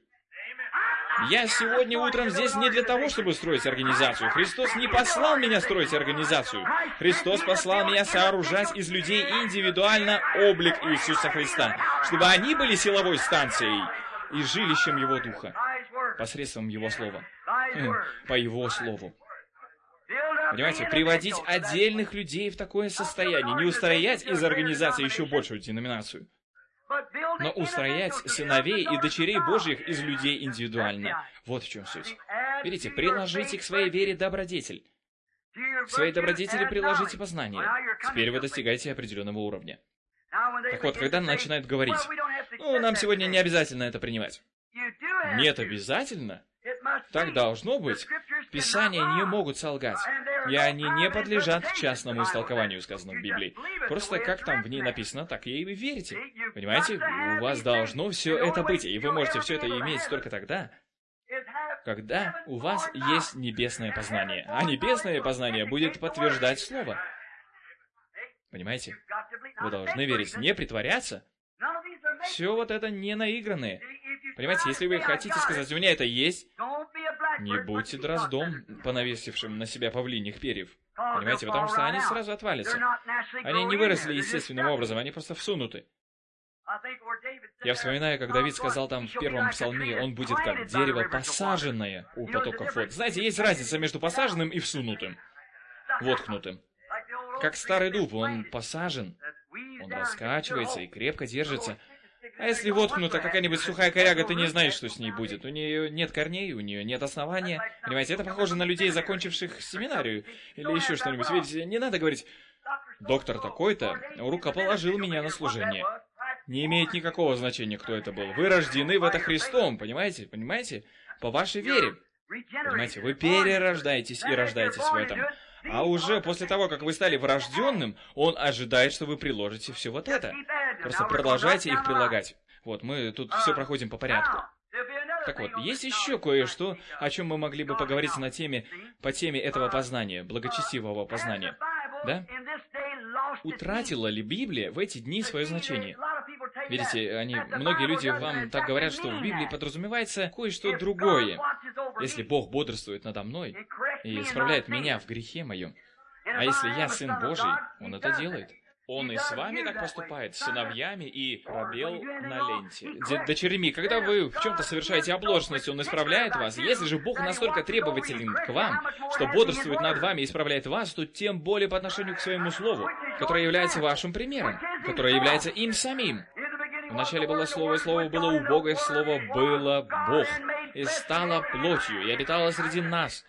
Я сегодня утром здесь не для того, чтобы строить организацию. Христос не послал меня строить организацию. Христос послал меня сооружать из людей индивидуально облик Иисуса Христа, чтобы они были силовой станцией и жилищем Его Духа, посредством Его Слова, по Его Слову. Понимаете, приводить отдельных людей в такое состояние, не устроять из организации еще большую деноминацию, но устроять сыновей и дочерей Божьих из людей индивидуально. Вот в чем суть. Видите, приложите к своей вере добродетель. К своей добродетели приложите познание. Теперь вы достигаете определенного уровня. Так вот, когда начинают говорить, ну, нам сегодня не обязательно это принимать. Нет, обязательно? Так должно быть. Писания не могут солгать. И они не подлежат частному истолкованию, сказано в Библии. Просто как там в ней написано, так и вы верите. Понимаете? У вас должно все это быть, и вы можете все это иметь только тогда, когда у вас есть небесное познание. А небесное познание будет подтверждать Слово. Понимаете? Вы должны верить, не притворяться. Все вот это не наигранное. Понимаете, если вы хотите сказать, у меня это есть, не будьте дроздом, понавесившим на себя павлиньих перьев. Понимаете, потому что они сразу отвалятся. Они не выросли естественным образом, они просто всунуты. Я вспоминаю, как Давид сказал там в первом псалме, он будет как дерево, посаженное у потоков вод. Знаете, есть разница между посаженным и всунутым, воткнутым. Как старый дуб, он посажен, он раскачивается и крепко держится. А если воткнута какая-нибудь сухая коряга, ты не знаешь, что с ней будет. У нее нет корней, у нее нет основания. Понимаете, это похоже на людей, закончивших семинарию или еще что-нибудь. Видите, не надо говорить, доктор такой-то рукоположил меня на служение. Не имеет никакого значения, кто это был. Вы рождены в это Христом, понимаете? Понимаете? По вашей вере. Понимаете, вы перерождаетесь и рождаетесь в этом. А уже после того, как вы стали врожденным, он ожидает, что вы приложите все вот это. Просто продолжайте их прилагать. Вот, мы тут все проходим по порядку. Так вот, есть еще кое-что, о чем мы могли бы поговорить по теме этого познания, благочестивого познания. Да? Утратила ли Библия в эти дни свое значение? Видите, многие люди вам так говорят, что в Библии подразумевается кое-что другое. Если Бог бодрствует надо мной и исправляет меня в грехе моем, а если я Сын Божий, Он это делает. Он и с вами так поступает, с сыновьями и пробел на ленте. Дочерьми, когда вы в чем-то совершаете оплошность, Он исправляет вас. Если же Бог настолько требователен к вам, что бодрствует над вами и исправляет вас, то тем более по отношению к своему Слову, которое является вашим примером, которое является им самим. Вначале было Слово, и Слово было у Бога, и Слово было Бог, и стало плотью, и обитало среди нас.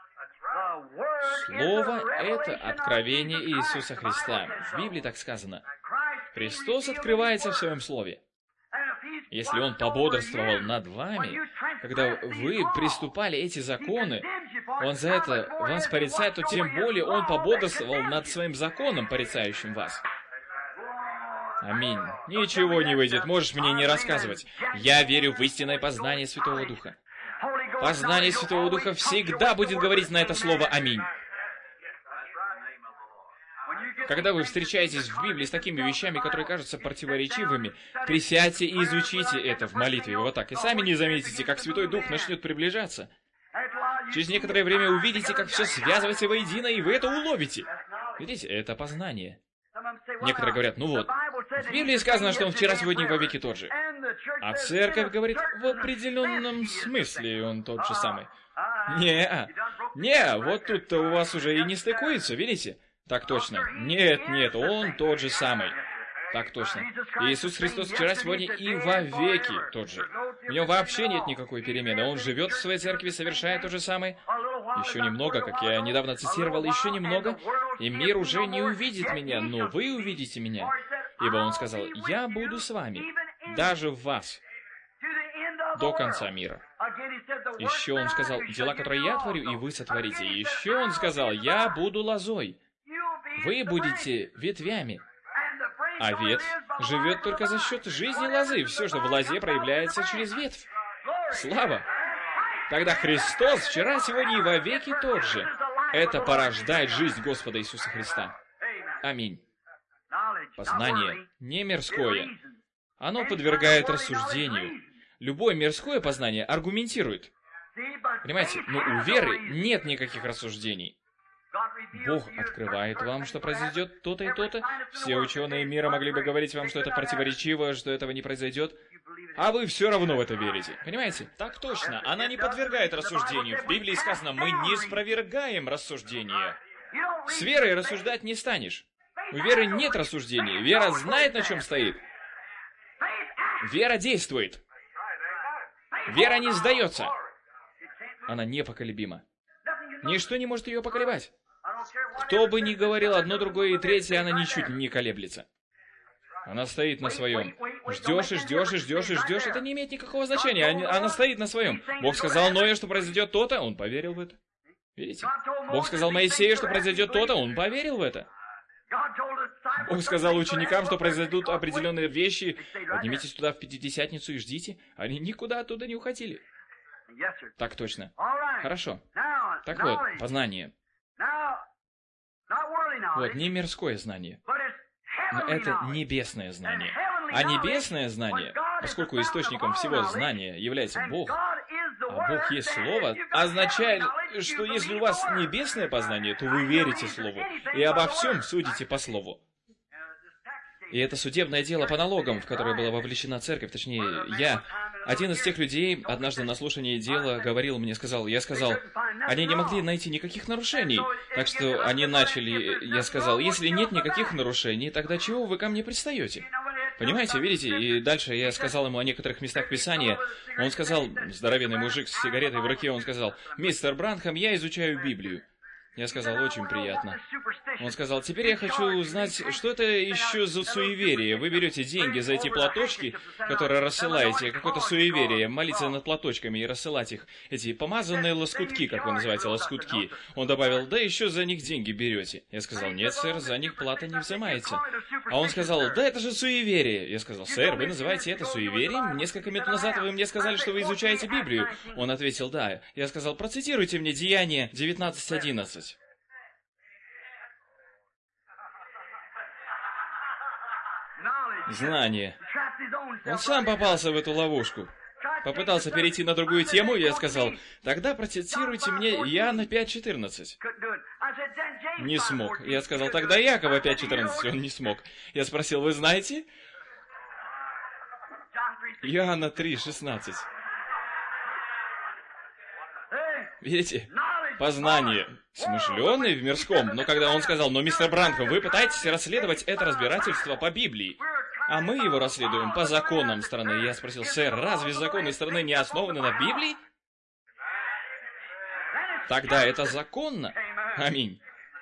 Слово — это откровение Иисуса Христа. В Библии так сказано. Христос открывается в Своем Слове. Если Он пободрствовал над вами, когда вы приступали эти законы, Он за это вас порицает, то тем более Он пободрствовал над Своим законом, порицающим вас. Аминь. Ничего не выйдет, можешь мне не рассказывать. Я верю в истинное познание Святого Духа. Познание Святого Духа всегда будет говорить на это слово «Аминь». Когда вы встречаетесь в Библии с такими вещами, которые кажутся противоречивыми, присядьте и изучите это в молитве. Вот так. И сами не заметите, как Святой Дух начнет приближаться. Через некоторое время увидите, как все связывается воедино, и вы это уловите. Видите, это познание. Некоторые говорят, ну вот, в Библии сказано, что Он вчера, сегодня и вовеки тот же. А церковь говорит, в определенном смысле Он тот же самый. Не, вот тут-то у вас уже и не стыкуется, видите? Так точно. Нет, Он тот же самый. Так точно. Иисус Христос вчера, сегодня и вовеки тот же. У Него вообще нет никакой перемены. Он живет в Своей церкви, совершая то же самое. Еще немного, как я недавно цитировал, еще немного, и мир уже не увидит меня, но вы увидите меня. Ибо Он сказал, я буду с вами, даже в вас, до конца мира. Еще Он сказал, дела, которые я творю, и вы сотворите. Еще Он сказал, я буду лозой. Вы будете ветвями. А ветвь живет только за счет жизни лозы. Все, что в лозе, проявляется через ветвь. Слава! Тогда Христос вчера, сегодня и вовеки тот же. Это порождает жизнь Господа Иисуса Христа. Аминь. Познание не мирское. Оно подвергает рассуждению. Любое мирское познание аргументирует. Понимаете, но у веры нет никаких рассуждений. Бог открывает вам, что произойдет то-то и то-то. Все ученые мира могли бы говорить вам, что это противоречиво, что этого не произойдет. А вы все равно в это верите. Понимаете? Так точно. Она не подвергает рассуждению. В Библии сказано, мы не спровергаем рассуждения. С верой рассуждать не станешь. У веры нет рассуждений. Вера знает, на чем стоит. Вера действует. Вера не сдается. Она непоколебима. Ничто не может ее поколебать. Кто бы ни говорил одно, другое и третье, она ничуть не колеблется. Она стоит на своем. Ждешь и ждешь и ждешь и ждешь. Это не имеет никакого значения. Она стоит на своем. Бог сказал Ною, что произойдет то-то, он поверил в это. Видите? Бог сказал Моисею, что произойдет то-то, он поверил в это. Бог сказал ученикам, что произойдут определенные вещи. Поднимитесь туда в Пятидесятницу и ждите. Они никуда оттуда не уходили. Так точно. Хорошо. Так вот, познание. Вот, не мирское знание, но это небесное знание. А небесное знание Поскольку источником всего знания является Бог, а Бог есть Слово, означает, что если у вас небесное познание, то вы верите Слову и обо всем судите по Слову. И это судебное дело по налогам, в которое была вовлечена церковь, точнее, я. Один из тех людей однажды на слушании дела говорил мне, я сказал, они не могли найти никаких нарушений, так что они начали, я сказал, если нет никаких нарушений, тогда чего вы ко мне пристаете? Понимаете, видите? И дальше я сказал ему о некоторых местах Писания. Он сказал, здоровенный мужик с сигаретой в руке, он сказал, «Мистер Бранхам, я изучаю Библию». Я сказал, очень приятно. Он сказал, теперь я хочу узнать, что это еще за суеверие. Вы берете деньги за эти платочки, которые рассылаете, какое-то суеверие, молиться над платочками и рассылать их. Эти помазанные лоскутки, как вы называете, лоскутки. Он добавил, да еще за них деньги берете. Я сказал, нет, сэр, за них плата не взимается. А он сказал, да это же суеверие. Я сказал, сэр, вы называете это суеверием? Несколько минут назад вы мне сказали, что вы изучаете Библию. Он ответил, да. Я сказал, процитируйте мне Деяния 19:11. Знание. Он сам попался в эту ловушку. Попытался перейти на другую тему, и я сказал, тогда процитируйте мне Иоанна 5:14. Не смог. Я сказал, тогда Иакова 5:14. Он не смог. Я спросил, вы знаете? Иоанна 3:16. Видите? Познание. Смышленый в мирском. Но когда он сказал, но, мистер Бранхам, вы пытаетесь расследовать это разбирательство по Библии, а мы его расследуем по законам страны. Я спросил, сэр, разве законы страны не основаны на Библии? Тогда это законно. Аминь.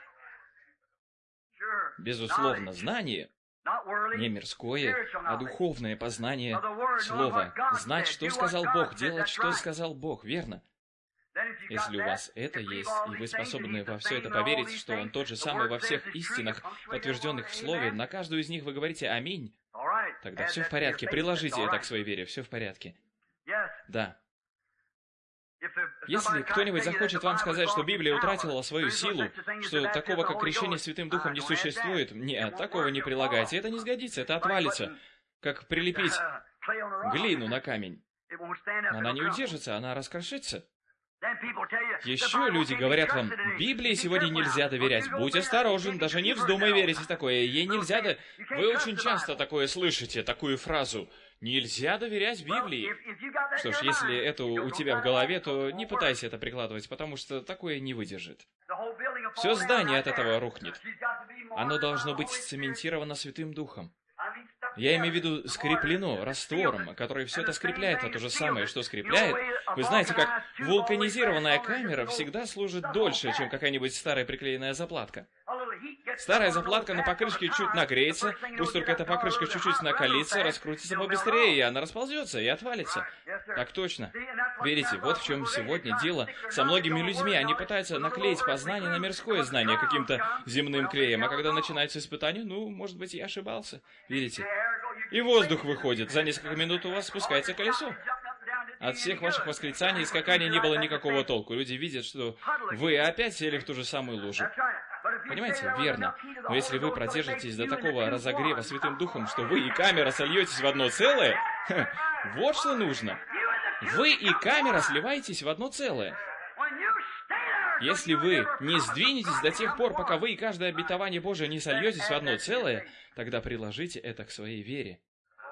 Безусловно, знание не мирское, а духовное познание Слова. Знать, что сказал Бог, делать, что сказал Бог, верно? Если у вас это есть, и вы способны во все это поверить, что Он тот же самый во всех истинах, подтвержденных в Слове, на каждую из них вы говорите «Аминь», тогда все в порядке, приложите это к своей вере, все в порядке. Да. Если кто-нибудь захочет вам сказать, что Библия утратила свою силу, что такого, как крещение Святым Духом, не существует, нет, такого не прилагайте, это не сгодится, это отвалится, как прилепить глину на камень. Она не удержится, она раскрошится. Еще люди говорят вам, Библии сегодня нельзя доверять, будь осторожен, даже не вздумай верить в такое, ей нельзя Вы очень часто такое слышите, такую фразу, нельзя доверять Библии. Что ж, если это у тебя в голове, то не пытайся это прикладывать, потому что такое не выдержит. Все здание от этого рухнет. Оно должно быть сцементировано Святым Духом. Я имею в виду скреплено раствором, который все это скрепляет, а то же самое, что скрепляет. Вы знаете, как вулканизированная камера всегда служит дольше, чем какая-нибудь старая приклеенная заплатка. Старая заплатка на покрышке чуть нагреется, пусть только эта покрышка чуть-чуть накалится, раскрутится побыстрее, и она расползется и отвалится. Так точно. Видите, вот в чем сегодня дело со многими людьми. Они пытаются наклеить познание на мирское знание каким-то земным клеем, а когда начинаются испытания, может быть, я ошибался. Видите? И воздух выходит. За несколько минут у вас спускается колесо. От всех ваших восклицаний и скаканий не было никакого толку. Люди видят, что вы опять сели в ту же самую лужу. Понимаете? Верно. Но если вы продержитесь до такого разогрева Святым Духом, что вы и камера сольетесь в одно целое, вот что нужно. Вы и камера сливаетесь в одно целое. Если вы не сдвинетесь до тех пор, пока вы и каждое обетование Божие не сольетесь в одно целое, тогда приложите это к своей вере.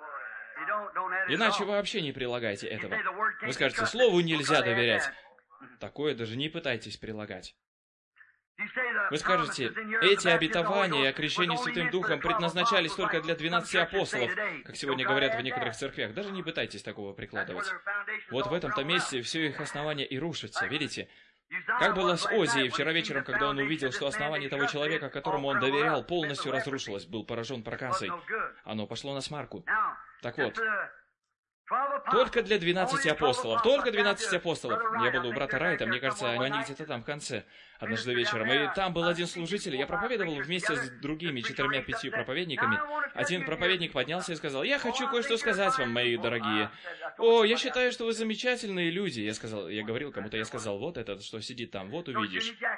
Иначе вообще не прилагайте этого. Вы скажете, Слову нельзя доверять. Такое даже не пытайтесь прилагать. Вы скажете, эти обетования о крещении Святым Духом предназначались только для 12 апостолов, как сегодня говорят в некоторых церквях. Даже не пытайтесь такого прикладывать. Вот в этом-то месте все их основание и рушится, видите? Как было с Озией вчера вечером, когда он увидел, что основание того человека, которому он доверял, полностью разрушилось, был поражен проказой. Оно пошло на смарку. Так вот, только для 12 апостолов. Только 12 апостолов. Я был у брата Райта, мне кажется, они где-то там в конце, однажды вечером. И там был один служитель, я проповедовал вместе с другими 4-5 проповедниками. Один проповедник поднялся и сказал, я хочу кое-что сказать вам, мои дорогие. О, я считаю, что вы замечательные люди. Я говорил кому-то, я сказал, вот этот, что сидит там, вот увидишь.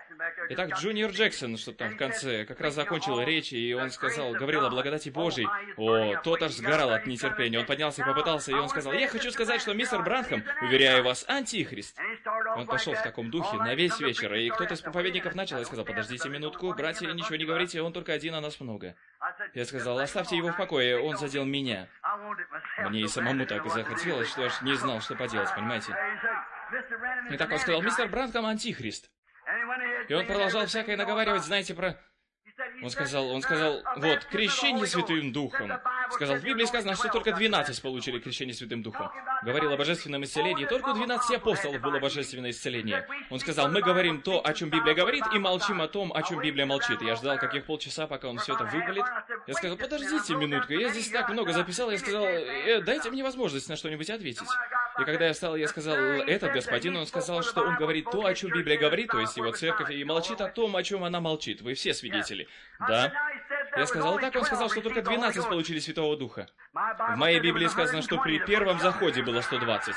Итак, Джуниор Джексон, что там в конце, как раз закончил речь, и он сказал, говорил о благодати Божьей. О, тот аж сгорал от нетерпения. Он поднялся и попытался, и он сказал, я хочу сказать, что мистер Бранхам, уверяю вас, антихрист. Он пошел в таком духе на весь вечер, и кто-то из проповедников начал и сказал, подождите минутку, братья, ничего не говорите, он только один, а нас много. Я сказал, оставьте его в покое, он задел меня. Мне и самому так захотелось, что я аж не знал, что поделать, понимаете? Итак, он сказал, мистер Бранхам антихрист. И он продолжал всякое наговаривать, знаете, про... Он сказал, вот, крещение Святым Духом. Сказал, в Библии сказано, что только 12 получили крещение Святым Духом. Говорил о божественном исцелении, только у 12 апостолов было божественное исцеление. Он сказал, мы говорим то, о чем Библия говорит, и молчим о том, о чем Библия молчит. Я ждал каких полчаса, пока он все это выпалит. Я сказал, подождите минутку, я здесь так много записал, я сказал, дайте мне возможность на что-нибудь ответить. И когда я встал, я сказал, этот господин, он сказал, что он говорит то, о чем Библия говорит, то есть его церковь, и молчит о том, о чем она молчит. Вы все свидетели. Да. Я сказал, так он сказал, что только 12 получили Святого Духа. В моей Библии сказано, что при первом заходе было 120.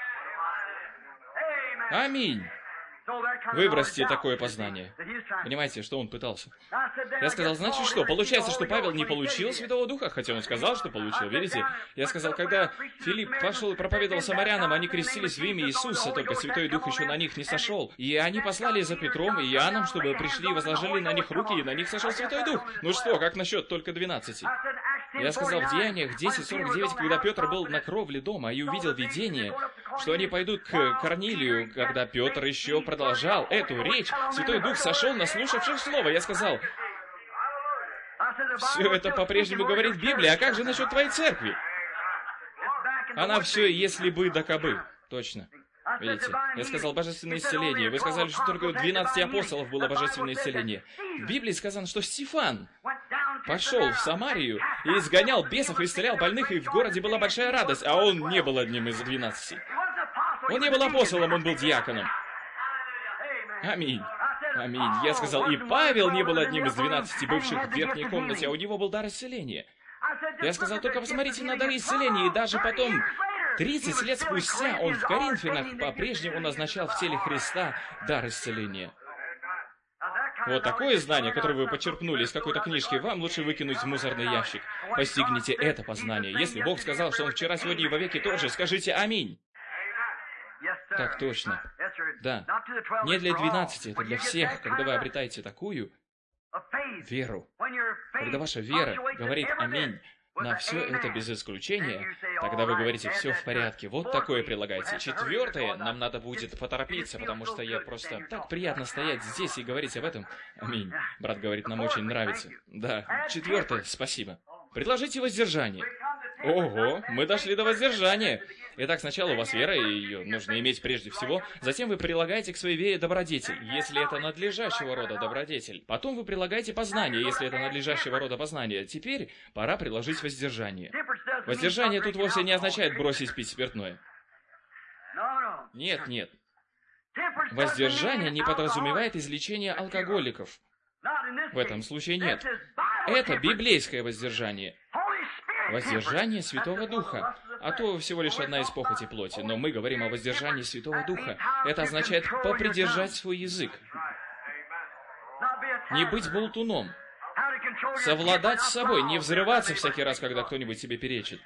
Аминь. Выбросьте такое познание. Понимаете, что он пытался? Я сказал, значит что, получается, что Павел не получил Святого Духа, хотя он сказал, что получил, видите? Я сказал, когда Филипп пошел и проповедовал самарянам, они крестились в имя Иисуса, только Святой Дух еще на них не сошел. И они послали за Петром и Иоанном, чтобы пришли и возложили на них руки, и на них сошел Святой Дух. Ну что, как насчет только 12? Я сказал, в Деяниях 10:49, когда Петр был на кровле дома и увидел видение, что они пойдут к Корнилию, когда Петр еще продолжал эту речь, Святой Дух сошел на слушавших слово. Я сказал, все это по-прежнему говорит Библия, а как же насчет твоей церкви? Она все если бы да кабы. Точно. Видите? Я сказал божественное исцеление. Вы сказали, что только у 12 апостолов было божественное исцеление. В Библии сказано, что Стефан пошел в Самарию и изгонял бесов и исцелял больных, и в городе была большая радость, а он не был одним из 12. Он не был апостолом, он был диаконом. Аминь. Аминь. Я сказал, и Павел не был одним из 12, бывших в верхней комнате, а у него был дар исцеления. Я сказал, только посмотрите на дары исцеления, и даже потом, 30 лет спустя, он в Коринфянах по-прежнему назначал в теле Христа дар исцеления. Вот такое знание, которое вы почерпнули из какой-то книжки, вам лучше выкинуть в мусорный ящик. Постигните это познание. Если Бог сказал, что Он вчера, сегодня и вовеки тот же, скажите «Аминь». Так точно. Да. Не для 12, это для всех, когда вы обретаете такую веру. Когда ваша вера говорит «Аминь» на все это без исключения, тогда вы говорите «все в порядке». Вот такое прилагайте. Четвертое, нам надо будет поторопиться, потому что я просто... Так приятно стоять здесь и говорить об этом. Аминь. Брат говорит, нам очень нравится. Да. Четвертое, спасибо. Предложите воздержание. Ого, мы дошли до воздержания. Итак, сначала у вас вера, и ее нужно иметь прежде всего. Затем вы прилагаете к своей вере добродетель, если это надлежащего рода добродетель. Потом вы прилагаете познание, если это надлежащего рода познание. Теперь пора приложить воздержание. Воздержание тут вовсе не означает бросить пить спиртное. Нет, нет. Воздержание не подразумевает излечение алкоголиков. В этом случае нет. Это библейское воздержание. Воздержание Святого Духа. А то всего лишь одна из похоти плоти. Но мы говорим о воздержании Святого Духа. Это означает попридержать свой язык. Не быть болтуном. Совладать с собой. Не взрываться всякий раз, когда кто-нибудь тебе перечит.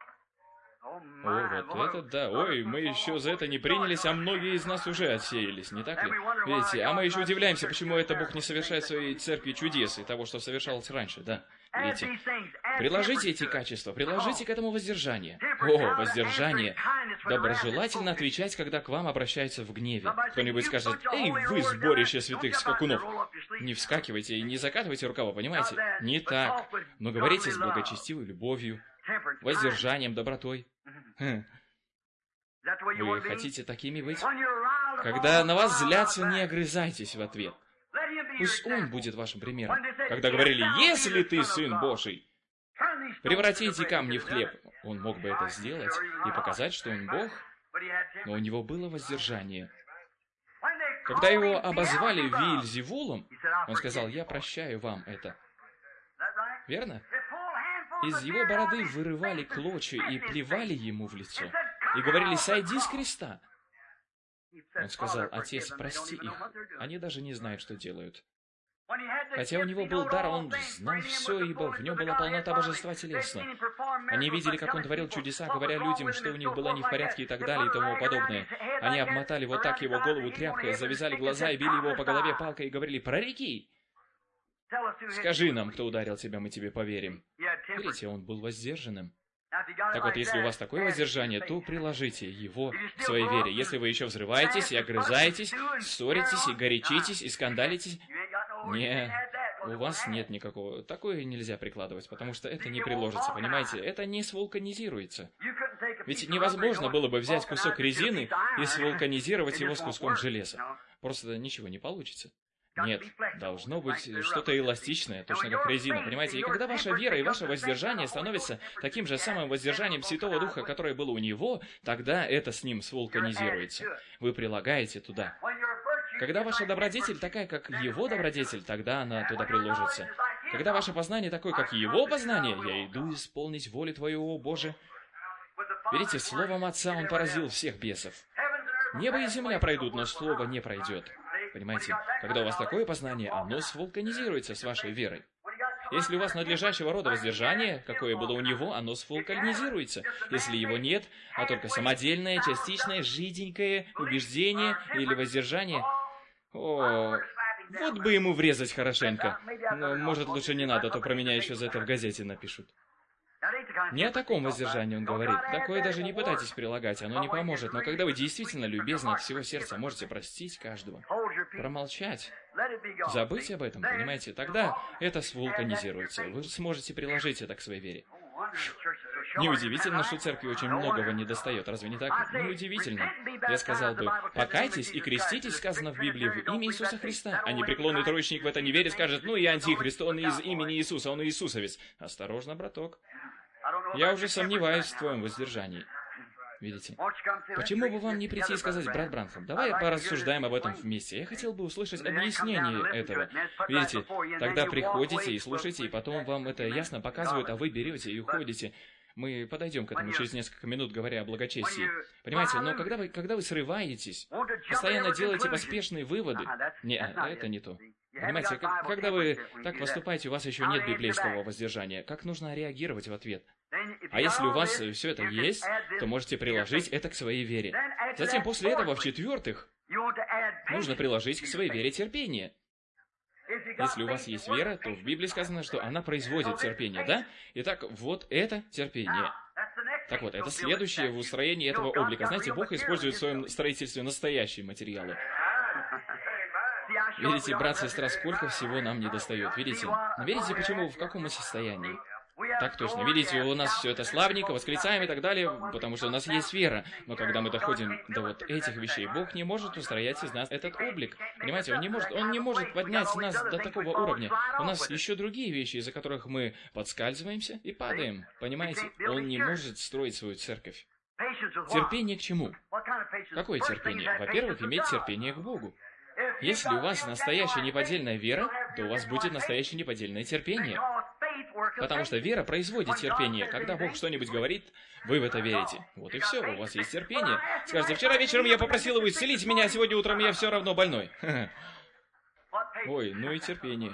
О, вот это да. Ой, мы еще за это не принялись, а многие из нас уже отсеялись, не так ли? Видите, а мы еще удивляемся, почему это Бог не совершает в своей церкви чудес и того, что совершалось раньше, да. Видите, приложите эти качества, приложите к этому воздержание. О, воздержание. Доброжелательно отвечать, когда к вам обращаются в гневе. Кто-нибудь скажет, «Эй, вы, сборище святых скакунов!» Не вскакивайте и не закатывайте рукава, понимаете? Не так. Но говорите с благочестивой любовью, воздержанием, добротой. Вы хотите такими быть? Когда на вас злятся, не огрызайтесь в ответ. Пусть Он будет вашим примером. Когда говорили, «Если ты Сын Божий, превратите камни в хлеб», Он мог бы это сделать и показать, что Он Бог, но у Него было воздержание. Когда Его обозвали Виэльзевулом, Он сказал, «Я прощаю вам это». Верно? Из Его бороды вырывали клочья и плевали Ему в лицо. И говорили, «Сойди с креста». Он сказал: «Отец, прости их, они даже не знают, что делают». Хотя у него был дар, он знал все, ибо в нем была полнота божества телесно. Они видели, как он творил чудеса, говоря людям, что у них было не в порядке и так далее и тому подобное. Они обмотали вот так его голову тряпкой, завязали глаза и били его по голове палкой и говорили: «Прореки! Скажи нам, кто ударил тебя, мы тебе поверим». Видите, он был воздержанным. Так вот, если у вас такое воздержание, то приложите его к своей вере. Если вы еще взрываетесь и огрызаетесь, ссоритесь и горячитесь и скандалитесь, не, у вас нет никакого. Такое нельзя прикладывать, потому что это не приложится, понимаете? Это не свулканизируется. Ведь невозможно было бы взять кусок резины и свулканизировать его с куском железа. Просто ничего не получится. Нет, должно быть что-то эластичное, точно как резина, понимаете? И когда ваша вера и ваше воздержание становятся таким же самым воздержанием Святого Духа, которое было у него, тогда это с ним свулканизируется. Вы прилагаете туда. Когда ваша добродетель такая, как его добродетель, тогда она туда приложится. Когда ваше познание такое, как его познание, я иду исполнить волю Твою, о Боже. Видите, словом Отца он поразил всех бесов. Небо и земля пройдут, но слово не пройдет. Понимаете, когда у вас такое познание, оно свулканизируется с вашей верой. Если у вас надлежащего рода воздержание, какое было у него, оно свулканизируется. Если его нет, а только самодельное, частичное, жиденькое убеждение или воздержание, о, вот бы ему врезать хорошенько. Но, может, лучше не надо, а то про меня еще за это в газете напишут. Не о таком воздержании он говорит. Такое даже не пытайтесь прилагать, оно не поможет. Но когда вы действительно любезно от всего сердца можете простить каждого, промолчать, забыть об этом, понимаете, тогда это свулканизируется. Вы сможете приложить это к своей вере. Неудивительно, что церкви очень многого не достает, разве не так? Неудивительно. Я сказал бы: покайтесь и креститесь, сказано в Библии, в имя Иисуса Христа. А непреклонный троечник в это не верит, скажет: ну и антихрист, он из имени Иисуса, он иисусовец. Осторожно, браток. Я уже сомневаюсь в твоем воздержании. Видите? Почему бы вам не прийти и сказать: брат Бранхам, давай порассуждаем об этом вместе. Я хотел бы услышать объяснение этого. Видите, тогда приходите и слушайте, и потом вам это ясно показывают, а вы берете и уходите. Мы подойдем к этому через несколько минут, говоря о благочестии. Понимаете, но когда вы срываетесь, постоянно делаете поспешные выводы... Не, это не то. Понимаете, когда вы так поступаете, у вас еще нет библейского воздержания. Как нужно реагировать в ответ? А если у вас все это есть, то можете приложить это к своей вере. Затем, после этого, в-четвертых, нужно приложить к своей вере терпение. Если у вас есть вера, то в Библии сказано, что она производит терпение, да? Итак, вот это терпение. Так вот, это следующее в устроении этого облика. Знаете, Бог использует в своем строительстве настоящие материалы. Видите, брат, сестра, сколько всего нам не достает. Видите? Видите, почему, в каком мы состоянии? Так точно. Видите, у нас все это славненько, восклицаем и так далее, потому что у нас есть вера. Но когда мы доходим до вот этих вещей, Бог не может устроять из нас этот облик. Понимаете, Он не может поднять нас до такого уровня. У нас еще другие вещи, из-за которых мы подскальзываемся и падаем. Понимаете? Он не может строить свою церковь. Терпение к чему? Какое терпение? Во-первых, иметь терпение к Богу. Если у вас настоящая неподдельная вера, то у вас будет настоящее неподдельное терпение. Потому что вера производит терпение. Когда Бог что-нибудь говорит, вы в это верите. Вот и все, у вас есть терпение. Скажете: вчера вечером я попросил его исцелить меня, а сегодня утром я все равно больной. Ой, ну и терпение.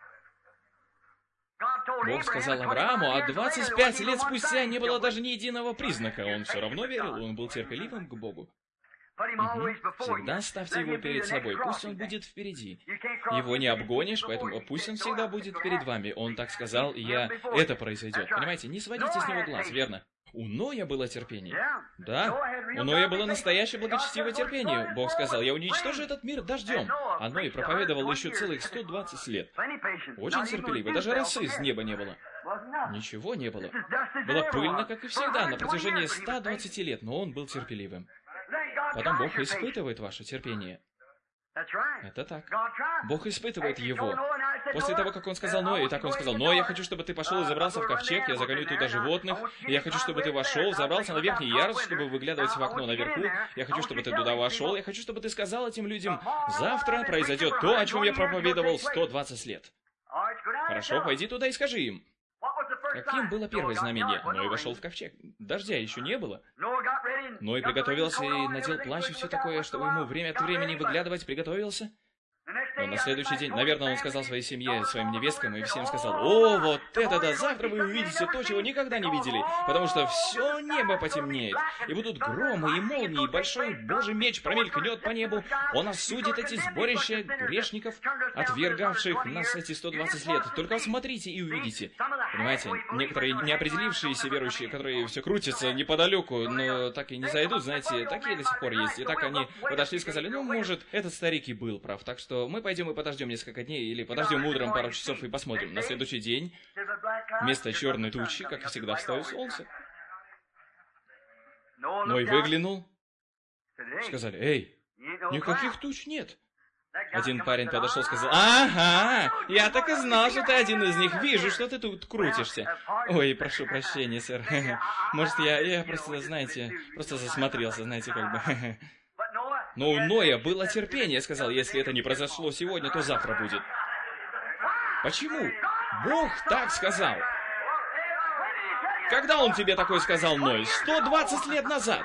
Бог сказал Аврааму, а 25 лет спустя не было даже ни единого признака. Он все равно верил, он был терпеливым к Богу. Всегда ставьте его перед собой, пусть он будет впереди. Его не обгонишь, поэтому пусть он всегда будет перед вами. Он так сказал, и это произойдет. Понимаете, не сводите с него глаз, верно? У Ноя было терпение. Да, у Ноя было настоящее благочестивое терпение. Бог сказал: я уничтожу этот мир дождем. А Ной проповедовал еще целых 120 лет. Очень терпеливо, даже росы с неба не было. Ничего не было. Было пыльно, как и всегда, на протяжении 120 лет, но он был терпеливым. Потом Бог испытывает ваше терпение. Это так. Бог испытывает его. После того, как он сказал Ноя, и так он сказал: Ной, я хочу, чтобы ты пошел и забрался в ковчег, я загоню туда животных, и я хочу, чтобы ты вошел, забрался на верхний ярус, чтобы выглядывать в окно наверху, я хочу, чтобы ты туда вошел, я хочу, чтобы ты сказал этим людям: завтра произойдет то, о чем я проповедовал 120 лет. Хорошо, пойди туда и скажи им. Каким было первое знамение? Ной вошел в ковчег. Дождя еще не было. Ной приготовился и надел плащ и все такое, чтобы ему время от времени выглядывать, приготовился. Но на следующий день, наверное, он сказал своей семье, своим невесткам и всем сказал: «О, вот это да! Завтра вы увидите то, чего никогда не видели, потому что все небо потемнеет, и будут громы и молнии, и большой Божий меч промелькнет по небу. Он осудит эти сборища грешников, отвергавших нас эти 120 лет. Только смотрите и увидите». Понимаете, некоторые неопределившиеся верующие, которые все крутятся неподалеку, но так и не зайдут, знаете, такие до сих пор есть. И так они подошли и сказали: «Ну, может, этот старик и был прав, так что мы пойдем и подождем несколько дней, или подождем утром пару часов и посмотрим». На следующий день вместо черной тучи, как и всегда, встает солнце. Ной выглянул. Сказали: «Эй, никаких туч нет». Один парень подошел и сказал: «Ага, я так и знал, что ты один из них. Вижу, что ты тут крутишься». «Ой, прошу прощения, сэр. Может, я просто, знаете, просто засмотрелся, знаете, как бы». Но у Ноя было терпение, сказал: «Если это не произошло сегодня, то завтра будет». Почему? Бог так сказал. Когда он тебе такое сказал, Ной? 120 лет назад.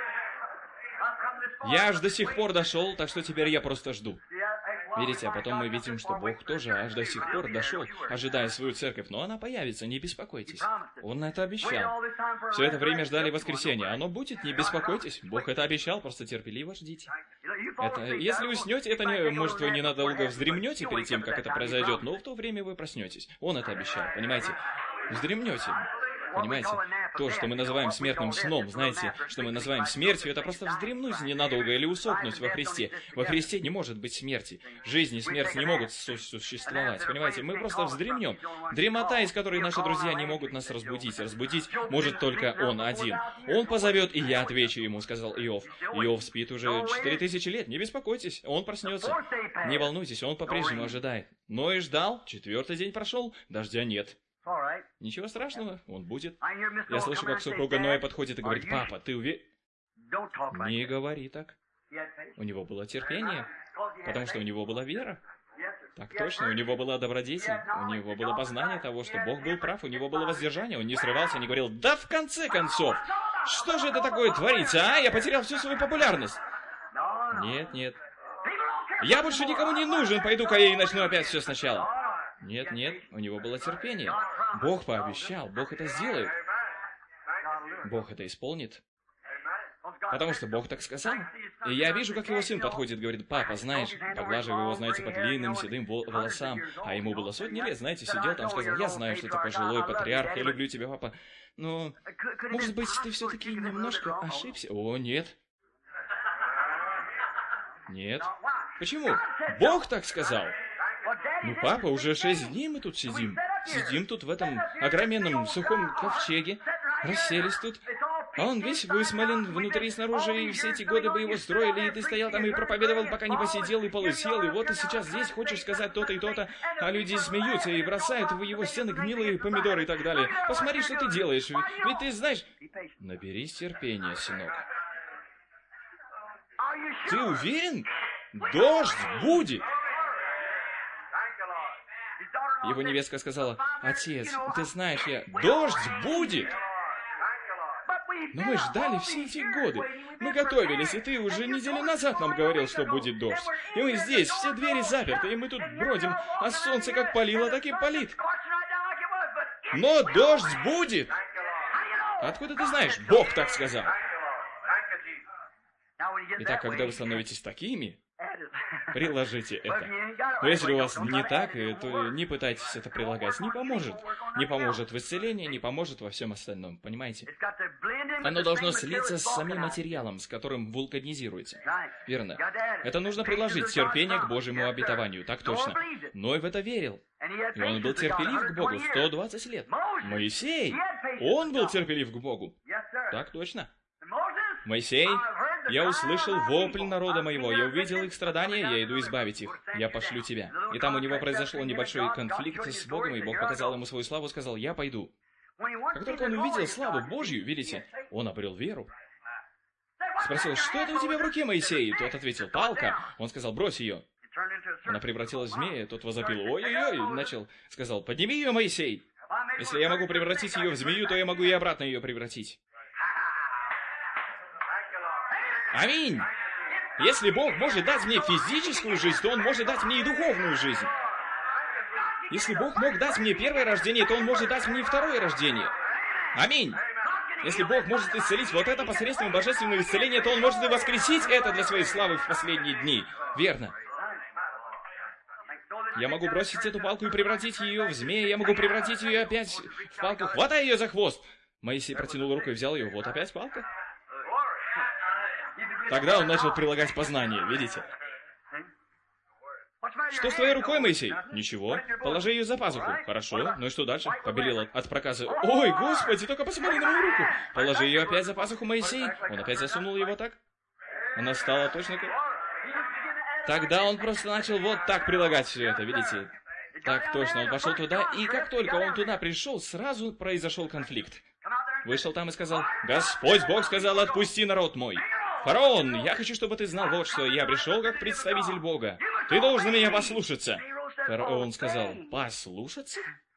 Я аж до сих пор дошел, так что теперь я просто жду. Видите, а потом мы видим, что Бог тоже аж до сих пор дошел, ожидая свою церковь, но она появится, не беспокойтесь. Он это обещал. Все это время ждали воскресенья. Оно будет, не беспокойтесь. Бог это обещал, просто терпеливо ждите. Если уснете, это не, может, вы ненадолго вздремнете перед тем, как это произойдет, но в то время вы проснетесь. Он это обещал, понимаете? Вздремнете. Понимаете? То, что мы называем смертным сном, знаете, что мы называем смертью, это просто вздремнуть ненадолго или усопнуть во Христе. Во Христе не может быть смерти. Жизнь и смерть не могут существовать, понимаете? Мы просто вздремнем. Дремота, из которой наши друзья не могут нас разбудить. Разбудить может только Он один. Он позовет, и я отвечу ему, сказал Иов. Иов спит уже 4000 лет, не беспокойтесь, он проснется. Не волнуйтесь, он по-прежнему ожидает. Но и ждал, 4-й день прошел, дождя нет. Ничего страшного, он будет. Я слышу, как супруга Ноя подходит и говорит: «Папа, ты уверен?» Не говори так. У него было терпение, потому что у него была вера. Так точно, у него была добродетель, у него было познание того, что Бог был прав, у него было воздержание, он не срывался, не говорил: «Да в конце концов, что же это такое творится, а? Я потерял всю свою популярность». Нет, нет. «Я больше никому не нужен, пойду-ка я и начну опять все сначала». Нет, нет, у него было терпение. Бог пообещал, Бог это сделает. Бог это исполнит. Потому что Бог так сказал. И я вижу, как его сын подходит, говорит: «Папа, знаешь», поглаживаю его, знаете, по длинным седым волосам, а ему было 100 лет, знаете, сидел там, сказал: «Я знаю, что ты пожилой патриарх, я люблю тебя, папа, но, может быть, ты все-таки немножко ошибся?» О, нет. Нет. Почему? Бог так сказал. Ну, папа, уже 6 дней мы тут сидим. Сидим тут в этом огроменном сухом ковчеге. Расселись тут. А он весь высмолен внутри и снаружи, и все эти годы бы его строили, и ты стоял там и проповедовал, пока не посидел и полысел, и вот ты сейчас здесь хочешь сказать то-то и то-то, а люди смеются и бросают в его стены гнилые помидоры и так далее. Посмотри, что ты делаешь, ведь ты знаешь... Наберись терпения, сынок. Ты уверен? Дождь будет! Его невестка сказала: «Отец, ты знаешь, дождь будет!» Но мы ждали все эти годы. Мы готовились, и ты уже неделю назад нам говорил, что будет дождь. И мы здесь, все двери заперты, и мы тут бродим, а солнце как палило, так и палит. Но дождь будет! Откуда ты знаешь? Бог так сказал. Итак, когда вы становитесь такими, приложите это. Но если у вас не так, то не пытайтесь это прилагать. Не поможет. Не поможет в исцелении, не поможет во всем остальном. Понимаете? Оно должно слиться с самим материалом, с которым вулканизируется. Верно. Это нужно приложить терпение к Божьему обетованию. Так точно. Ной в это верил. И он был терпелив к Богу 120 лет. Моисей, он был терпелив к Богу. Так точно. Моисей, я услышал вопль народа моего, я увидел их страдания, я иду избавить их, я пошлю тебя. И там у него произошел небольшой конфликт с Богом, и Бог показал ему свою славу, сказал: «Я пойду». Как только он увидел славу Божью, видите, он обрел веру. Спросил: «Что это у тебя в руке, Моисей?» Тот ответил: «Палка». Он сказал: «Брось ее». Она превратилась в змея, тот возопил: «Ой-ой-ой», сказал: «Подними ее, Моисей. Если я могу превратить ее в змею, то я могу и обратно ее превратить». Аминь. Если Бог может дать мне физическую жизнь, то Он может дать мне и духовную жизнь. Если Бог мог дать мне первое рождение, то Он может дать мне и второе рождение. Аминь. Если Бог может исцелить вот это посредством божественного исцеления, то Он может и воскресить это для своей славы в последние дни. Верно. Я могу бросить эту палку и превратить ее в змея. Я могу превратить ее опять в палку. Хватай ее за хвост! Моисей протянул руку и взял ее. Вот опять палка. Тогда он начал прилагать познание, видите? Что с твоей рукой, Моисей? Ничего. Положи ее за пазуху. Хорошо. Ну и что дальше? Побелел от проказа. Ой, Господи, только посмотри на мою руку. Положи ее опять за пазуху, Моисей. Он опять засунул его так. Она стала точно как... Тогда он просто начал вот так прилагать все это, видите? Так точно, он пошел туда, и как только он туда пришел, сразу произошел конфликт. Вышел там и сказал: «Господь Бог сказал, отпусти народ мой. Фараон, я хочу, чтобы ты знал вот что, я пришел как представитель Бога. Ты должен меня послушаться». Фараон сказал: «Послушаться?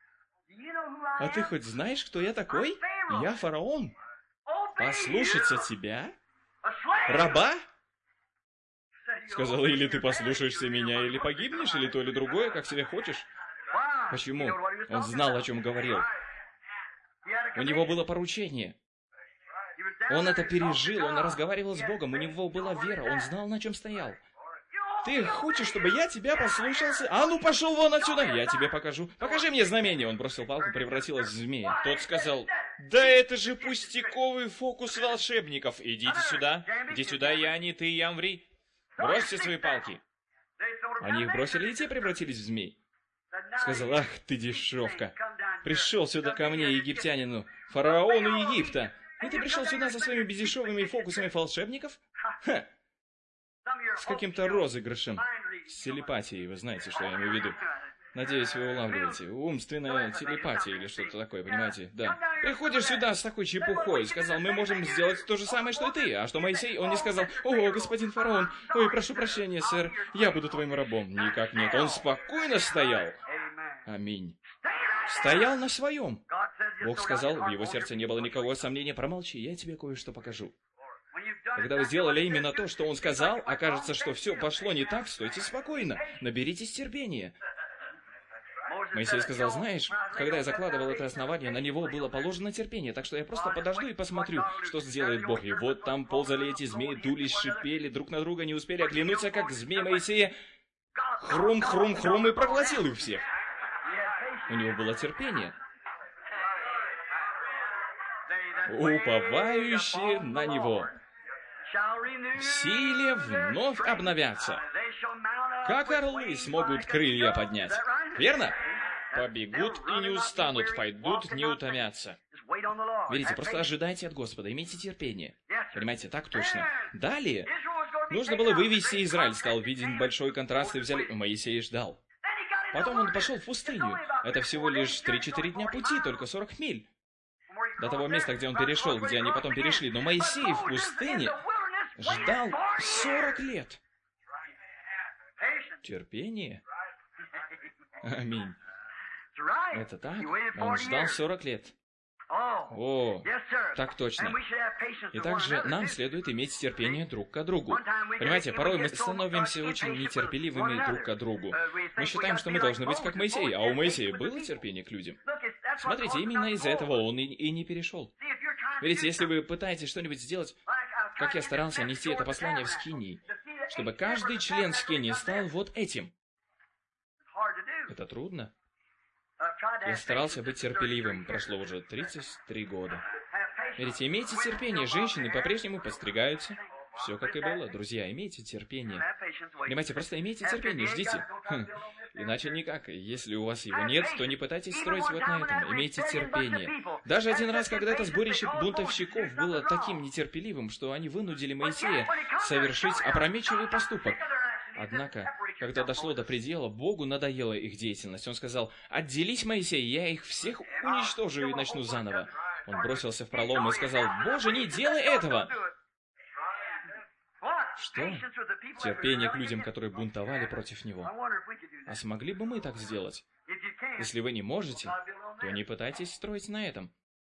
А ты хоть знаешь, кто я такой? Я фараон. Послушаться тебя? Раба?» Сказал: «Или ты послушаешься меня, или погибнешь, или то, или другое, как себе хочешь». Почему? Он знал, о чем говорил. У него было поручение. Он это пережил, он разговаривал с Богом, у него была вера, он знал, на чем стоял. «Ты хочешь, чтобы я тебя послушался? А ну пошел вон отсюда, я тебе покажу. Покажи мне знамение». Он бросил палку, превратилась в змея. Тот сказал: «Да это же пустяковый фокус волшебников. Идите сюда, я не ты, Ямври. Бросьте свои палки». Они их бросили, и те превратились в змей. Сказал: «Ах ты дешевка! Пришел сюда ко мне, египтянину, фараону Египта, и ты пришел сюда со своими бездешевыми фокусами волшебников? Ха! С каким-то розыгрышем, с телепатией, вы знаете, что я имею в виду. Надеюсь, вы улавливаете. Умственная телепатия или что-то такое, понимаете? Да. Приходишь сюда с такой чепухой, сказал: мы можем сделать то же самое, что и ты. А что Моисей? Он не сказал: о, господин фараон, ой, прошу прощения, сэр, я буду твоим рабом. Никак нет. Он спокойно стоял. Аминь. Стоял на своем. Бог сказал, в его сердце не было никакого сомнения: промолчи, я тебе кое-что покажу. Когда вы сделали именно то, что он сказал, окажется, что все пошло не так, стойте спокойно, наберитесь терпения. Моисей сказал: знаешь, когда я закладывал это основание, на него было положено терпение, так что я просто подожду и посмотрю, что сделает Бог. И вот там ползали эти змеи, дулись, шипели, друг на друга не успели оглянуться, как змей Моисея хрум-хрум-хрум и проглотил их всех. У него было терпение. Уповающие на него в силе вновь обновятся. Как орлы смогут крылья поднять. Верно? Побегут и не устанут, пойдут, не утомятся. Видите, просто ожидайте от Господа, имейте терпение. Понимаете, так точно. Далее нужно было вывести Израиль. Стал виден большой контраст, и взяли... Моисей ждал. Потом он пошел в пустыню. Это всего лишь 3-4 дня пути, только 40 миль. До того места, где он перешел, где они потом перешли. Но Моисей в пустыне ждал 40 лет. Терпение. Аминь. Это так? Он ждал 40 лет. О, так точно. И также нам следует иметь терпение друг к другу. Понимаете, порой мы становимся очень нетерпеливыми друг к другу. Мы считаем, что мы должны быть как Моисей, а у Моисея было терпение к людям. Смотрите, именно из-за этого он и не перешел. Видите, если вы пытаетесь что-нибудь сделать, как я старался нести это послание в Скинии, чтобы каждый член Скинии стал вот этим. Это трудно. Я старался быть терпеливым. Прошло уже 33 года. Видите, имейте терпение. Женщины по-прежнему подстригаются. Все как и было. Друзья, имейте терпение. Понимаете, просто имейте терпение, ждите. Иначе никак. Если у вас его нет, то не пытайтесь строить вот на этом. Имейте терпение. Даже один раз, когда это сборище бунтовщиков было таким нетерпеливым, что они вынудили Моисея совершить опрометчивый поступок. Однако, когда дошло до предела, Богу надоела их деятельность. Он сказал: «Отделись, Моисей, я их всех уничтожу и начну заново». Он бросился в пролом и сказал: «Боже, не делай этого!» Что? Терпение к людям, которые бунтовали против него. А смогли бы мы так сделать? Если вы не можете, то не пытайтесь строить на этом.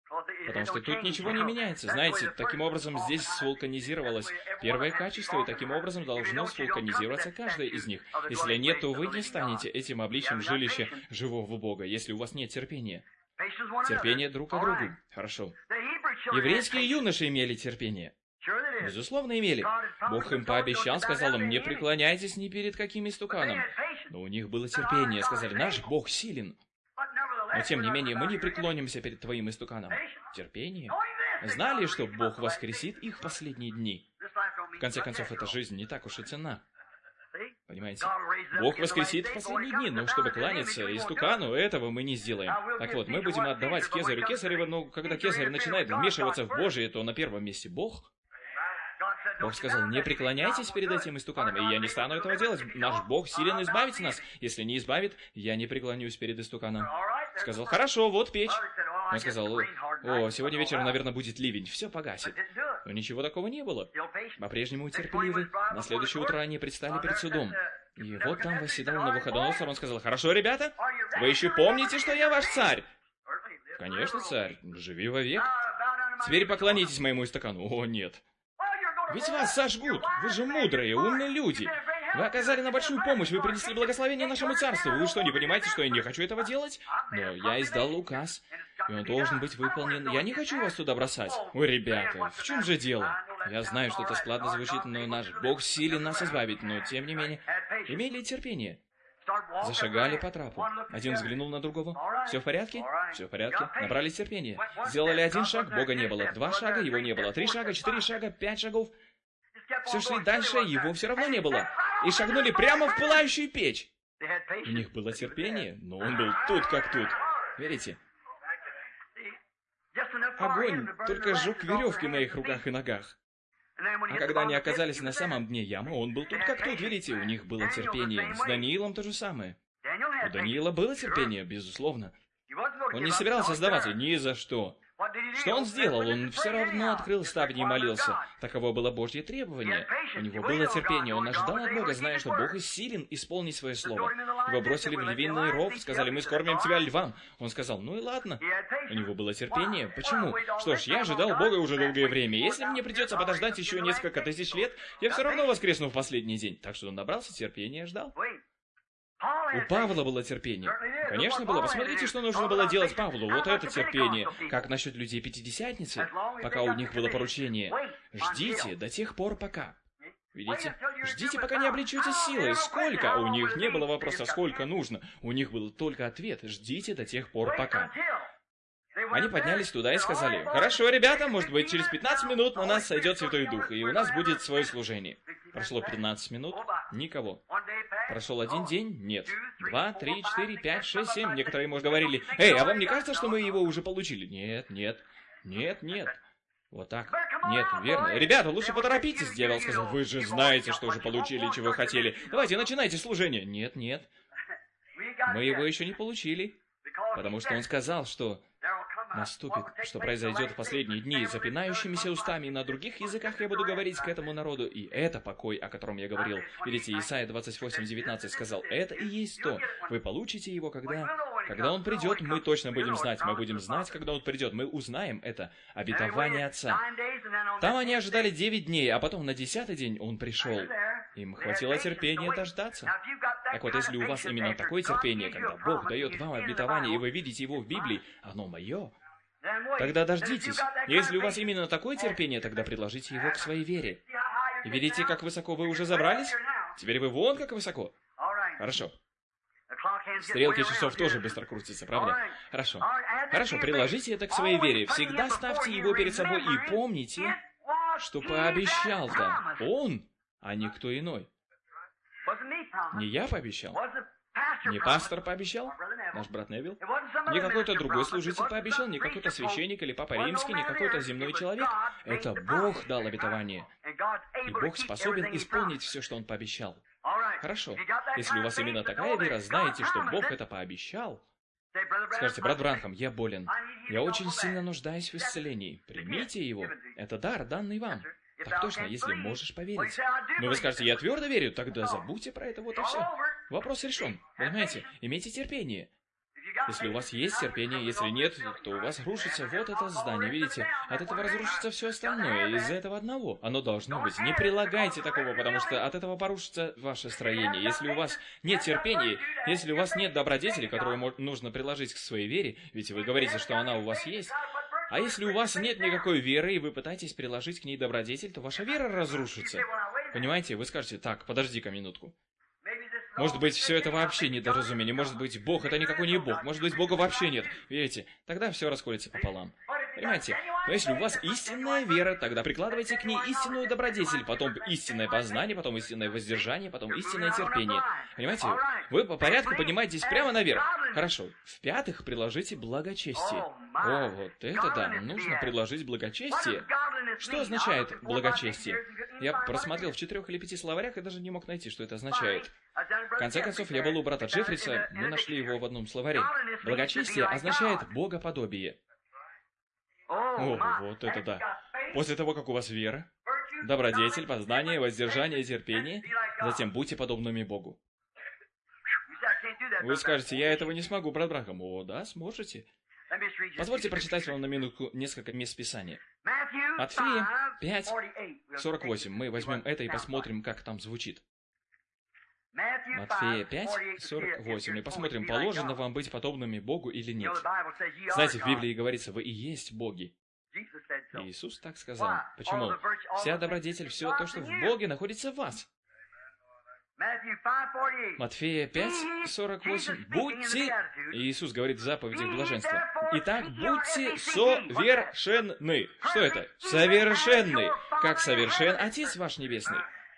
Потому что тут ничего не меняется. Знаете, таким образом здесь свулканизировалось первое качество, и таким образом должно свулканизироваться каждое из них. Если нет, то вы не станете этим обличием жилища живого Бога, если у вас нет терпения. Терпение друг к другу. Хорошо. Еврейские юноши имели терпение. Безусловно, имели. Бог им пообещал, сказал им, не преклоняйтесь ни перед каким истуканом. Но у них было терпение, сказали, наш Бог силен. Но тем не менее, мы не преклонимся перед твоим истуканом. Терпение. Знали, что Бог воскресит их в последние дни. В конце концов, эта жизнь не так уж и ценна. Понимаете? Бог воскресит в последние дни, но чтобы кланяться истукану, этого мы не сделаем. Так вот, мы будем отдавать Кезарю Кесарева, но когда Кезарь начинает вмешиваться в Божие, то на первом месте Бог. Бог сказал, не преклоняйтесь перед этим истуканом, и я не стану этого делать. Наш Бог силен избавить нас. Если не избавит, я не преклонюсь перед истуканом. Сказал, хорошо, вот печь. Он сказал, о, сегодня вечером, наверное, будет ливень, все погасит. Но ничего такого не было. По-прежнему терпеливы. На следующее утро они предстали перед судом. И вот там восседал Навуходоносор, он сказал, хорошо, ребята, вы еще помните, что я ваш царь? Конечно, царь, живи вовек. Теперь поклонитесь моему истукану. О, нет. Ведь вас сожгут, вы же мудрые, умные люди. Вы оказали нам большую помощь, вы принесли благословение нашему царству. Вы что, не понимаете, что я не хочу этого делать? Но я издал указ, и он должен быть выполнен. Я не хочу вас туда бросать. Ой, ребята, в чем же дело? Я знаю, что это складно звучит, но наш Бог силен нас избавить, но тем не менее, имели терпение. Зашагали по трапу. Один взглянул на другого. Все в порядке? Все в порядке. Набрались терпения. Сделали один шаг, Бога не было. 2 шага, его не было. 3 шага, 4 шага, 5 шагов. Все шли дальше, его все равно не было. И шагнули прямо в пылающую печь. У них было терпение, но он был тут как тут. Верите? Огонь только сжег веревки на их руках и ногах. А когда они оказались на самом дне ямы, он был тут как тут, видите, у них было терпение. С Даниилом то же самое. У Даниила было терпение, безусловно. Он не собирался сдаваться ни за что. Что он сделал? Он все равно открыл ставни и молился. Таково было Божье требование. У него было терпение, он ожидал от Бога, зная, что Бог силен исполнить свое слово. Его бросили в львиный ров, сказали, мы скормим тебя львам. Он сказал, ну и ладно. У него было терпение. Почему? Что ж, я ожидал Бога уже долгое время. Если мне придется подождать еще несколько тысяч лет, я все равно воскресну в последний день. Так что он набрался терпения и ждал. У Павла было терпение. Конечно, было. Посмотрите, что нужно было делать Павлу. Вот это терпение. Как насчет людей Пятидесятницы? Пока у них было поручение. Ждите до тех пор, пока. Видите? Ждите, пока не облечетесь силой. Сколько? У них не было вопроса, сколько нужно. У них был только ответ. Ждите до тех пор, пока. Они поднялись туда и сказали, хорошо, ребята, может быть, через 15 минут на нас сойдет Святой Дух, и у нас будет свое служение. Прошло 15 минут, никого. Прошел 1 день, нет. 2, 3, 4, 5, 6, 7, некоторые, может, говорили, эй, а вам не кажется, что мы его уже получили? Нет, нет, нет, нет. Вот так. Нет, верно. Ребята, лучше поторопитесь, дьявол сказал, вы же знаете, что уже получили, чего хотели. Давайте, начинайте служение. Нет, нет. Мы его еще не получили, потому что он сказал, что наступит, что произойдет в последние дни, запинающимися устами, и на других языках я буду говорить к этому народу, и это покой, о котором я говорил. Видите, Исайя 28:19 сказал, это и есть то. Вы получите его, когда он придет, мы точно будем знать. Мы будем знать, когда он придет. Мы узнаем это обетование Отца. Там они ожидали 9 дней, а потом на 10-й день он пришел. Им хватило терпения дождаться. Так вот, если у вас именно такое терпение, когда Бог дает вам обетование, и вы видите его в Библии, оно мое, тогда дождитесь. Если у вас именно такое терпение, тогда предложите его к своей вере. И видите, как высоко вы уже забрались? Теперь вы вон как высоко. Хорошо. Стрелки часов тоже быстро крутятся, правда? Хорошо. Хорошо, приложите это к своей вере. Всегда ставьте его перед собой и помните, что пообещал-то он, а не кто иной. Не я пообещал. Не пастор пообещал, наш брат Невилл, не какой-то другой служитель пообещал, не какой-то священник или папа римский, не какой-то земной человек. Это Бог дал обетование. И Бог способен исполнить все, что Он пообещал. Хорошо. Если у вас именно такая вера, знаете, что Бог это пообещал. Скажите, брат Бранхам, я болен. Я очень сильно нуждаюсь в исцелении. Примите его. Это дар, данный вам. Так точно, если можешь поверить. Но вы скажете, я твердо верю, тогда забудьте про это, вот и все. Вопрос решен. Понимаете? Имейте терпение. Если у вас есть терпение, если нет, то у вас рушится вот это здание, видите? От этого разрушится все остальное, из-за этого одного. Оно должно быть. Не прилагайте такого, потому что от этого порушится ваше строение. Если у вас нет терпения, если у вас нет добродетели, которую нужно приложить к своей вере, ведь вы говорите, что она у вас есть, а если у вас нет никакой веры, и вы пытаетесь приложить к ней добродетель, то ваша вера разрушится. Понимаете? Вы скажете, так, подожди-ка минутку. Может быть, все это вообще недоразумение. Может быть, Бог это никакой не Бог. Может быть, Бога вообще нет. Видите? Тогда все расходится пополам. Понимаете? Но если у вас истинная вера, тогда прикладывайте к ней истинную добродетель, потом истинное познание, потом истинное воздержание, потом истинное терпение. Понимаете? Вы по порядку поднимаетесь прямо наверх. Хорошо. В-пятых, приложите благочестие. О, вот это да. Нужно предложить благочестие. Что означает благочестие? Я просмотрел в 4 или 5 словарях и даже не мог найти, что это означает. В конце концов, я был у брата Джеффриса, мы нашли его в одном словаре. Благочестие означает богоподобие. О, вот это да. После того, как у вас вера, добродетель, познание, воздержание, терпение, затем будьте подобными Богу. Вы скажете, я этого не смогу, брат Брахам. О, да, сможете. Позвольте прочитать вам на минутку несколько мест Писания. Матфея 5:48. Мы возьмем это и посмотрим, как там звучит. Матфея 5:48. И посмотрим, положено вам быть подобными Богу или нет. Знаете, в Библии говорится, вы и есть боги. Иисус так сказал. Почему? Вся добродетель, все то, что в Боге, находится в вас. Матфея 5:48. Будьте... Иисус говорит в заповедях блаженства. Итак, будьте совершенны. Что это? Совершенны. Как совершен Отец ваш Небесный.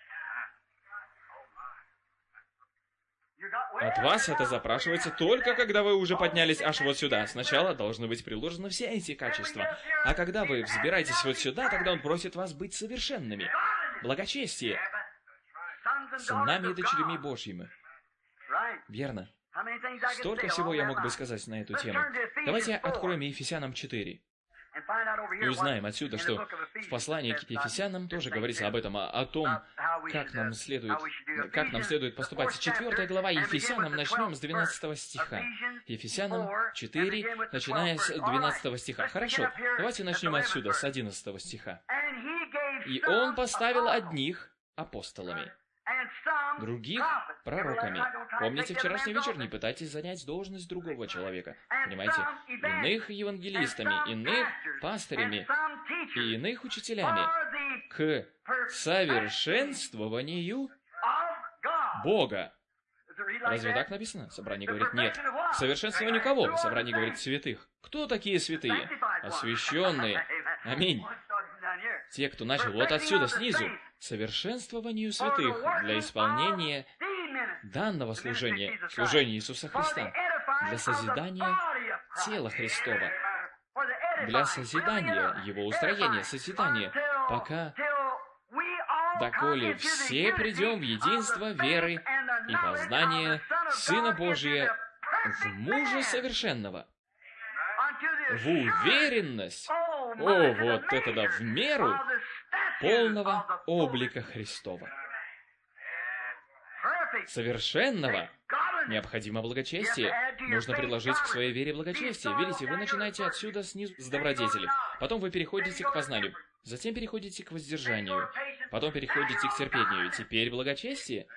От вас это запрашивается только, когда вы уже поднялись аж вот сюда. Сначала должны быть приложены все эти качества. А когда вы взбираетесь вот сюда, тогда Он просит вас быть совершенными. Благочестие. Сынами и дочерями Божьими. Верно. Столько всего я мог бы сказать на эту тему. Давайте откроем Ефесянам 4. И узнаем отсюда, что в послании к Ефесянам тоже говорится об этом, о том, как нам следует поступать. 4 глава Ефесянам, начнем с 12 стиха. Ефесянам 4, начиная с 12 стиха. Хорошо, давайте начнем отсюда, с 11 стиха. «И Он поставил одних апостолами, других пророками». Помните вчерашний вечер? Не пытайтесь занять должность другого человека. Понимаете? Иных евангелистами, иных пастырями и иных учителями к совершенствованию Бога. Разве так написано? Собрание говорит нет. К совершенствованию кого? Собрание говорит святых. Кто такие святые? Освященные. Аминь. Те, кто начал вот отсюда, снизу. Совершенствованию святых для исполнения данного служения, служения Иисуса Христа, для созидания тела Христова, для созидания Его устроения, созидания, пока, доколе все придем в единство веры и познания Сына Божия, в мужа совершенного, в уверенность, о, вот это да, в меру полного облика Христова. Совершенного необходимо благочестие. Нужно приложить к своей вере благочестие. Видите, вы начинаете отсюда снизу с добродетели. Потом вы переходите к познанию. Затем переходите к воздержанию. Потом переходите к терпению. Теперь благочестие.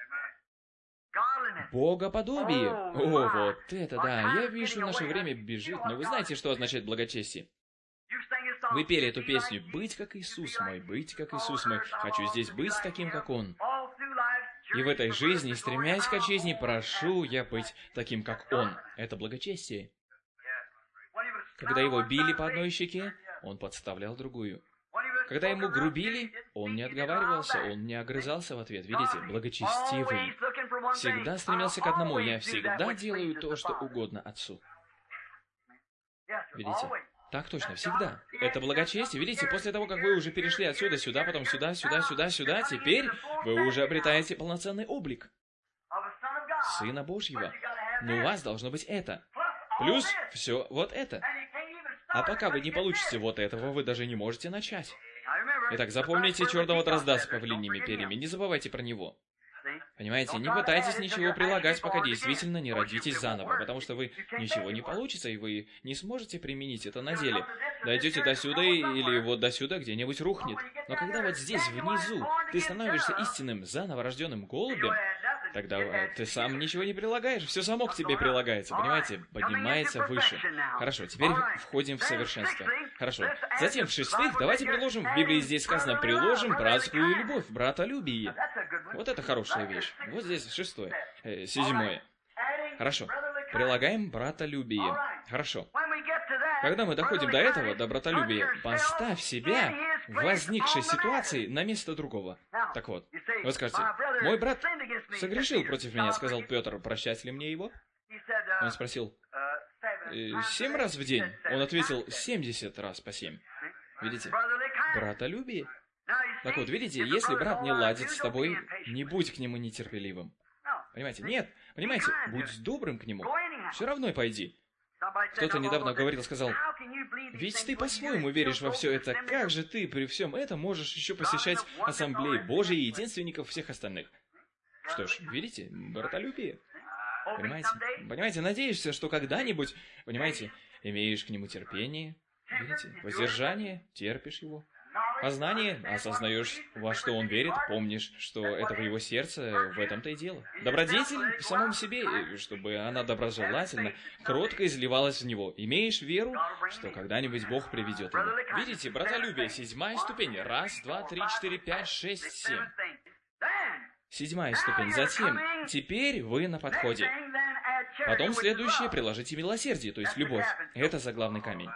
Богоподобие. О, вот это да. Я вижу, наше время бежит. Но вы знаете, что означает благочестие? Вы пели эту песню «Быть как Иисус мой, быть как Иисус мой, хочу здесь быть таким, как Он». И в этой жизни, стремясь к отчизне, прошу я быть таким, как Он. Это благочестие. Когда его били по одной щеке, он подставлял другую. Когда ему грубили, он не отговаривался, он не огрызался в ответ. Видите, благочестивый. Всегда стремился к одному. Я всегда делаю то, что угодно Отцу. Видите? Так точно, всегда. Это благочестие. Видите, после того, как вы уже перешли отсюда, сюда, потом сюда, сюда, сюда, сюда, теперь вы уже обретаете полноценный облик Сына Божьего. Но у вас должно быть это. Плюс все вот это. А пока вы не получите вот этого, вы даже не можете начать. Итак, запомните черного дрозда с павлиньими перьями. Не забывайте про него. Понимаете, не пытайтесь ничего прилагать, пока действительно не родитесь заново, потому что вы ничего не получится, и вы не сможете применить это на деле. Дойдете до сюда или вот до сюда где-нибудь рухнет. Но когда вот здесь, внизу, ты становишься истинным, заново рожденным голубем, тогда ты сам ничего не прилагаешь, все само к тебе прилагается, понимаете? Поднимается выше. Хорошо, теперь входим в совершенство. Хорошо. Затем, в-шестых, давайте приложим, в Библии здесь сказано, приложим братскую любовь, братолюбие. Вот это хорошая вещь. Вот здесь шестое. Седьмое. Хорошо. Прилагаем братолюбие. Хорошо. Когда мы доходим до этого, до братолюбия, поставь себя в возникшей ситуации на место другого. Так вот, вы скажете, мой брат согрешил против меня, сказал Петр, прощать ли мне его? Он спросил, 7 раз в день? Он ответил, 70 раз по 7. Видите? Братолюбие. Так вот, видите, если брат не ладит с тобой, не будь к нему нетерпеливым. Понимаете? Нет, понимаете, будь добрым к нему. Все равно пойди. Кто-то недавно говорил, сказал, ведь ты по-своему веришь во все это, как же ты при всем этом можешь еще посещать ассамблеи Божьи и единственников всех остальных? Что ж, видите, братолюбие. Понимаете, надеешься, что когда-нибудь, понимаете, имеешь к нему терпение, видите, воздержание, терпишь его. Познание, осознаешь, во что он верит, помнишь, что это в его сердце, в этом-то и дело. Добродетель в самом себе, чтобы она доброжелательно, кротко изливалась в него. Имеешь веру, что когда-нибудь Бог приведет его. Видите, братолюбие, 7-я ступень. 1, 2, 3, 4, 5, 6, 7. 7-я ступень. Затем, теперь вы на подходе. Потом следующее, приложите милосердие, то есть любовь. Это заглавный камень.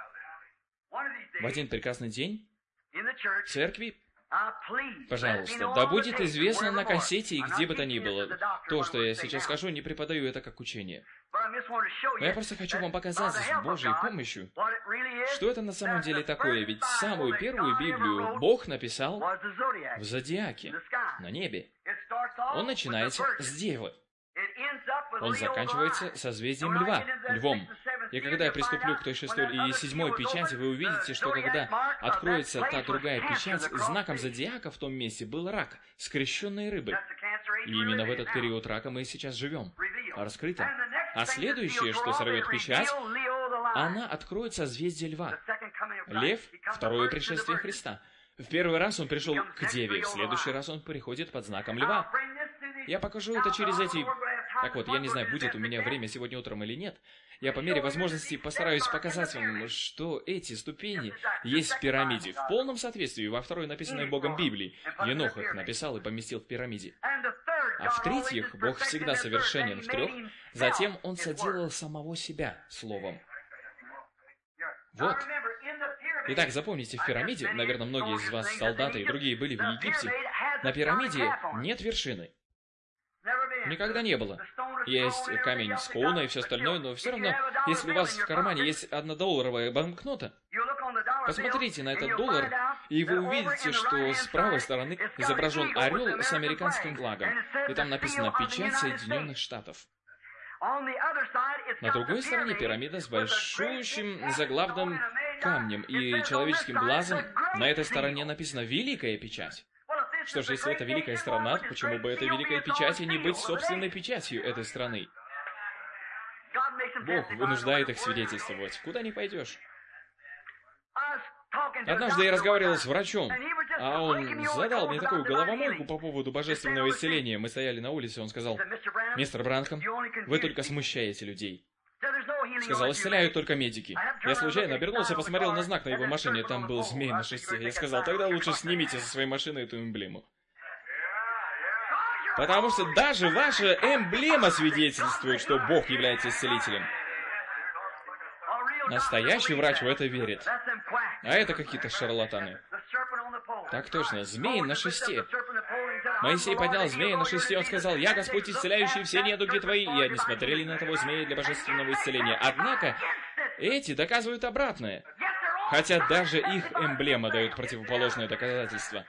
В один прекрасный день в церкви, пожалуйста, да будет известно на кассете и где бы то ни было. То, что я сейчас скажу, не преподаю это как учение. Но я просто хочу вам показать с Божьей помощью, что это на самом деле такое. Ведь самую первую Библию Бог написал в зодиаке, на небе. Он начинается с Девы. Он заканчивается созвездием Льва, Львом. И когда я приступлю к той 6-й и 7-й печати, вы увидите, что когда откроется та другая печать, знаком зодиака в том месте был рак, скрещенной рыбы. И именно в этот период рака мы сейчас живем. Раскрыто. А следующее, что сорвет печать, она откроет созвездие Льва. Лев — второе пришествие Христа. В первый раз он пришел к Деве, в следующий раз он приходит под знаком Льва. Я покажу это через эти... Так вот, я не знаю, будет у меня время сегодня утром или нет. Я по мере возможности постараюсь показать вам, что эти ступени есть в пирамиде, в полном соответствии во второй написанной Богом Библии. Енох их написал и поместил в пирамиде. А в-третьих, Бог всегда совершенен в-трех, затем Он соделал самого себя словом. Вот. Итак, запомните, в пирамиде, наверное, многие из вас, солдаты и другие, были в Египте, на пирамиде нет вершины. Никогда не было. Есть камень Скоуна и все остальное, но все равно, если у вас в кармане есть $1 банкнота, посмотрите на этот доллар, и вы увидите, что с правой стороны изображен орел с американским флагом, и там написано «Печать Соединенных Штатов». На другой стороне пирамида с большущим заглавным камнем и человеческим глазом. На этой стороне написано «Великая печать». Что ж, если это великая страна, то почему бы этой великой печати не быть собственной печатью этой страны? Бог вынуждает их свидетельствовать. Куда не пойдешь? Однажды я разговаривал с врачом, а он задал мне такую головомойку по поводу божественного исцеления. Мы стояли на улице, он сказал: «Мистер Бранхам, вы только смущаете людей». Сказал, исцеляют только медики. Я случайно обернулся, посмотрел на знак на его машине, там был змей на шесте. Я сказал, тогда лучше снимите со своей машины эту эмблему. Потому что даже ваша эмблема свидетельствует, что Бог является исцелителем. Настоящий врач в это верит. А это какие-то шарлатаны. Так точно, змей на шесте. Моисей поднял змея на шесте, он сказал: «Я Господь, исцеляющий все недуги твои», и они смотрели на того змея для божественного исцеления. Однако, эти доказывают обратное. Хотя даже их эмблема дает противоположное доказательство.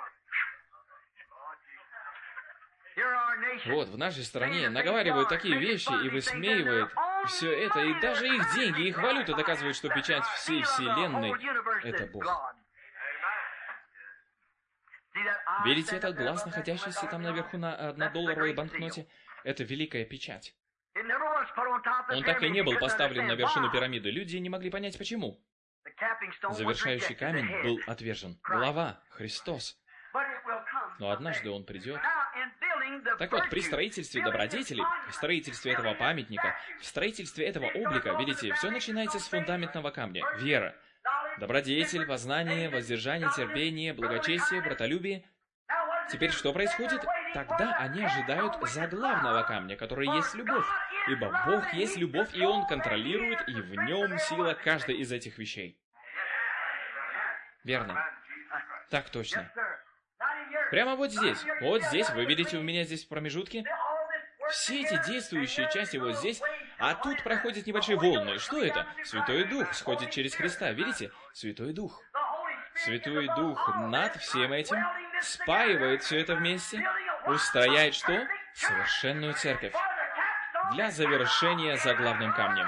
Вот, в нашей стране наговаривают такие вещи и высмеивают все это, и даже их деньги, их валюта доказывают, что печать всей вселенной — это Бог. Видите этот глаз, находящийся там наверху на 1-долларовой банкноте? Это великая печать. Он так и не был поставлен на вершину пирамиды. Люди не могли понять, почему. Завершающий камень был отвержен. Голова, Христос. Но однажды он придет. Так вот, при строительстве добродетели, в строительстве этого памятника, в строительстве этого облика, видите, все начинается с фундаментного камня. Вера. Добродетель, познание, воздержание, терпение, благочестие, братолюбие. Теперь что происходит? Тогда они ожидают заглавного камня, который есть любовь. Ибо Бог есть любовь, и Он контролирует, и в Нем сила каждой из этих вещей. Верно. Так точно. Прямо вот здесь, вы видите у меня здесь в промежутке, все эти действующие части вот здесь, а тут проходят небольшие волны. Что это? Святой Дух сходит через Христа, видите? Святой Дух. Святой Дух над всем этим спаивает все это вместе, устрояет что? Совершенную церковь. Для завершения заглавным камнем.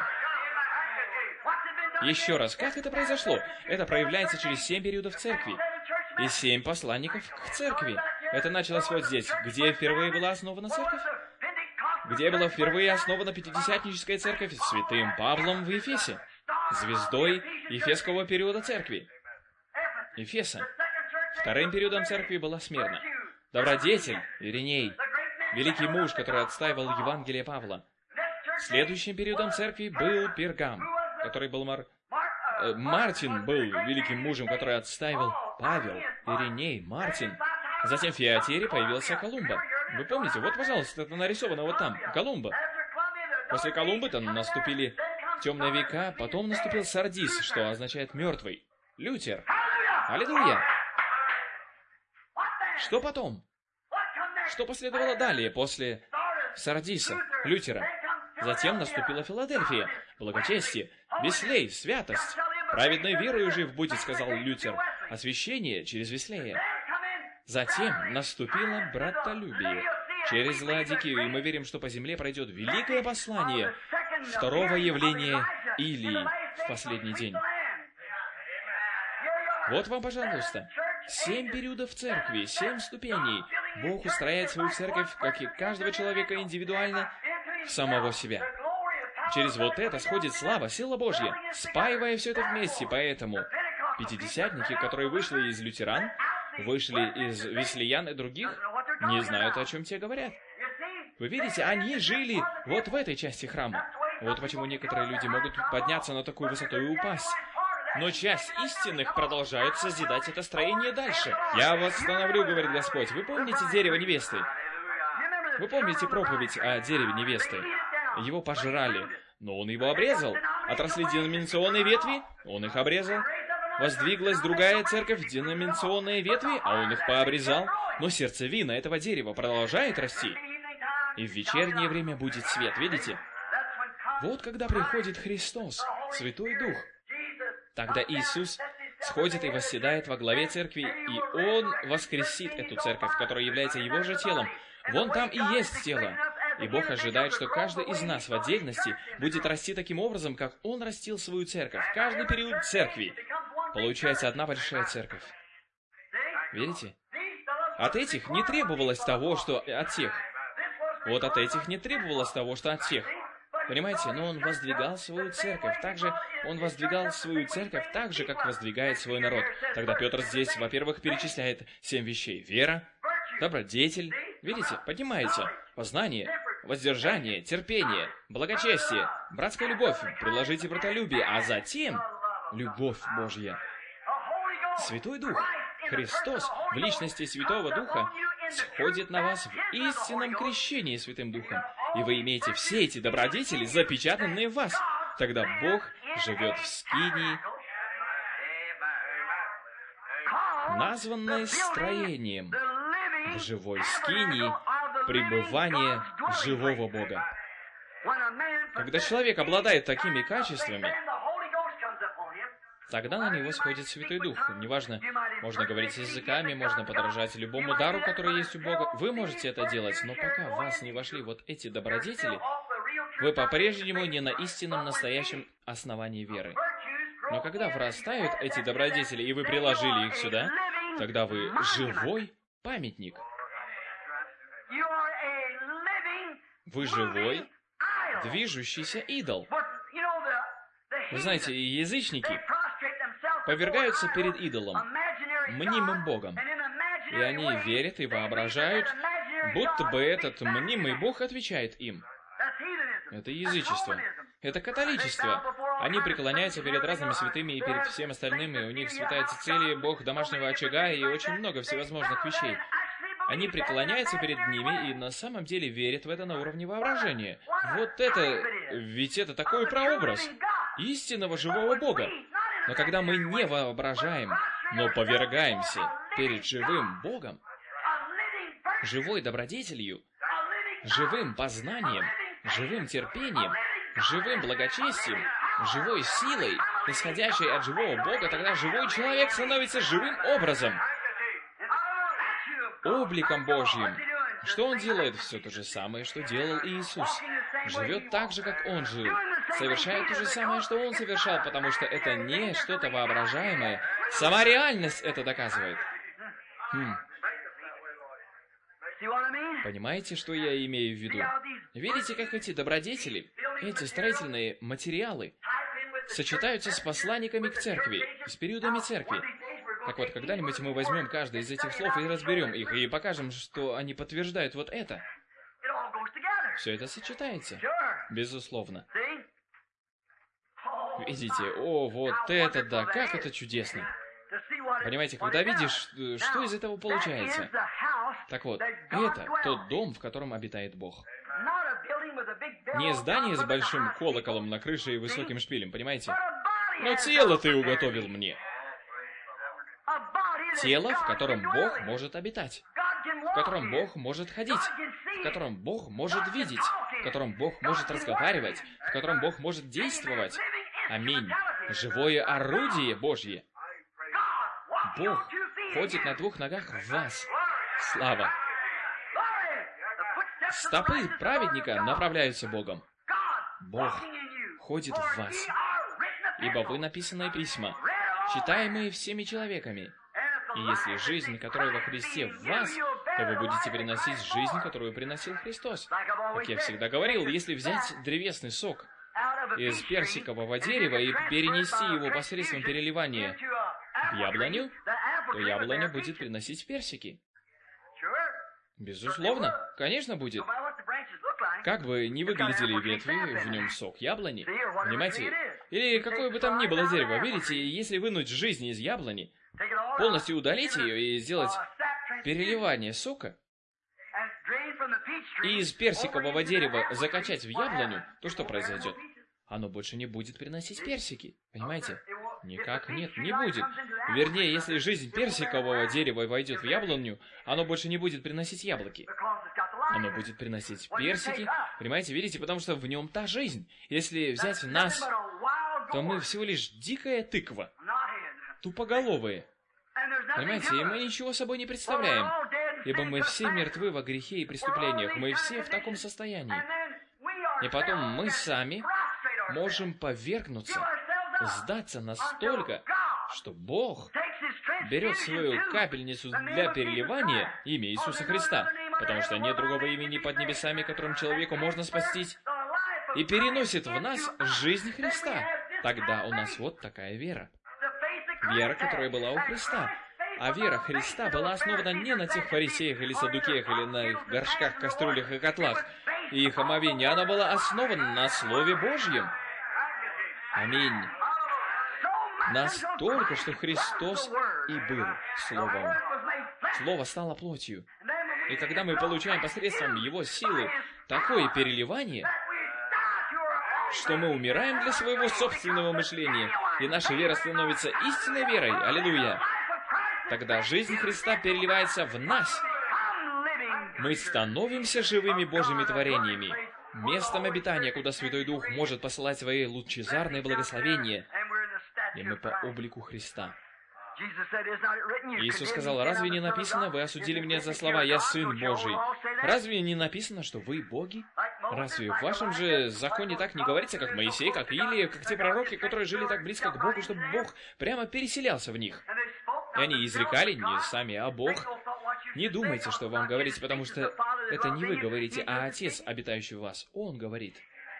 Еще раз, как это произошло? Это проявляется через 7 периодов церкви. И 7 посланников к церкви. Это началось вот здесь. Где впервые была основана церковь? Где была впервые основана Пятидесятническая церковь? Святым Павлом в Ефесе. Звездой Ефесского периода церкви. Ефеса. Вторым периодом церкви была Смирна. Добродетель, Ириней. Великий муж, который отстаивал Евангелие Павла. Следующим периодом церкви был Пергам, который был Мартин был великим мужем, который отстаивал Павел, Ириней, Мартин. Затем в Фиатере появился Колумба. Вы помните? Вот, пожалуйста, это нарисовано вот там. Колумба. После Колумбы там наступили темные века, потом наступил Сардис, что означает мертвый. Лютер. Аллилуйя. Что потом? Что последовало далее, после Сардиса, Лютера? Затем наступила Филадельфия, благочестие, Веслей, святость. Праведной верою жив будет, сказал Лютер, освящение через Веслея. Затем наступило братолюбие через Ладикию, и мы верим, что по земле пройдет великое послание второго явления Илии в последний день. Вот вам, пожалуйста, 7 периодов церкви, 7 ступеней. Бог устраивает свою церковь, как и каждого человека индивидуально, в самого себя. Через вот это сходит слава, сила Божья, спаивая все это вместе. Поэтому пятидесятники, которые вышли из лютеран, вышли из веслиян и других, не знают, о чем те говорят. Вы видите, они жили вот в этой части храма. Вот почему некоторые люди могут подняться на такую высоту и упасть. Но часть истинных продолжает созидать это строение дальше. «Я восстановлю, — говорит Господь». Вы помните дерево невесты? Вы помните проповедь о дереве невесты? Его пожрали, но он его обрезал. Отросли деноминационные ветви, он их обрезал. Воздвиглась другая церковь, деноминационные ветви, а он их пообрезал. Но сердцевина этого дерева продолжает расти. И в вечернее время будет свет, видите? Вот когда приходит Христос, Святой Дух. Тогда Иисус сходит и восседает во главе церкви, и Он воскресит эту церковь, которая является Его же телом. Вон там и есть тело. И Бог ожидает, что каждый из нас в отдельности будет расти таким образом, как Он растил свою церковь. Каждый период церкви. Получается одна большая церковь. Видите? От этих не требовалось того, что от тех. Вот от этих не требовалось того, что от тех. Понимаете? Но Он воздвигал свою церковь. Также Он воздвигал свою церковь так же, как воздвигает свой народ. Тогда Петр здесь, во-первых, перечисляет 7 вещей. Вера, добродетель. Видите? Поднимается. Познание, воздержание, терпение, благочестие, братская любовь, приложите братолюбие, а затем любовь Божья. Святой Дух, Христос в личности Святого Духа сходит на вас в истинном крещении Святым Духом, и вы имеете все эти добродетели, запечатанные в вас. Тогда Бог живет в скинии, названной строением, в живой скинии, пребывание живого Бога. Когда человек обладает такими качествами, тогда на него сходит Святой Дух. Неважно, можно говорить языками, можно подражать любому дару, который есть у Бога. Вы можете это делать, но пока в вас не вошли вот эти добродетели, вы по-прежнему не на истинном, настоящем основании веры. Но когда вырастают эти добродетели, и вы приложили их сюда, тогда вы живой памятник. Вы живой, движущийся идол. Вы знаете, язычники повергаются перед идолом, мнимым богом. И они верят и воображают, будто бы этот мнимый бог отвечает им. Это язычество. Это католичество. Они преклоняются перед разными святыми и перед всем остальным, и у них святая Цицилия, бог домашнего очага и очень много всевозможных вещей. Они преклоняются перед ними и на самом деле верят в это на уровне воображения. Вот это... Ведь это такой прообраз истинного живого Бога. Но когда мы не воображаем, но повергаемся перед живым Богом, живой добродетелью, живым познанием, живым терпением, живым благочестием, живой силой, исходящей от живого Бога, тогда живой человек становится живым образом, обликом Божьим. Что он делает? Все то же самое, что делал Иисус. Живет так же, как Он жил. Совершает то же самое, что Он совершал, потому что это не что-то воображаемое. Сама реальность это доказывает. Понимаете, что я имею в виду? Видите, как эти добродетели, эти строительные материалы сочетаются с посланниками к церкви, с периодами церкви. Так вот, когда-нибудь мы возьмем каждое из этих слов и разберем их, и покажем, что они подтверждают вот это. Все это сочетается. Безусловно. Видите, о, вот это да, как это чудесно. Понимаете, когда видишь, что из этого получается. Так вот, это тот дом, в котором обитает Бог. Не здание с большим колоколом на крыше и высоким шпилем, понимаете? Но тело ты уготовил мне. Тело, в котором Бог может обитать, в котором Бог может ходить, в котором Бог может видеть, в котором Бог может разговаривать, в котором Бог может действовать. Аминь. Живое орудие Божье. Бог ходит на двух ногах в вас. Слава. Стопы праведника направляются Богом. Бог ходит в вас. Ибо вы написанные письма, читаемые всеми человеками. И если жизнь, которая во Христе в вас, то вы будете переносить жизнь, которую приносил Христос. Как я всегда говорил, если взять древесный сок из персикового дерева и перенести его посредством переливания в яблоню, то яблоня будет приносить персики. Безусловно, конечно будет. Как бы ни выглядели ветви, в нем сок яблони, понимаете? Или какое бы там ни было дерево, видите, если вынуть жизнь из яблони, полностью удалить ее и сделать переливание сока, и из персикового дерева закачать в яблоню, то что произойдет? Оно больше не будет приносить персики, понимаете? Никак нет, не будет. Вернее, если жизнь персикового дерева войдет в яблоню, оно больше не будет приносить яблоки. Оно будет приносить персики, понимаете, видите, потому что в нем та жизнь. Если взять нас, то мы всего лишь дикая тыква, тупоголовые. Понимаете, и мы ничего собой не представляем, ибо мы все мертвы во грехе и преступлениях, мы все в таком состоянии. И потом мы сами можем повергнуться, сдаться настолько, что Бог берет свою капельницу для переливания, имя Иисуса Христа, потому что нет другого имени под небесами, которым человеку можно спастись, и переносит в нас жизнь Христа. Тогда у нас вот такая вера. Вера, которая была у Христа. А вера Христа была основана не на тех фарисеях или саддукеях, или на их горшках, кастрюлях и котлах, и их омовении. Она была основана на Слове Божьем. Аминь. Настолько, что Христос и был Словом. Слово стало плотью. И когда мы получаем посредством Его силы такое переливание, что мы умираем для своего собственного мышления, и наша вера становится истинной верой, аллилуйя, тогда жизнь Христа переливается в нас. Мы становимся живыми Божьими творениями, местом обитания, куда Святой Дух может посылать свои лучезарные благословения, и мы по облику Христа. Иисус сказал, разве не написано, вы осудили меня за слова, я Сын Божий? Разве не написано, что вы боги? Разве в вашем же законе так не говорится, как Моисей, как Илия, как те пророки, которые жили так близко к Богу, чтобы Бог прямо переселялся в них? И они изрекали не сами, а Бог. Не думайте, что вам говорите, потому что это не вы говорите, а Отец, обитающий в вас. Он говорит.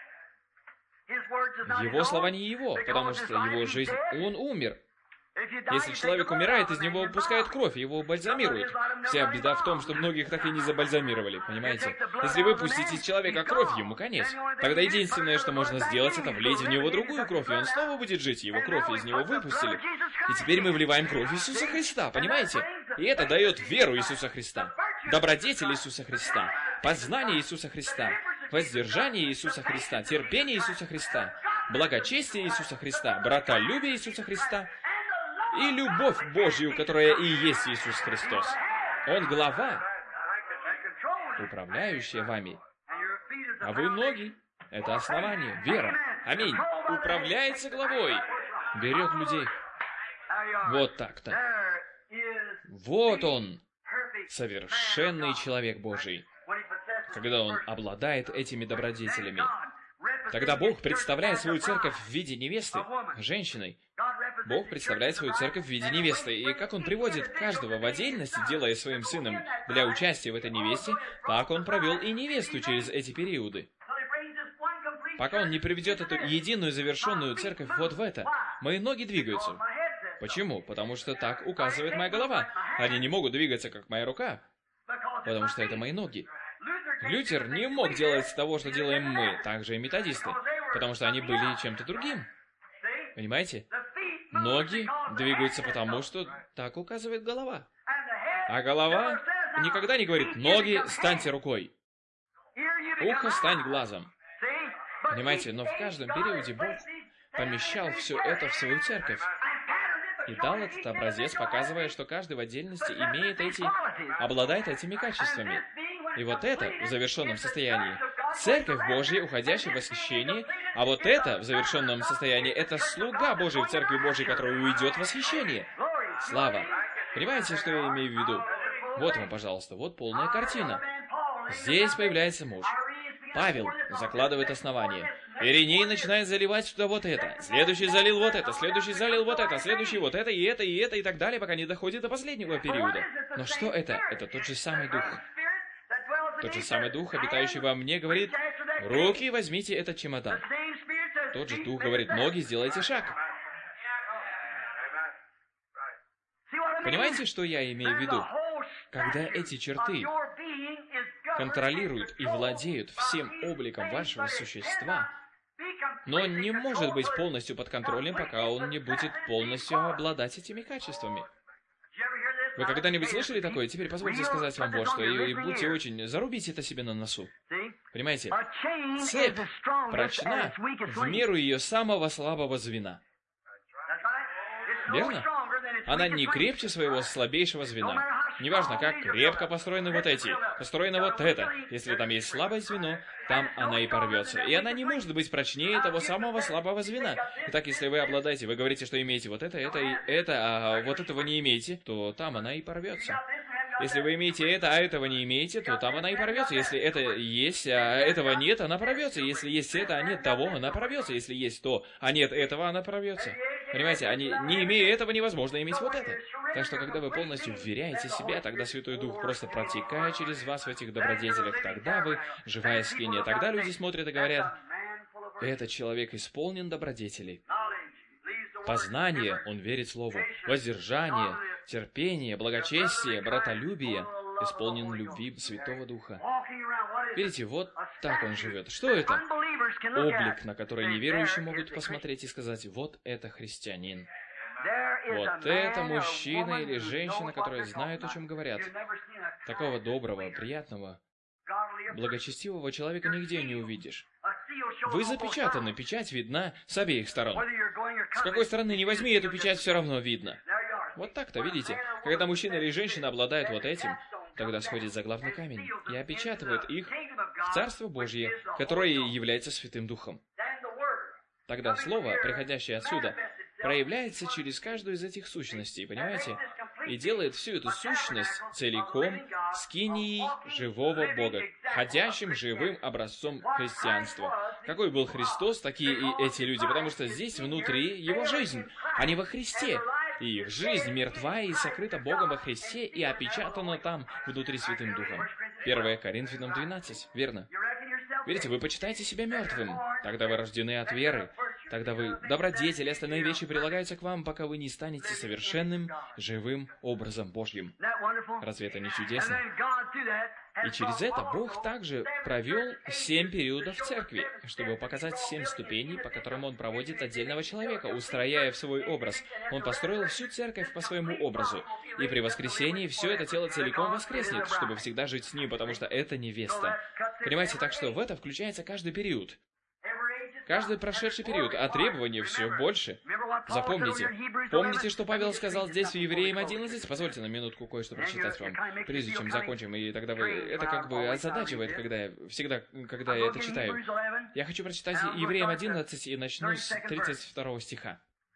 Его слова не его, потому что его жизнь, он умер. Если человек умирает, из него выпускают кровь, его бальзамируют. Вся беда в том, что многих так и не забальзамировали, понимаете? Если выпустить из человека кровь, ему конец. Тогда единственное, что можно сделать, это влить в него другую кровь, и он снова будет жить. Его кровь из него выпустили. И теперь мы вливаем кровь Иисуса Христа, понимаете? И это дает веру Иисуса Христа, добродетель Иисуса Христа, познание Иисуса Христа, воздержание Иисуса Христа, терпение Иисуса Христа, благочестие Иисуса Христа, братолюбие Иисуса Христа, и любовь Божью, которая и есть Иисус Христос. Он глава, управляющая вами. А вы ноги. Это основание, вера. Аминь. Управляется главой. Берет людей. Вот так-то. Вот он, совершенный человек Божий. Когда он обладает этими добродетелями. Тогда Бог представляет свою церковь в виде невесты, женщиной. Бог представляет свою церковь в виде невесты, и как Он приводит каждого в отдельности, делая своим сыном для участия в этой невесте, так Он провел и невесту через эти периоды. Пока Он не приведет эту единую завершенную церковь вот в это, мои ноги двигаются. Почему? Потому что так указывает моя голова. Они не могут двигаться, как моя рука, потому что это мои ноги. Лютер не мог делать того, что делаем мы, также и методисты, потому что они были чем-то другим. Понимаете? Ноги двигаются потому, что так указывает голова. А голова никогда не говорит: ноги, станьте рукой. Ухо, стань глазом. Понимаете? Но в каждом периоде Бог помещал все это в свою церковь. И дал этот образец, показывая, что каждый в отдельности обладает этими качествами. И вот это в завершенном состоянии Церковь Божья, уходящая в восхищение, а вот это в завершенном состоянии, это слуга Божий в Церкви Божьей, который уйдет в восхищение. Слава. Понимаете, что я имею в виду? Вот вам, пожалуйста, вот полная картина. Здесь появляется муж. Павел закладывает основание. Ириней начинает заливать туда вот это. Следующий залил вот это, следующий залил вот это, следующий вот это, и это, и это, и так далее, пока не доходит до последнего периода. Но что это? Это тот же самый Дух. Тот же самый Дух, обитающий во мне, говорит: руки, возьмите этот чемодан. Тот же Дух говорит: ноги, сделайте шаг. Понимаете, что я имею в виду? Когда эти черты контролируют и владеют всем обликом вашего существа, но он не может быть полностью под контролем, пока он не будет полностью обладать этими качествами. Вы когда-нибудь слышали такое? Теперь позвольте сказать вам вот что, и будьте очень... Зарубите это себе на носу. Понимаете? Цепь прочна в меру ее самого слабого звена. Верно? Она не крепче своего слабейшего звена. Неважно, как крепко построены вот эти, построено вот это. Если там есть слабое звено, там она и порвется. И она не может быть прочнее того самого слабого звена. Итак, если вы обладаете, вы говорите, что имеете вот это и это, а вот этого не имеете, то там она и порвется. Если вы имеете это, а этого не имеете, то там она и порвется. Если это есть, а этого нет, она порвется. Если есть это, а нет того, она порвется. Если есть то, а нет этого, она порвется. Понимаете, не имея этого, невозможно иметь вот это. Так что, когда вы полностью вверяете себя, тогда Святой Дух просто протекает через вас в этих добродетелях. Тогда вы живая скиния. Тогда люди смотрят и говорят: этот человек исполнен добродетелей. Познание, он верит Слову. Воздержание, терпение, благочестие, братолюбие, исполнен любви Святого Духа. Видите, вот так он живет. Что это? Облик, на который неверующие могут посмотреть и сказать: вот это христианин. Вот это мужчина или женщина, которые знают, о чем говорят. Такого доброго, приятного, благочестивого человека нигде не увидишь. Вы запечатаны, печать видна с обеих сторон. С какой стороны не возьми, эту печать все равно видно. Вот так-то, видите? Когда мужчина или женщина обладают вот этим, тогда сходит заглавный камень и опечатывает их в Царство Божье, которое является Святым Духом. Тогда Слово, приходящее отсюда, проявляется через каждую из этих сущностей, понимаете? И делает всю эту сущность целиком скинией живого Бога, ходящим живым образцом христианства. Какой был Христос, такие и эти люди, потому что здесь внутри Его жизнь, они во Христе. и их жизнь мертва и сокрыта Богом во Христе и опечатана там внутри Святым Духом. 1 Коринфянам 12, верно? Видите, вы почитаете себя мертвым, тогда вы рождены от веры, тогда вы добродетели, остальные вещи прилагаются к вам, пока вы не станете совершенным, живым образом Божьим. Разве это не чудесно? И через это Бог также провел 7 периодов церкви, чтобы показать 7 ступеней, по которым Он проводит отдельного человека, устрояя в свой образ. Он построил всю церковь по своему образу. И при воскресении все это тело целиком воскреснет, чтобы всегда жить с Ним, потому что это невеста. Понимаете, так что в это включается каждый период. Каждый прошедший период, а требования все больше. Запомните. Помните, что Павел сказал здесь в Евреям 11? Позвольте на минутку кое-что прочитать вам, прежде чем закончим, и тогда вы... Это как бы озадачивает, когда я это читаю. Я хочу прочитать Евреям 11 и начну с 32 стиха.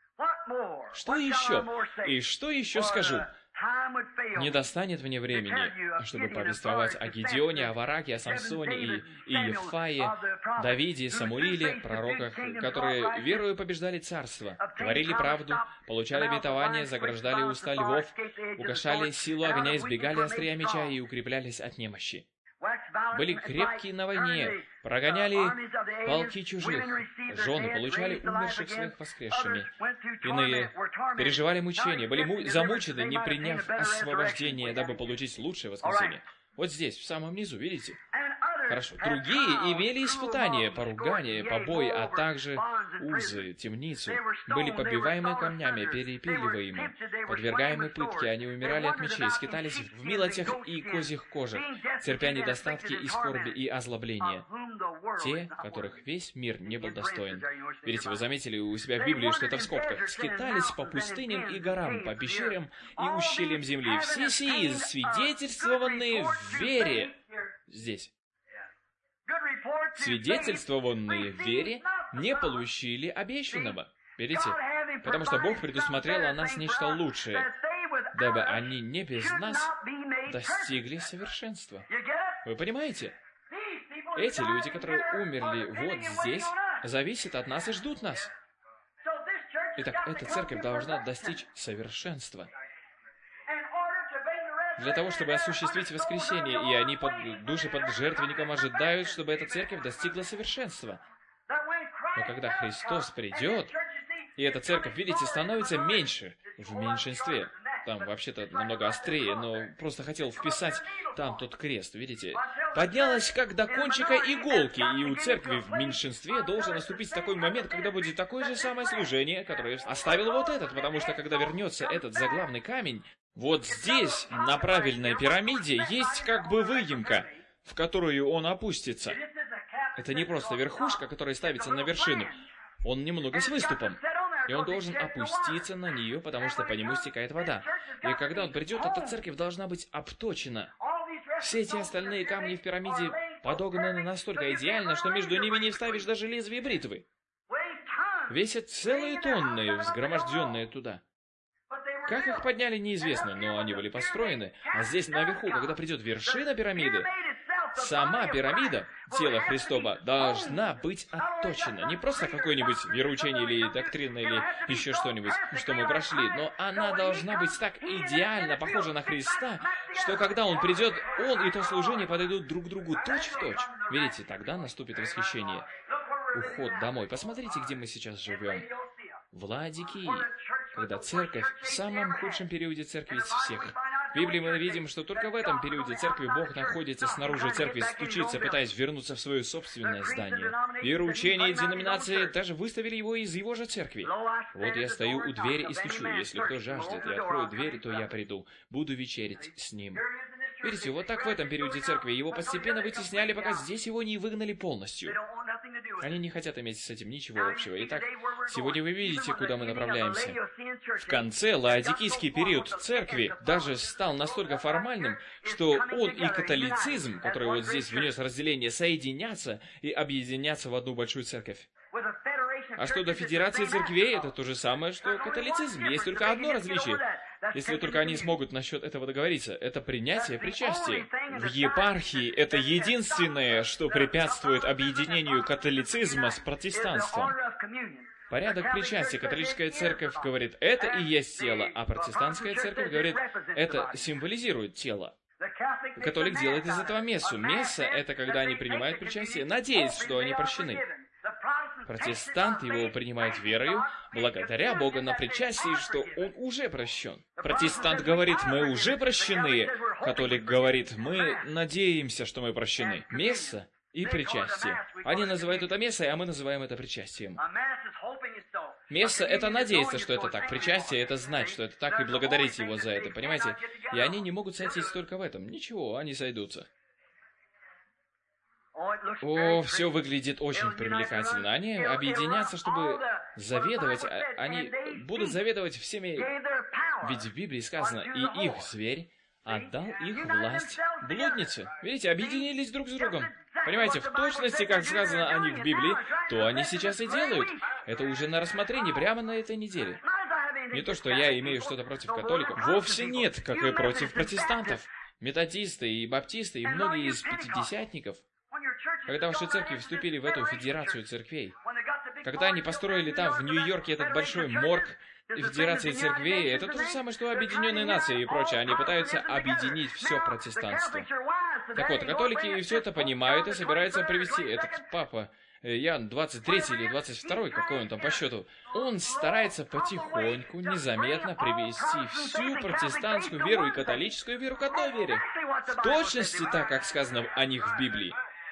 Что еще? И что еще скажу? Не достанет мне времени, чтобы повествовать о Гедеоне, о Вараке, о Самсоне и Ефае, Давиде, Самуиле, пророках, которые верою побеждали царство, говорили правду, получали обетование, заграждали уста львов, угашали силу огня, избегали острия меча и укреплялись от немощи. Были крепкие на войне, прогоняли полки чужих, жены получали умерших своих воскресшими. Иные переживали мучения, были замучены, не приняв освобождение, дабы получить лучшее воскресение. Вот здесь, в самом низу, видите? Хорошо. Другие имели испытания, поругания, побои, а также узы, темницу. Были побиваемы камнями, перепиливаемы, подвергаемы пытке. Они умирали от мечей, скитались в милотях и козьих кожах, терпя недостатки и скорби и озлобления. Те, которых весь мир не был достоин. Видите, вы заметили у себя в Библии, что это в скобках. Скитались по пустыням и горам, по пещерам и ущельям земли. Все сии свидетельствованные в вере. Здесь. Свидетельствованные в вере не получили обещанного. Видите? Потому что Бог предусмотрел о нас нечто лучшее, дабы они не без нас достигли совершенства. Вы понимаете? Эти люди, которые умерли вот здесь, зависят от нас и ждут нас. Итак, эта церковь должна достичь совершенства. Для того, чтобы осуществить воскресение, и они души под жертвенником ожидают, чтобы эта церковь достигла совершенства. Но когда Христос придет, и эта церковь, видите, становится меньше, в меньшинстве. Там вообще-то намного острее, но просто хотел вписать там тот крест, видите. Поднялась как до кончика иголки, и у церкви в меньшинстве должен наступить такой момент, когда будет такое же самое служение, которое оставил вот этот, потому что когда вернется этот заглавный камень, вот здесь, на правильной пирамиде, есть как бы выемка, в которую он опустится. Это не просто верхушка, которая ставится на вершину. Он немного с выступом. И он должен опуститься на нее, потому что по нему стекает вода. И когда он придет, эта церковь должна быть обточена. Все эти остальные камни в пирамиде подогнаны настолько идеально, что между ними не вставишь даже лезвие бритвы. Весят целые тонны, взгроможденные туда. Как их подняли, неизвестно, но они были построены. А здесь наверху, когда придет вершина пирамиды, сама пирамида, тело Христово, должна быть отточена. Не просто какое-нибудь вероучение или доктрина, или еще что-нибудь, что мы прошли, но она должна быть так идеально похожа на Христа, что когда Он придет, Он и то служение подойдут друг к другу точь-в-точь. Видите, тогда наступит восхищение. Уход домой. Посмотрите, где мы сейчас живем. В Лаодикии, когда церковь в самом худшем периоде церкви из всех. В Библии мы видим, что только в этом периоде церкви Бог находится снаружи церкви, стучится, пытаясь вернуться в свое собственное здание. Вероучения и деноминации даже выставили его из его же церкви. Вот я стою у двери и стучу. Если кто жаждет и откроет дверь, то я приду. Буду вечерить с ним. Видите, вот так в этом периоде церкви. Его постепенно вытесняли, пока здесь его не выгнали полностью. Они не хотят иметь с этим ничего общего. Итак, сегодня вы видите, куда мы направляемся. В конце лаодикийский период церкви даже стал настолько формальным, что он и католицизм, который вот здесь внес разделение, соединятся и объединятся в одну большую церковь. А что до федерации церквей, это то же самое, что католицизм. Есть только одно различие. Если только они смогут насчет этого договориться, это принятие причастия. В епархии это единственное, что препятствует объединению католицизма с протестанством. Порядок причастия. Католическая церковь говорит, это и есть тело, а протестантская церковь говорит, это символизирует тело. Католик делает из этого мессу. Месса — это когда они принимают причастие, надеясь, что они прощены. Протестант его принимает верою, благодаря Богу на причастии, что он уже прощен. Протестант говорит, мы уже прощены. Католик говорит, мы надеемся, что мы прощены. Месса и причастие. Они называют это мессой, а мы называем это причастием. Месса — это надеяться, что это так. Причастие — это знать, что это так, и благодарить его за это, понимаете? И они не могут сойтись только в этом. Ничего, они сойдутся. О, все выглядит очень привлекательно. Они объединятся, чтобы заведовать. Они будут заведовать всеми... Ведь в Библии сказано, и их зверь отдал их власть блуднице. Видите, объединились друг с другом. Понимаете, в точности, как сказано о них в Библии, то они сейчас и делают. Это уже на рассмотрении прямо на этой неделе. Не то, что я имею что-то против католиков. Вовсе нет, как и против протестантов. Методисты и баптисты, и многие из пятидесятников. Когда ваши церкви вступили в эту федерацию церквей, когда они построили там, в Нью-Йорке, этот большой морг федерации церквей, это то же самое, что Объединенные Нации и прочее. Они пытаются объединить все протестанство. Так вот, католики все это понимают и собираются привести этот папа, Ян 23 или 22, какой он там по счету, он старается потихоньку, незаметно привести всю протестантскую веру и католическую веру к одной вере. В точности так, как сказано о них в Библии.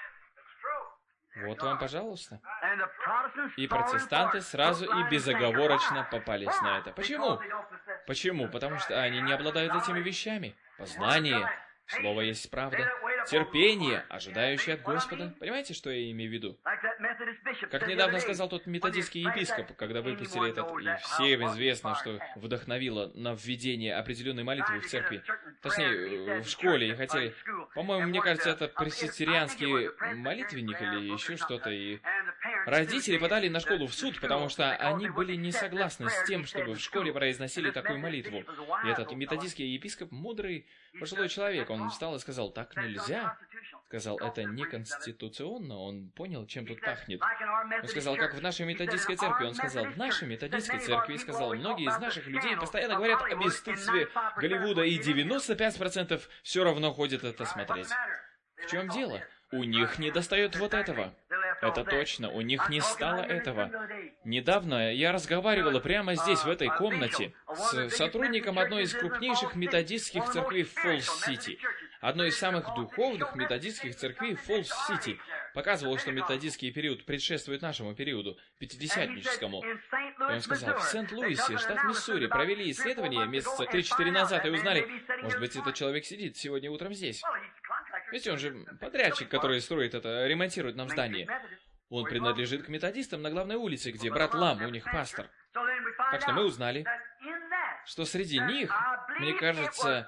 Вот вам, пожалуйста. И протестанты сразу и безоговорочно попались на это. Почему? Почему? Потому что они не обладают этими вещами. Познание, слово есть правда, терпение, ожидающее от Господа. Понимаете, что я имею в виду? Как недавно сказал тот методистский епископ, когда выпустили этот, и всем известно, что вдохновило на введение определенной молитвы в церкви. Точнее, в школе, и хотели... По-моему, мне кажется, это пресвитерианский молитвенник или еще что-то, и... Родители подали на школу в суд, потому что они были не согласны с тем, чтобы в школе произносили такую молитву. И этот методистский епископ, мудрый пожилой человек, он встал и сказал, так нельзя. Сказал, это неконституционно, он понял, чем тут пахнет. Он сказал, как в нашей методистской церкви. Он сказал, в нашей методистской церкви, сказал, многие из наших людей постоянно говорят о бесстыдстве Голливуда, и 95% все равно ходят это смотреть. В чем дело? У них не достает вот этого. Это точно, у них не стало этого. Недавно я разговаривала прямо здесь, в этой комнате, с сотрудником одной из крупнейших методистских церквей в Фолс-Сити. Одной из самых духовных методистских церквей в Фолс-Сити. Показывал, что методистский период предшествует нашему периоду, пятидесятническому. И он сказал, в Сент-Луисе, штат Миссури, провели исследование месяца 3-4 назад и узнали, может быть, этот человек сидит сегодня утром здесь. Ведь он же подрядчик, который строит это, ремонтирует нам здание. Он принадлежит к методистам на главной улице, где брат Лам, у них пастор. Так что мы узнали, что среди них, мне кажется,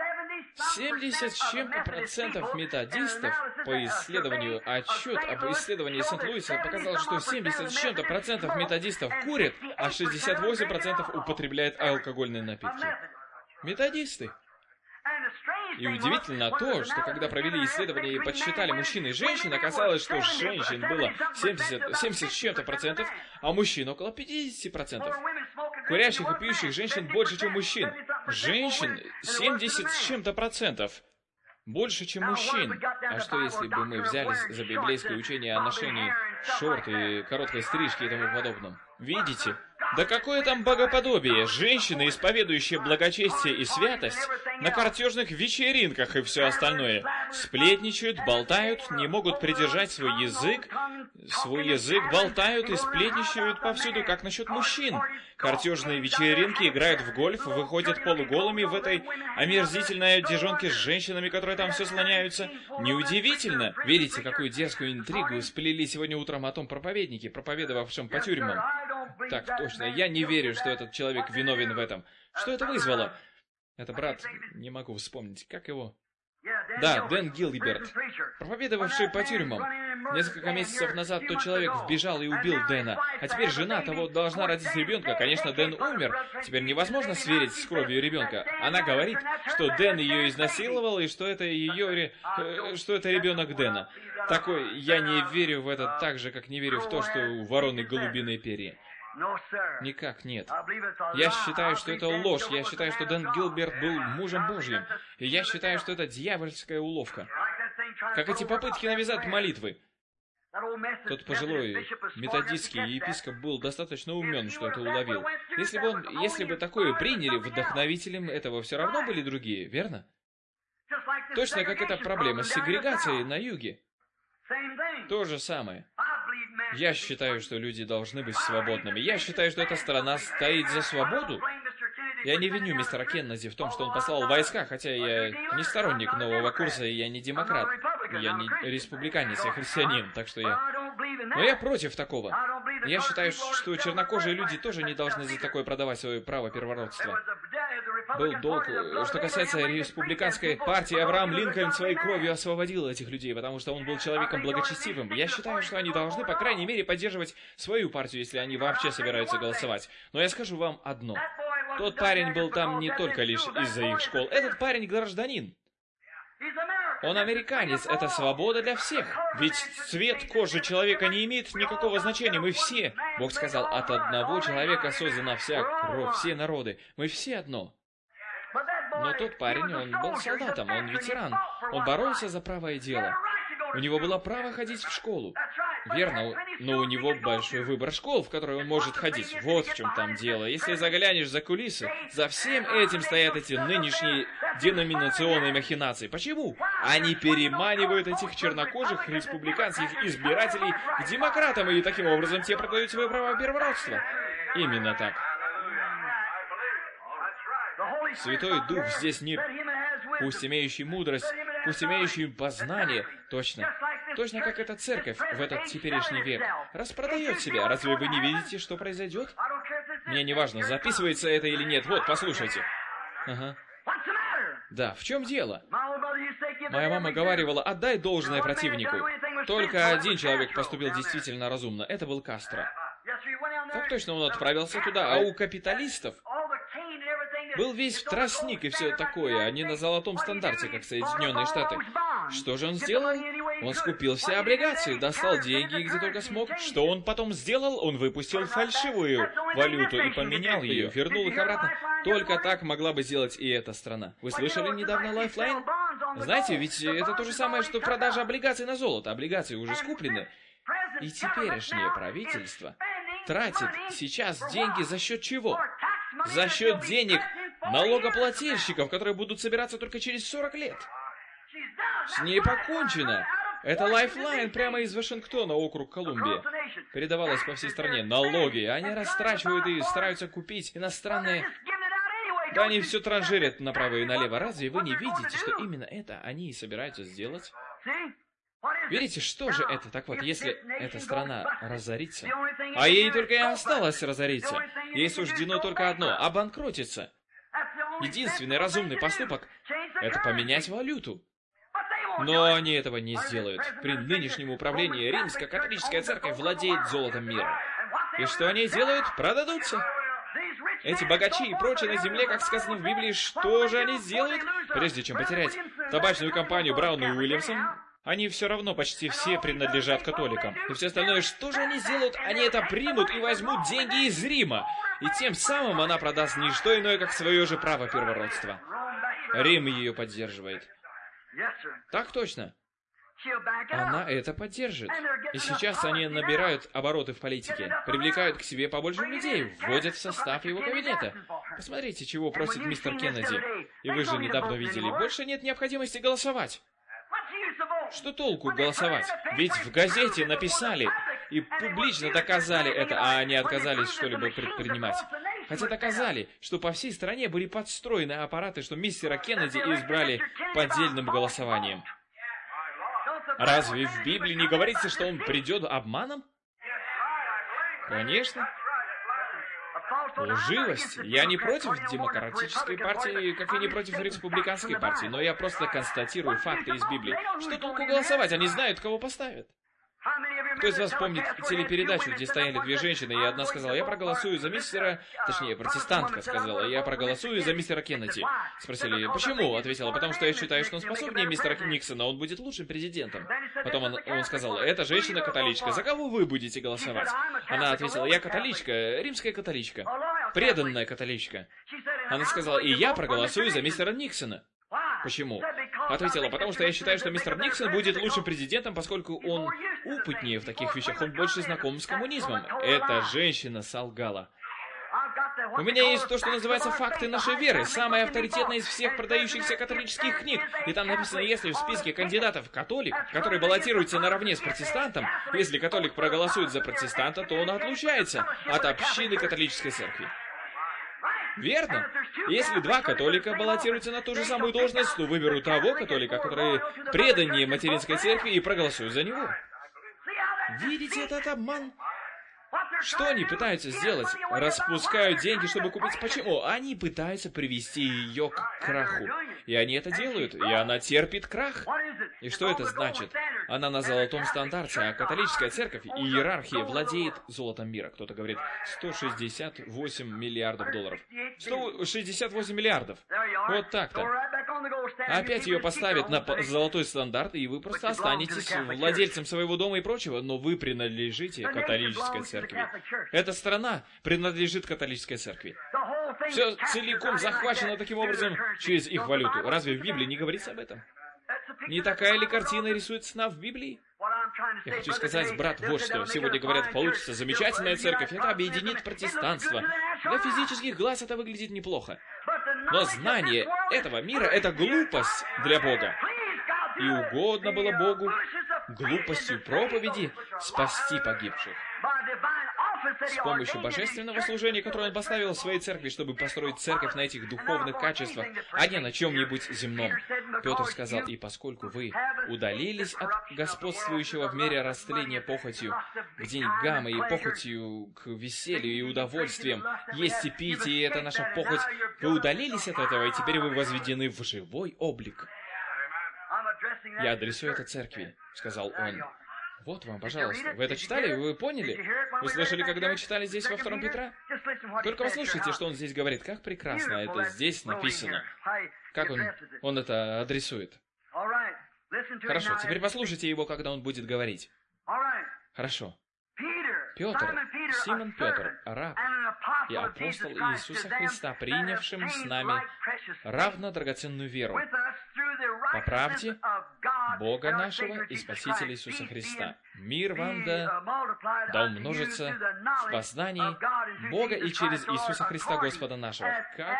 70 с чем-то процентов методистов, по исследованию, отчет об исследовании Сент-Луиса показал, что 70 с чем-то процентов методистов курят, а 68% употребляют алкогольные напитки. Методисты. И удивительно то, что когда провели исследование и подсчитали мужчин и женщин, оказалось, что женщин было 70 с чем-то процентов, а мужчин около 50%. Курящих и пьющих женщин больше, чем мужчин. Женщин 70 с чем-то процентов. Больше, чем мужчин. А что, если бы мы взялись за библейское учение о ношении шорт и короткой стрижки и тому подобном? Видите? Да какое там богоподобие? Женщины, исповедующие благочестие и святость, на картежных вечеринках и все остальное. Сплетничают, болтают, не могут придержать свой язык болтают и сплетничают повсюду, как насчет мужчин. Картежные вечеринки, играют в гольф, выходят полуголыми в этой омерзительной одежонке с женщинами, которые там все слоняются. Неудивительно. Видите, какую дерзкую интригу сплели сегодня утром о том проповеднике, проповедовавшем по тюрьмам. Так точно, я не верю, что этот человек виновен в этом. Что это вызвало? Это брат, не могу вспомнить, как его... Да, Дэн Гилберт, проповедовавший по тюрьмам. Несколько месяцев назад тот человек вбежал и убил Дэна, а теперь жена того должна родить ребенка. Конечно, Дэн умер, теперь невозможно сверить с кровью ребенка. Она говорит, что Дэн ее изнасиловал и что это ребенок Дэна. Такой, я не верю в это так же, как не верю в то, что у вороны голубиные перья. Никак нет. Я считаю, что это ложь. Я считаю, что Дэн Гилберт был мужем Божьим. И я считаю, что это дьявольская уловка. Как эти попытки навязать молитвы. Тот пожилой методистский епископ был достаточно умен, что это уловил. Если бы такое приняли, вдохновителем этого все равно были другие, верно? Точно как эта проблема с сегрегацией на юге. То же самое. Я считаю, что люди должны быть свободными. Я считаю, что эта страна стоит за свободу. Я не виню мистера Кеннеди в том, что он послал войска, хотя я не сторонник нового курса, и я не демократ. Я не республиканец, я христианин, так что я... Но я против такого. Я считаю, что чернокожие люди тоже не должны за такое продавать свое право первородства. Был долг. Что касается республиканской партии, Авраам Линкольн своей кровью освободил этих людей, потому что он был человеком благочестивым. Я считаю, что они должны, по крайней мере, поддерживать свою партию, если они вообще собираются голосовать. Но я скажу вам одно. Тот парень был там не только лишь из-за их школ. Этот парень гражданин. Он американец. Это свобода для всех. Ведь цвет кожи человека не имеет никакого значения. Мы все, Бог сказал, от одного человека создана вся кровь, все народы. Мы все одно. Но тот парень, он был солдатом, он ветеран. Он боролся за правое дело. У него было право ходить в школу. Верно, но у него большой выбор школ, в которые он может ходить. Вот в чем там дело. Если заглянешь за кулисы, за всем этим стоят эти нынешние деноминационные махинации. Почему? Они переманивают этих чернокожих республиканских избирателей к демократам, и таким образом те продают свое право первородства. Именно так. Святой Дух здесь не... Пусть имеющий мудрость, пусть имеющий познание, точно. Точно как эта церковь в этот теперешний век распродает себя. Разве вы не видите, что произойдет? Мне не важно, записывается это или нет. Вот, послушайте. Ага. Да, в чем дело? Моя мама говаривала, отдай должное противнику. Только один человек поступил действительно разумно. Это был Кастро. Так точно, он отправился туда. А у капиталистов был весь тростник и все такое. Они на золотом стандарте, как Соединенные Штаты. Что же он сделал? Он скупил все облигации, достал деньги где только смог. Что он потом сделал? Он выпустил фальшивую валюту и поменял ее, вернул их обратно. Только так могла бы сделать и эта страна. Вы слышали недавно Lifeline? Знаете, ведь это то же самое, что продажа облигаций на золото. Облигации уже скуплены. И теперешнее правительство тратит сейчас деньги за счет чего? За счет денег налогоплательщиков, которые будут собираться только через 40 лет. С ней покончено. Это Lifeline прямо из Вашингтона, округ Колумбия. Передавалось по всей стране. Налоги. Они растрачивают и стараются купить иностранные... Да они все транжирят направо и налево. Разве вы не видите, что именно это они и собираются сделать? Видите, что же это? Так вот, если эта страна разорится, а ей только и осталось разориться, ей суждено только одно — обанкротиться. Единственный разумный поступок — это поменять валюту. Но они этого не сделают. При нынешнем управлении Римско-католическая церковь владеет золотом мира. И что они делают? Продадутся. Эти богачи и прочие на земле, как сказано в Библии, что же они сделают? Прежде чем потерять табачную компанию Браун и Уильямсон, они все равно почти все принадлежат католикам. И все остальное, что же они сделают? Они это примут и возьмут деньги из Рима. И тем самым она продаст не что иное, как свое же право первородства. Рим ее поддерживает. Так точно. Она это поддержит. И сейчас они набирают обороты в политике, привлекают к себе побольше людей, вводят в состав его кабинета. Посмотрите, чего просит мистер Кеннеди. И вы же недавно видели, больше нет необходимости голосовать. Что толку голосовать? Ведь в газете написали и публично доказали это, а они отказались что-либо предпринимать. Хотя доказали, что по всей стране были подстроены аппараты, что мистера Кеннеди избрали поддельным голосованием. Разве в Библии не говорится, что он придет обманом? Конечно. Лживость. Я не против демократической партии, как и не против республиканской партии, но я просто констатирую факты из Библии. Что толку голосовать? Они знают, кого поставят. Кто из вас помнит телепередачу, где стояли две женщины, и одна сказала: «Я проголосую за мистера...» Точнее, протестантка сказала: «Я проголосую за мистера Кеннеди». Спросили: «Почему?» Ответила: «Потому что я считаю, что он способнее мистера Никсона, он будет лучшим президентом». Потом он сказал: «Эта женщина католичка, за кого вы будете голосовать?» Она ответила: «Я католичка, римская католичка, преданная католичка». Она сказала: «И я проголосую за мистера Никсона». Почему? Ответила: «Потому что я считаю, что мистер Никсон будет лучшим президентом, поскольку он опытнее в таких вещах, он больше знаком с коммунизмом». Эта женщина солгала. У меня есть то, что называется «Факты нашей веры», самая авторитетная из всех продающихся католических книг. И там написано: если в списке кандидатов католик, который баллотируется наравне с протестантом, если католик проголосует за протестанта, то он отлучается от общины католической церкви. Верно? Если два католика баллотируются на ту же самую должность, то выберут того католика, который преданнее материнской церкви, и проголосуют за него. Видите этот обман? Что они пытаются сделать? Распускают деньги, чтобы купить... Почему? Они пытаются привести ее к краху. И они это делают, и она терпит крах. И что это значит? Она на золотом стандарте, а католическая церковь и иерархия владеет золотом мира. Кто-то говорит 168 миллиардов долларов. 168 миллиардов. Вот так-то. Опять ее поставят на золотой стандарт, и вы просто останетесь владельцем своего дома и прочего, но вы принадлежите католической церкви. Эта страна принадлежит католической церкви. Все целиком захвачено таким образом через их валюту. Разве в Библии не говорится об этом? Не такая ли картина рисуется нам в Библии? Я хочу сказать, брат, вот что. Сегодня говорят: получится замечательная церковь, это объединит протестанство. Для физических глаз это выглядит неплохо. Но знание этого мира — это глупость для Бога. И угодно было Богу глупостью проповеди спасти погибших. С помощью божественного служения, которое он поставил в своей церкви, чтобы построить церковь на этих духовных качествах, а не на чем-нибудь земном. Петр сказал: «И поскольку вы удалились от господствующего в мире растления похотью к деньгам и похотью к веселью и удовольствиям, есть и пить, и это наша похоть, вы удалились от этого, и теперь вы возведены в живой облик». «Я адресую это церкви», — сказал он. Вот вам, пожалуйста. Вы это читали? Вы поняли? Вы слышали, когда мы читали здесь во 2 Петра? Только послушайте, что он здесь говорит. Как прекрасно это здесь написано. Как он это адресует. Хорошо, теперь послушайте его, когда он будет говорить. Хорошо. Петр, Симон Петр, раб и апостол Иисуса Христа, принявшим с нами равно драгоценную веру по правде Бога нашего и Спасителя Иисуса Христа. Мир вам да умножится в познании Бога и через Иисуса Христа Господа нашего,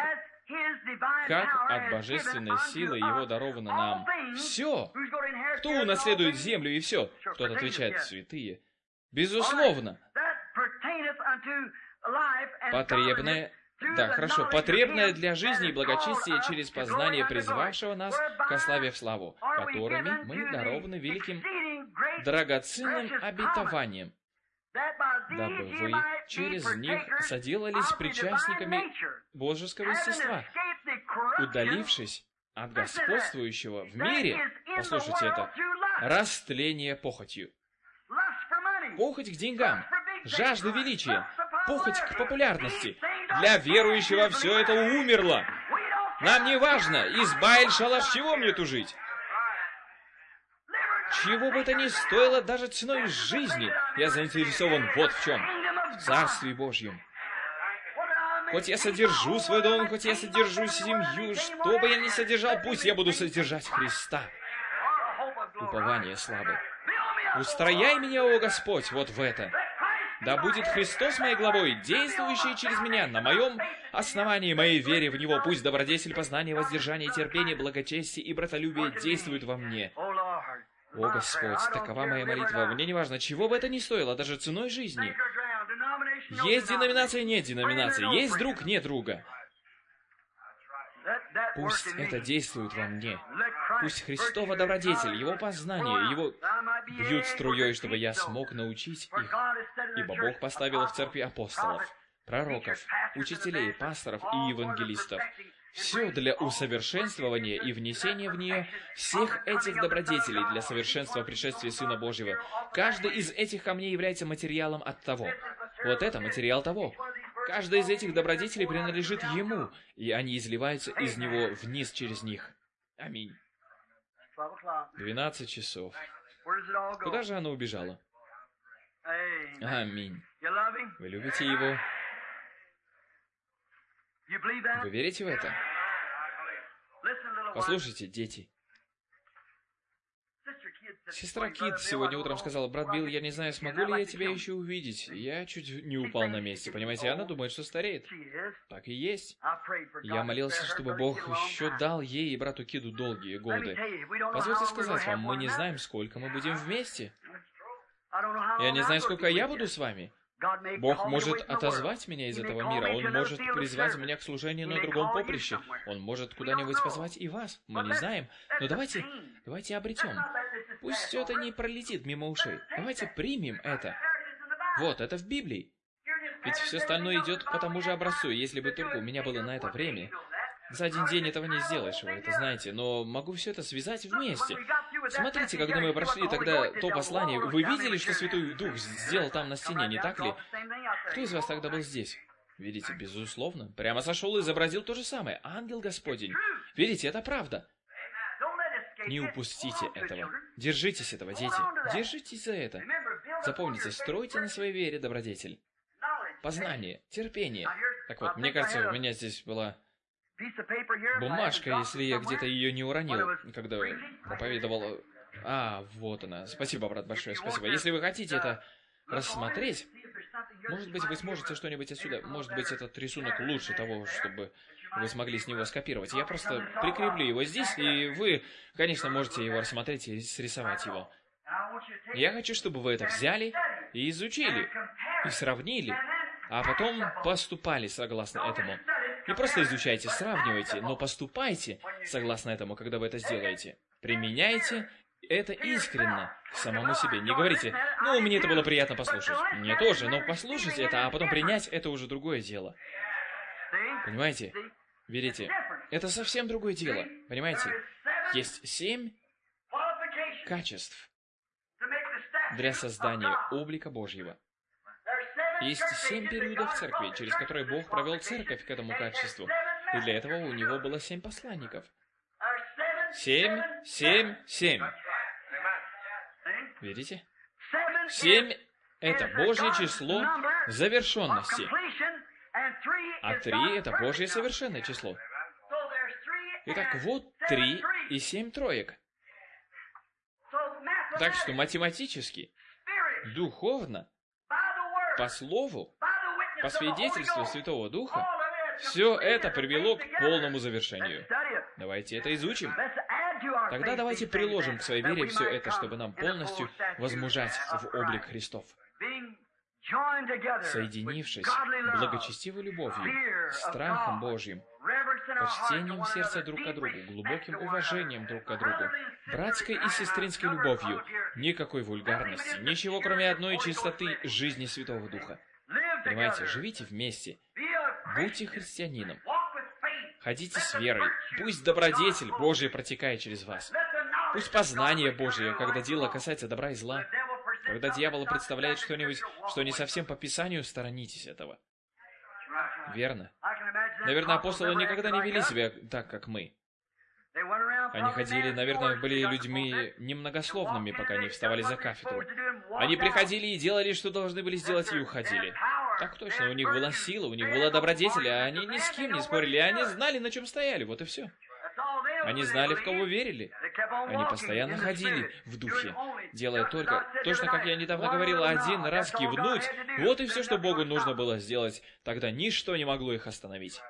как от божественной силы Его даровано нам все. Кто унаследует землю и все? Кто-то отвечает: святые. Безусловно. Потребное для жизни и благочестия через познание призвавшего нас ко славе в славу, которыми мы дарованы великим драгоценным обетованием, дабы вы через них соделались причастниками божеского естества, удалившись от господствующего в мире, послушайте это, растление похотью. Похоть к деньгам, жажда величия, похоть к популярности. Для верующего все это умерло. Нам не важно, из Бааль-Шалаш чего мне тужить? Чего бы это ни стоило, даже ценой жизни, я заинтересован вот в чем. В Царстве Божьем. Хоть я содержу свой дом, хоть я содержу семью, что бы я ни содержал, пусть я буду содержать Христа. Упование славы. Устрояй меня, о Господь, вот в это. Да будет Христос моей главой, действующий через меня, на моем основании, моей вере в Него. Пусть добродетель, познание, воздержание, терпение, благочестие и братолюбие действуют во мне. О Господь, такова моя молитва. Мне не важно, чего бы это ни стоило, даже ценой жизни. Есть деноминация, нет деноминации. Есть друг, нет друга. Пусть это действует во мне. Пусть Христова добродетель, Его познание, Его бьют струей, чтобы я смог научить их. Ибо Бог поставил в церкви апостолов, пророков, учителей, пасторов и евангелистов. Все для усовершенствования и внесения в нее всех этих добродетелей для совершенства пришествия Сына Божьего. Каждый из этих камней является материалом от того. Вот это материал того. Каждый из этих добродетелей принадлежит Ему, и они изливаются из Него вниз через них. Аминь. 12 часов. Куда же оно убежало? Аминь. Вы любите Его? Вы верите в это? Послушайте, дети. Сестра Кит сегодня утром сказала: «Брат Билл, я не знаю, смогу ли я тебя еще увидеть». Я чуть не упал на месте, понимаете? Она думает, что стареет. Так и есть. Я молился, чтобы Бог еще дал ей и брату Киду долгие годы. Позвольте сказать вам, мы не знаем, сколько мы будем вместе. Я не знаю, сколько я буду с вами. Бог может отозвать меня из этого мира. Он может призвать меня к служению на другом поприще. Он может куда-нибудь позвать и вас. Мы не знаем. Но давайте обретем. Пусть это не пролетит мимо ушей. Давайте примем это. Вот, это в Библии. Ведь все остальное идет по тому же образцу. Если бы только у меня было на это время. За один день этого не сделаешь, вы это знаете, но могу все это связать вместе. Смотрите, когда мы прошли тогда то послание, вы видели, что Святой Дух сделал там на стене, не так ли? Кто из вас тогда был здесь? Видите, безусловно. Прямо сошел и изобразил то же самое. Ангел Господень. Видите, это правда. Не упустите этого. Держитесь этого, дети. Держитесь за это. Запомните, стройте на своей вере добродетель. Познание, терпение. Так вот, мне кажется, у меня здесь была бумажка, если я где-то ее не уронил, когда проповедовал... вот она. Спасибо, брат, большое спасибо. Если вы хотите это рассмотреть, может быть, вы сможете что-нибудь отсюда... Может быть, этот рисунок лучше того, чтобы вы смогли с него скопировать. Я просто прикреплю его здесь, и вы, конечно, можете его рассмотреть и срисовать его. Я хочу, чтобы вы это взяли и изучили, и сравнили, а потом поступали согласно этому. Не просто изучайте, сравнивайте, но поступайте согласно этому, когда вы это сделаете. Применяйте это искренне к самому себе. Не говорите: «Ну, мне это было приятно послушать». Мне тоже, но послушать это, а потом принять — это уже другое дело. Понимаете? Видите? Это совсем другое дело. Понимаете? Есть 7 качеств для создания облика Божьего. Есть 7 периодов церкви, через которые Бог провел церковь к этому качеству. И для этого у него было 7 посланников. 7, 7, 7. Видите? 7 — это Божье число завершенности. А 3 — это Божье совершенное число. Итак, вот 3 и 7 троек. Так что математически, духовно, по слову, по свидетельству Святого Духа, все это привело к полному завершению. Давайте это изучим. Тогда давайте приложим к своей вере все это, чтобы нам полностью возмужать в облик Христов. Соединившись благочестивой любовью, страхом Божьим, почтением сердца друг к другу, глубоким уважением друг к другу, братской и сестринской любовью, никакой вульгарности, ничего, кроме одной чистоты жизни Святого Духа. Понимаете, живите вместе, будьте христианином, ходите с верой, пусть добродетель Божия протекает через вас, пусть познание Божие, когда дело касается добра и зла, когда дьявол представляет что-нибудь, что не совсем по Писанию, сторонитесь этого. Верно. Наверное, апостолы никогда не вели себя так, как мы. Они ходили, наверное, были людьми немногословными, пока не вставали за кафедру. Они приходили и делали, что должны были сделать, и уходили. Так точно, у них была сила, у них была добродетель, а они ни с кем не спорили, они знали, на чем стояли, вот и все. Они знали, в кого верили. Они постоянно ходили в духе, делая только, точно как я недавно говорил, один раз кивнуть, вот и все, что Богу нужно было сделать. Тогда ничто не могло их остановить.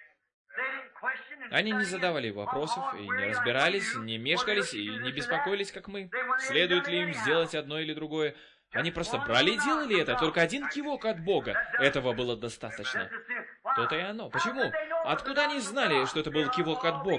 Они не задавали вопросов, и не разбирались, не мешкались, и не беспокоились, как мы, следует ли им сделать одно или другое. Они просто брали и делали это, только один кивок от Бога. Этого было достаточно. То-то и оно. Почему? Откуда они знали, что это был кивок от Бога?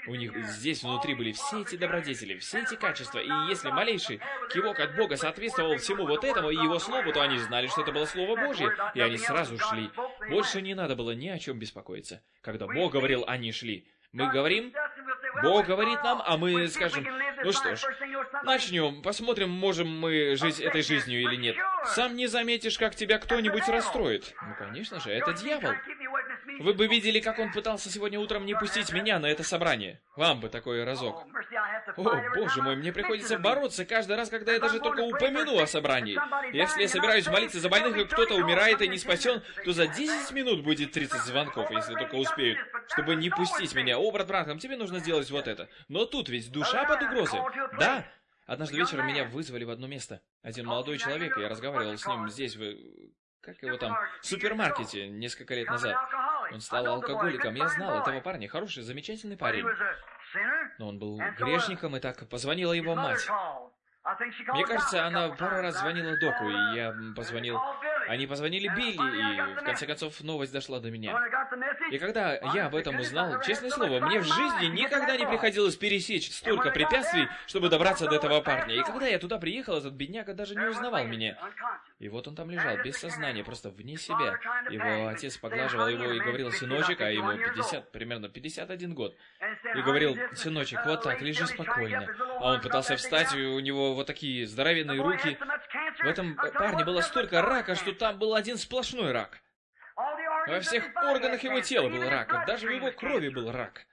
У них здесь внутри были все эти добродетели, все эти качества, и если малейший кивок от Бога соответствовал всему вот этому и Его Слову, то они знали, что это было Слово Божье, и они сразу шли. Больше не надо было ни о чем беспокоиться. Когда Бог говорил, они шли. Мы говорим, Бог говорит нам, а мы скажем, ну что ж, начнем, посмотрим, можем мы жить этой жизнью или нет. Сам не заметишь, как тебя кто-нибудь расстроит. Ну, конечно же, это дьявол. Вы бы видели, как он пытался сегодня утром не пустить меня на это собрание. Вам бы такой разок. О, боже мой, мне приходится бороться каждый раз, когда я даже только упомяну о собрании. Если я собираюсь молиться за больных, и кто-то умирает и не спасен, то за 10 минут будет 30 звонков, если только успеют, чтобы не пустить меня. О, брат Бранхам, тебе нужно сделать вот это. Но тут ведь душа под угрозой. Да. Однажды вечером меня вызвали в одно место. Один молодой человек, я разговаривал с ним здесь, как его там, в супермаркете несколько лет назад. Он стал алкоголиком. Я знал этого парня. Хороший, замечательный парень. Но он был грешником, и так позвонила его мать. Мне кажется, она пару раз звонила доку, и я позвонил. Они позвонили Билли, и в конце концов новость дошла до меня. И когда я об этом узнал, честное слово, мне в жизни никогда не приходилось пересечь столько препятствий, чтобы добраться до этого парня. И когда я туда приехал, этот бедняга даже не узнавал меня. И вот он там лежал, без сознания, просто вне себя. Его отец поглаживал его и говорил, сыночек, а ему примерно 51 год. И говорил, сыночек, вот так, лежи спокойно. А он пытался встать, и у него вот такие здоровенные руки. В этом парне было столько рака, что там был один сплошной рак. Во всех органах его тела был рак, даже в его крови был рак.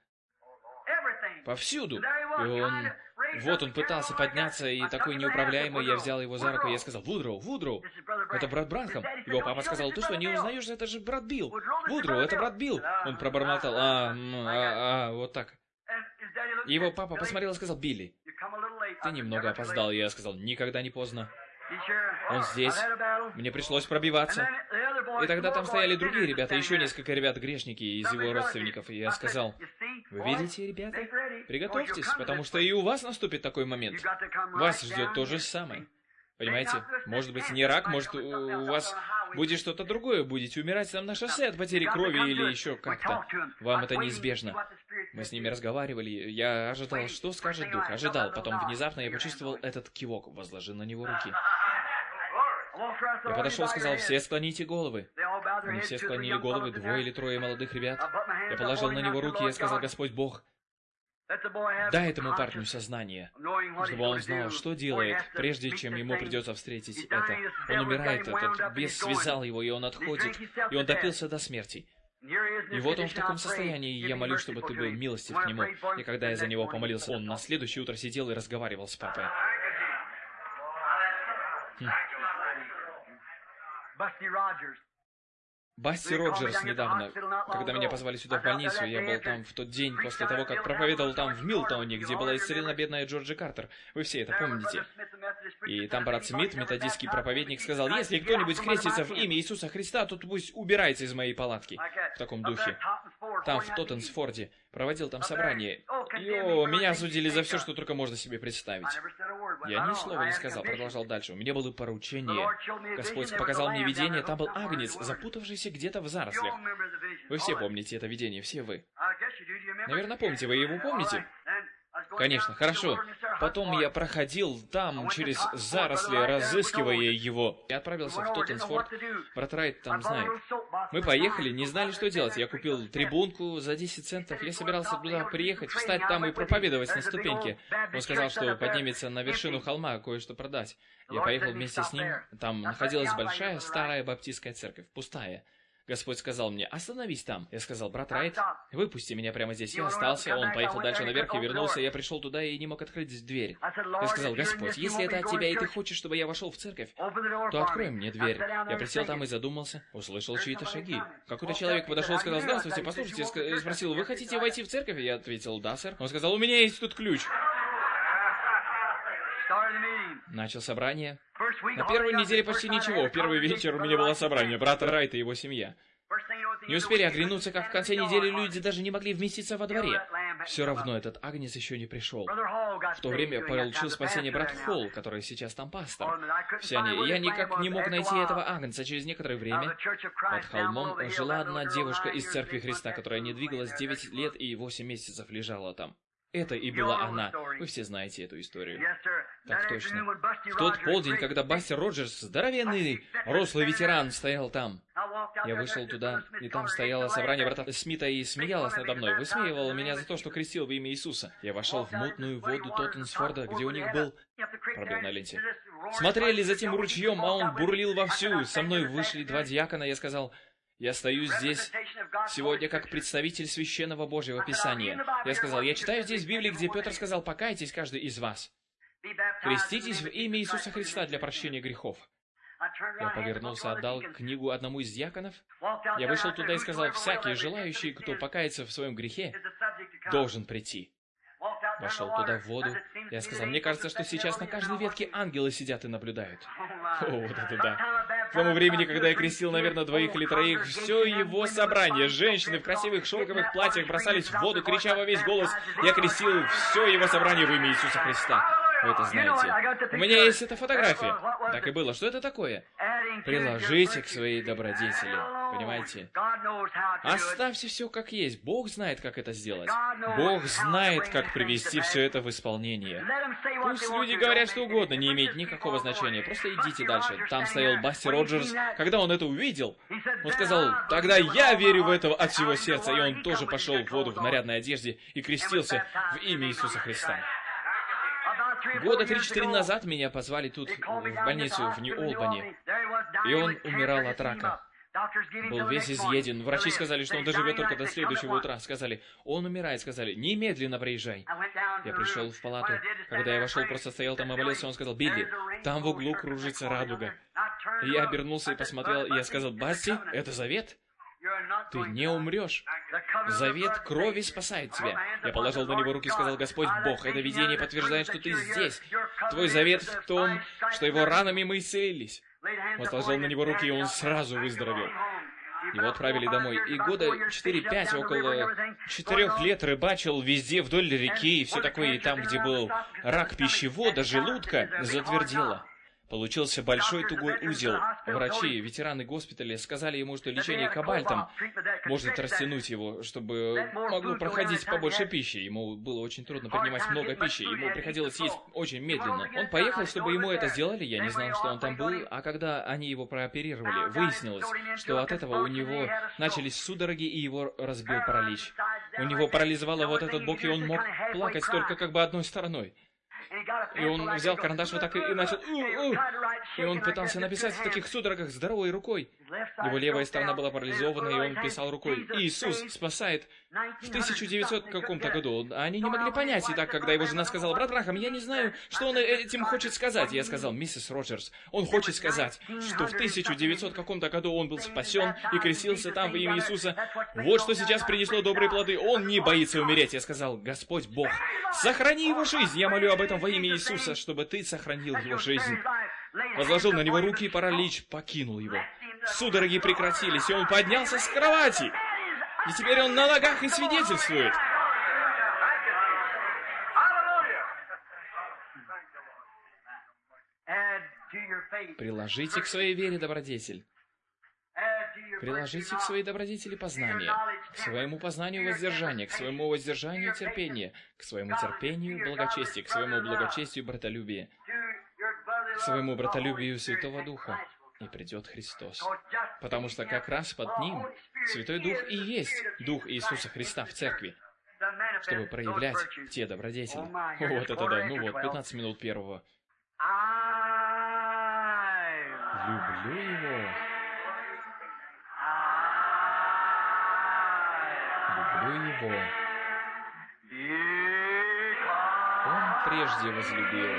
Повсюду. И вот он пытался подняться, и такой неуправляемый, я взял его за руку, и я сказал, Вудроу, это брат Бранхам. Его папа сказал, ты что, не узнаешь, это же брат Билл. Вудроу, это брат Билл. Он пробормотал, вот так. И его папа посмотрел и сказал, Билли, ты немного опоздал. И я сказал, никогда не поздно. Он здесь. Мне пришлось пробиваться. И тогда там стояли другие ребята, еще несколько ребят-грешники из его родственников. И я сказал, вы видите, ребята? Приготовьтесь, потому что и у вас наступит такой момент. Вас ждет то же самое. Понимаете? Может быть, не рак, может, у вас будет что-то другое. Будете умирать там на шоссе от потери крови или еще как-то. Вам это неизбежно. Мы с ними разговаривали. Я ожидал, что скажет дух. Ожидал. Потом внезапно я почувствовал этот кивок. Возложил на него руки. Я подошел и сказал, все склоните головы. Они все склонили головы, 2 или 3 молодых ребят. Я положил на него руки, и я сказал, Господь Бог, дай этому парню сознание, чтобы он знал, что делает, прежде чем ему придется встретить это. Он умирает, этот бес связал его, и он отходит, и он допился до смерти. И вот он в таком состоянии, и я молюсь, чтобы ты был милостив к нему. И когда я за него помолился, он на следующее утро сидел и разговаривал с папой. Басси Роджерс недавно, когда меня позвали сюда в больницу, я был там в тот день после того, как проповедовал там в Милтоне, где была исцелена бедная Джорджи Картер. Вы все это помните. И там брат Смит, методистский проповедник, сказал, если кто-нибудь крестится в имя Иисуса Христа, то пусть убирается из моей палатки. В таком духе. Там, в Тоттенсфорде. Проводил там собрание. Меня осудили за все, что только можно себе представить. Я ни слова не сказал, продолжал дальше. У меня было поручение. Господь показал мне видение, там был агнец, запутавшийся где-то в зарослях. Вы все помните это видение, все вы. Наверное, помните, вы его помните? Конечно, хорошо. Потом я проходил там, через заросли, разыскивая его. Я отправился в Тоттенсфорд. Брат Райт там знает. Мы поехали, не знали, что делать. Я купил трибунку за 10 центов. Я собирался туда приехать, встать там и проповедовать на ступеньке. Он сказал, что поднимется на вершину холма кое-что продать. Я поехал вместе с ним. Там находилась большая старая баптистская церковь, пустая. Господь сказал мне, остановись там. Я сказал, брат Райт, выпусти меня прямо здесь. Я остался, он поехал дальше наверх и вернулся. Я пришел туда и не мог открыть дверь. Я сказал, Господь, если это от Тебя, и Ты хочешь, чтобы я вошел в церковь, то открой мне дверь. Я присел там и задумался. Услышал чьи-то шаги. Какой-то человек подошел и сказал, здравствуйте, послушайте. Спросил, вы хотите войти в церковь? Я ответил, да, сэр. Он сказал, у меня есть тут ключ. Начал собрание. На первой неделе почти ничего. В первый вечер у меня было собрание. Брат Райт и его семья. Не успели оглянуться, как в конце недели люди даже не могли вместиться во дворе. Все равно этот агнец еще не пришел. В то время получил спасение брат Холл, который сейчас там пастор. Все они. Я никак не мог найти этого агнца. Через некоторое время под холмом жила одна девушка из Церкви Христа, которая не двигалась 9 лет и 8 месяцев лежала там. Это и была она. Вы все знаете эту историю. Так точно. В тот полдень, когда Бастер Роджерс, здоровенный, рослый ветеран, стоял там, я вышел туда, и там стояло собрание брата Смита и смеялось надо мной, высмеивало меня за то, что крестил во имя Иисуса. Я вошел в мутную воду Тоттенсфорда, где у них был пробел на ленте. Смотрели за тем ручьем, а он бурлил вовсю. Со мной вышли 2 диакона, я сказал: «Я стою здесь сегодня как представитель Священного Божьего Писания». Я сказал: «Я читаю здесь в Библии, где Петр сказал: покайтесь, каждый из вас. Креститесь в имя Иисуса Христа для прощения грехов». Я повернулся, отдал книгу одному из диаконов. Я вышел туда и сказал: «Всякий желающий, кто покается в своем грехе, должен прийти». Вошел туда в воду. Я сказал: «Мне кажется, что сейчас на каждой ветке ангелы сидят и наблюдают». О, вот это да. К тому времени, когда я крестил, наверное, 2 или 3, все его собрание, женщины в красивых шелковых платьях бросались в воду, крича во весь голос. Я крестил все его собрание в имя Иисуса Христа. Вы это знаете. У меня есть эта фотография. Так и было. Что это такое? Приложите к своей добродетели. Понимаете? Оставьте все как есть. Бог знает, как это сделать. Бог знает, как привести все это в исполнение. Пусть люди говорят что угодно, не имеет никакого значения. Просто идите дальше. Там стоял Бастер Роджерс. Когда он это увидел, он сказал: «Тогда я верю в это от всего сердца». И он тоже пошел в воду в нарядной одежде и крестился в имя Иисуса Христа. Года 3-4 назад меня позвали тут, в больницу в Нью-Олбани, и он умирал от рака. Был весь изъеден. Врачи сказали, что он доживет только до следующего утра. Сказали: «Он умирает». Сказали: «Немедленно приезжай». Я пришел в палату. Когда я вошел, просто стоял там и молился, он сказал: «Билли, там в углу кружится радуга». И я обернулся и посмотрел, и я сказал: «Басти, это завет? Ты не умрешь. Завет крови спасает тебя». Я положил на него руки и сказал: «Господь Бог, это видение подтверждает, что ты здесь. Твой завет в том, что его ранами мы исцелились». Он положил на него руки, и он сразу выздоровел. Его отправили домой. И года 4-5, около 4 лет рыбачил везде вдоль реки и все такое. И там, где был рак пищевода, желудка, затвердело. Получился большой тугой узел. Врачи, ветераны госпиталя сказали ему, что лечение кобальтом может растянуть его, чтобы могло проходить побольше пищи. Ему было очень трудно принимать много пищи, ему приходилось есть очень медленно. Он поехал, чтобы ему это сделали, я не знал, что он там был, а когда они его прооперировали, выяснилось, что от этого у него начались судороги и его разбил паралич. У него парализовало вот этот бок, и он мог плакать только как бы одной стороной. И он взял карандаш вот так и начал... И он пытался написать в таких судорогах здоровой рукой. Его левая сторона была парализована, и он писал рукой: «Иисус спасает». В 1900 каком-то году. Они не могли понять. И так, когда его жена сказала: «Брат Рахам, я не знаю, что он этим хочет сказать». Я сказал: «Миссис Роджерс, он хочет сказать, что в 1900 каком-то году он был спасен и крестился там во имя Иисуса. Вот что сейчас принесло добрые плоды. Он не боится умереть». Я сказал: «Господь Бог, сохрани его жизнь. Я молю об этом во имя Иисуса, чтобы ты сохранил его жизнь». Возложил на него руки, и паралич покинул его. Судороги прекратились, и он поднялся с кровати. И теперь он на ногах и свидетельствует. Приложите к своей вере добродетель. Приложите к своей добродетели познание, к своему познанию воздержание, к своему воздержанию терпение, к своему терпению благочестие, к своему благочестию братолюбие, к своему братолюбию Святого Духа, и придет Христос. Потому что как раз под Ним Святой Дух и есть Дух Иисуса Христа в церкви, чтобы проявлять те добродетели. Вот это да, ну вот, 15 минут первого. Люблю Его. Люблю Его. Он прежде возлюбил.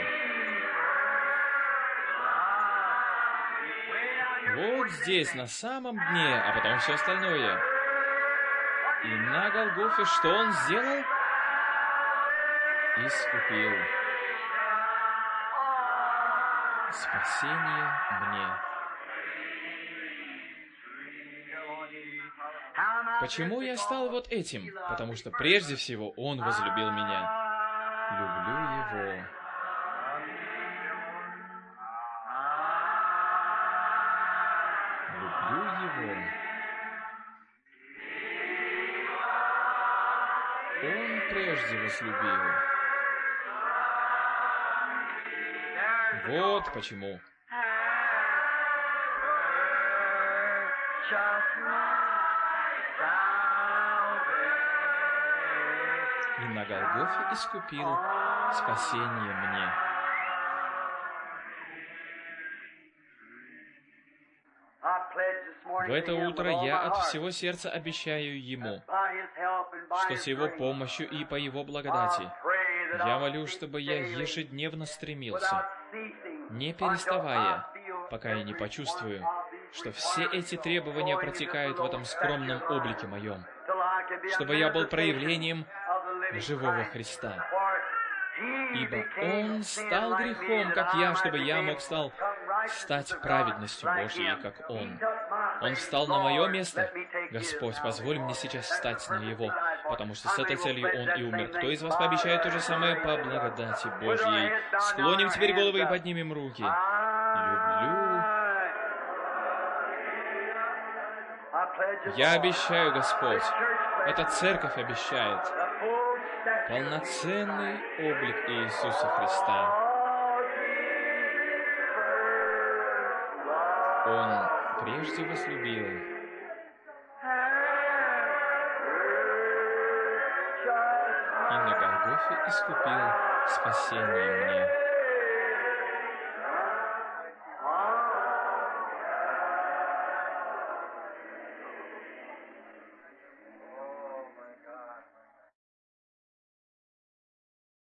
Вот здесь, на самом дне, а потом все остальное. И на Голгофе что Он сделал? Искупил. Спасение мне. Почему я стал вот этим? Потому что прежде всего Он возлюбил меня. Люблю Его. Люблю Его. Он прежде возлюбил. Вот почему. И на Голгофе искупил спасение мне. В это утро я от всего сердца обещаю Ему, что с Его помощью и по Его благодати я молю, чтобы я ежедневно стремился, не переставая, пока я не почувствую, что все эти требования протекают в этом скромном облике моем, чтобы я был проявлением живого Христа. Ибо Он стал грехом, как я, чтобы я мог стать праведностью Божьей, как Он. Он встал на мое место. Господь, позволь мне сейчас встать на Его, потому что с этой целью Он и умер. Кто из вас пообещает то же самое по благодати Божьей? Склоним теперь головы и поднимем руки. Люблю. Я обещаю, Господь, эта церковь обещает полноценный облик Иисуса Христа. Он прежде возлюбил. И на Голгофе искупил спасение мне.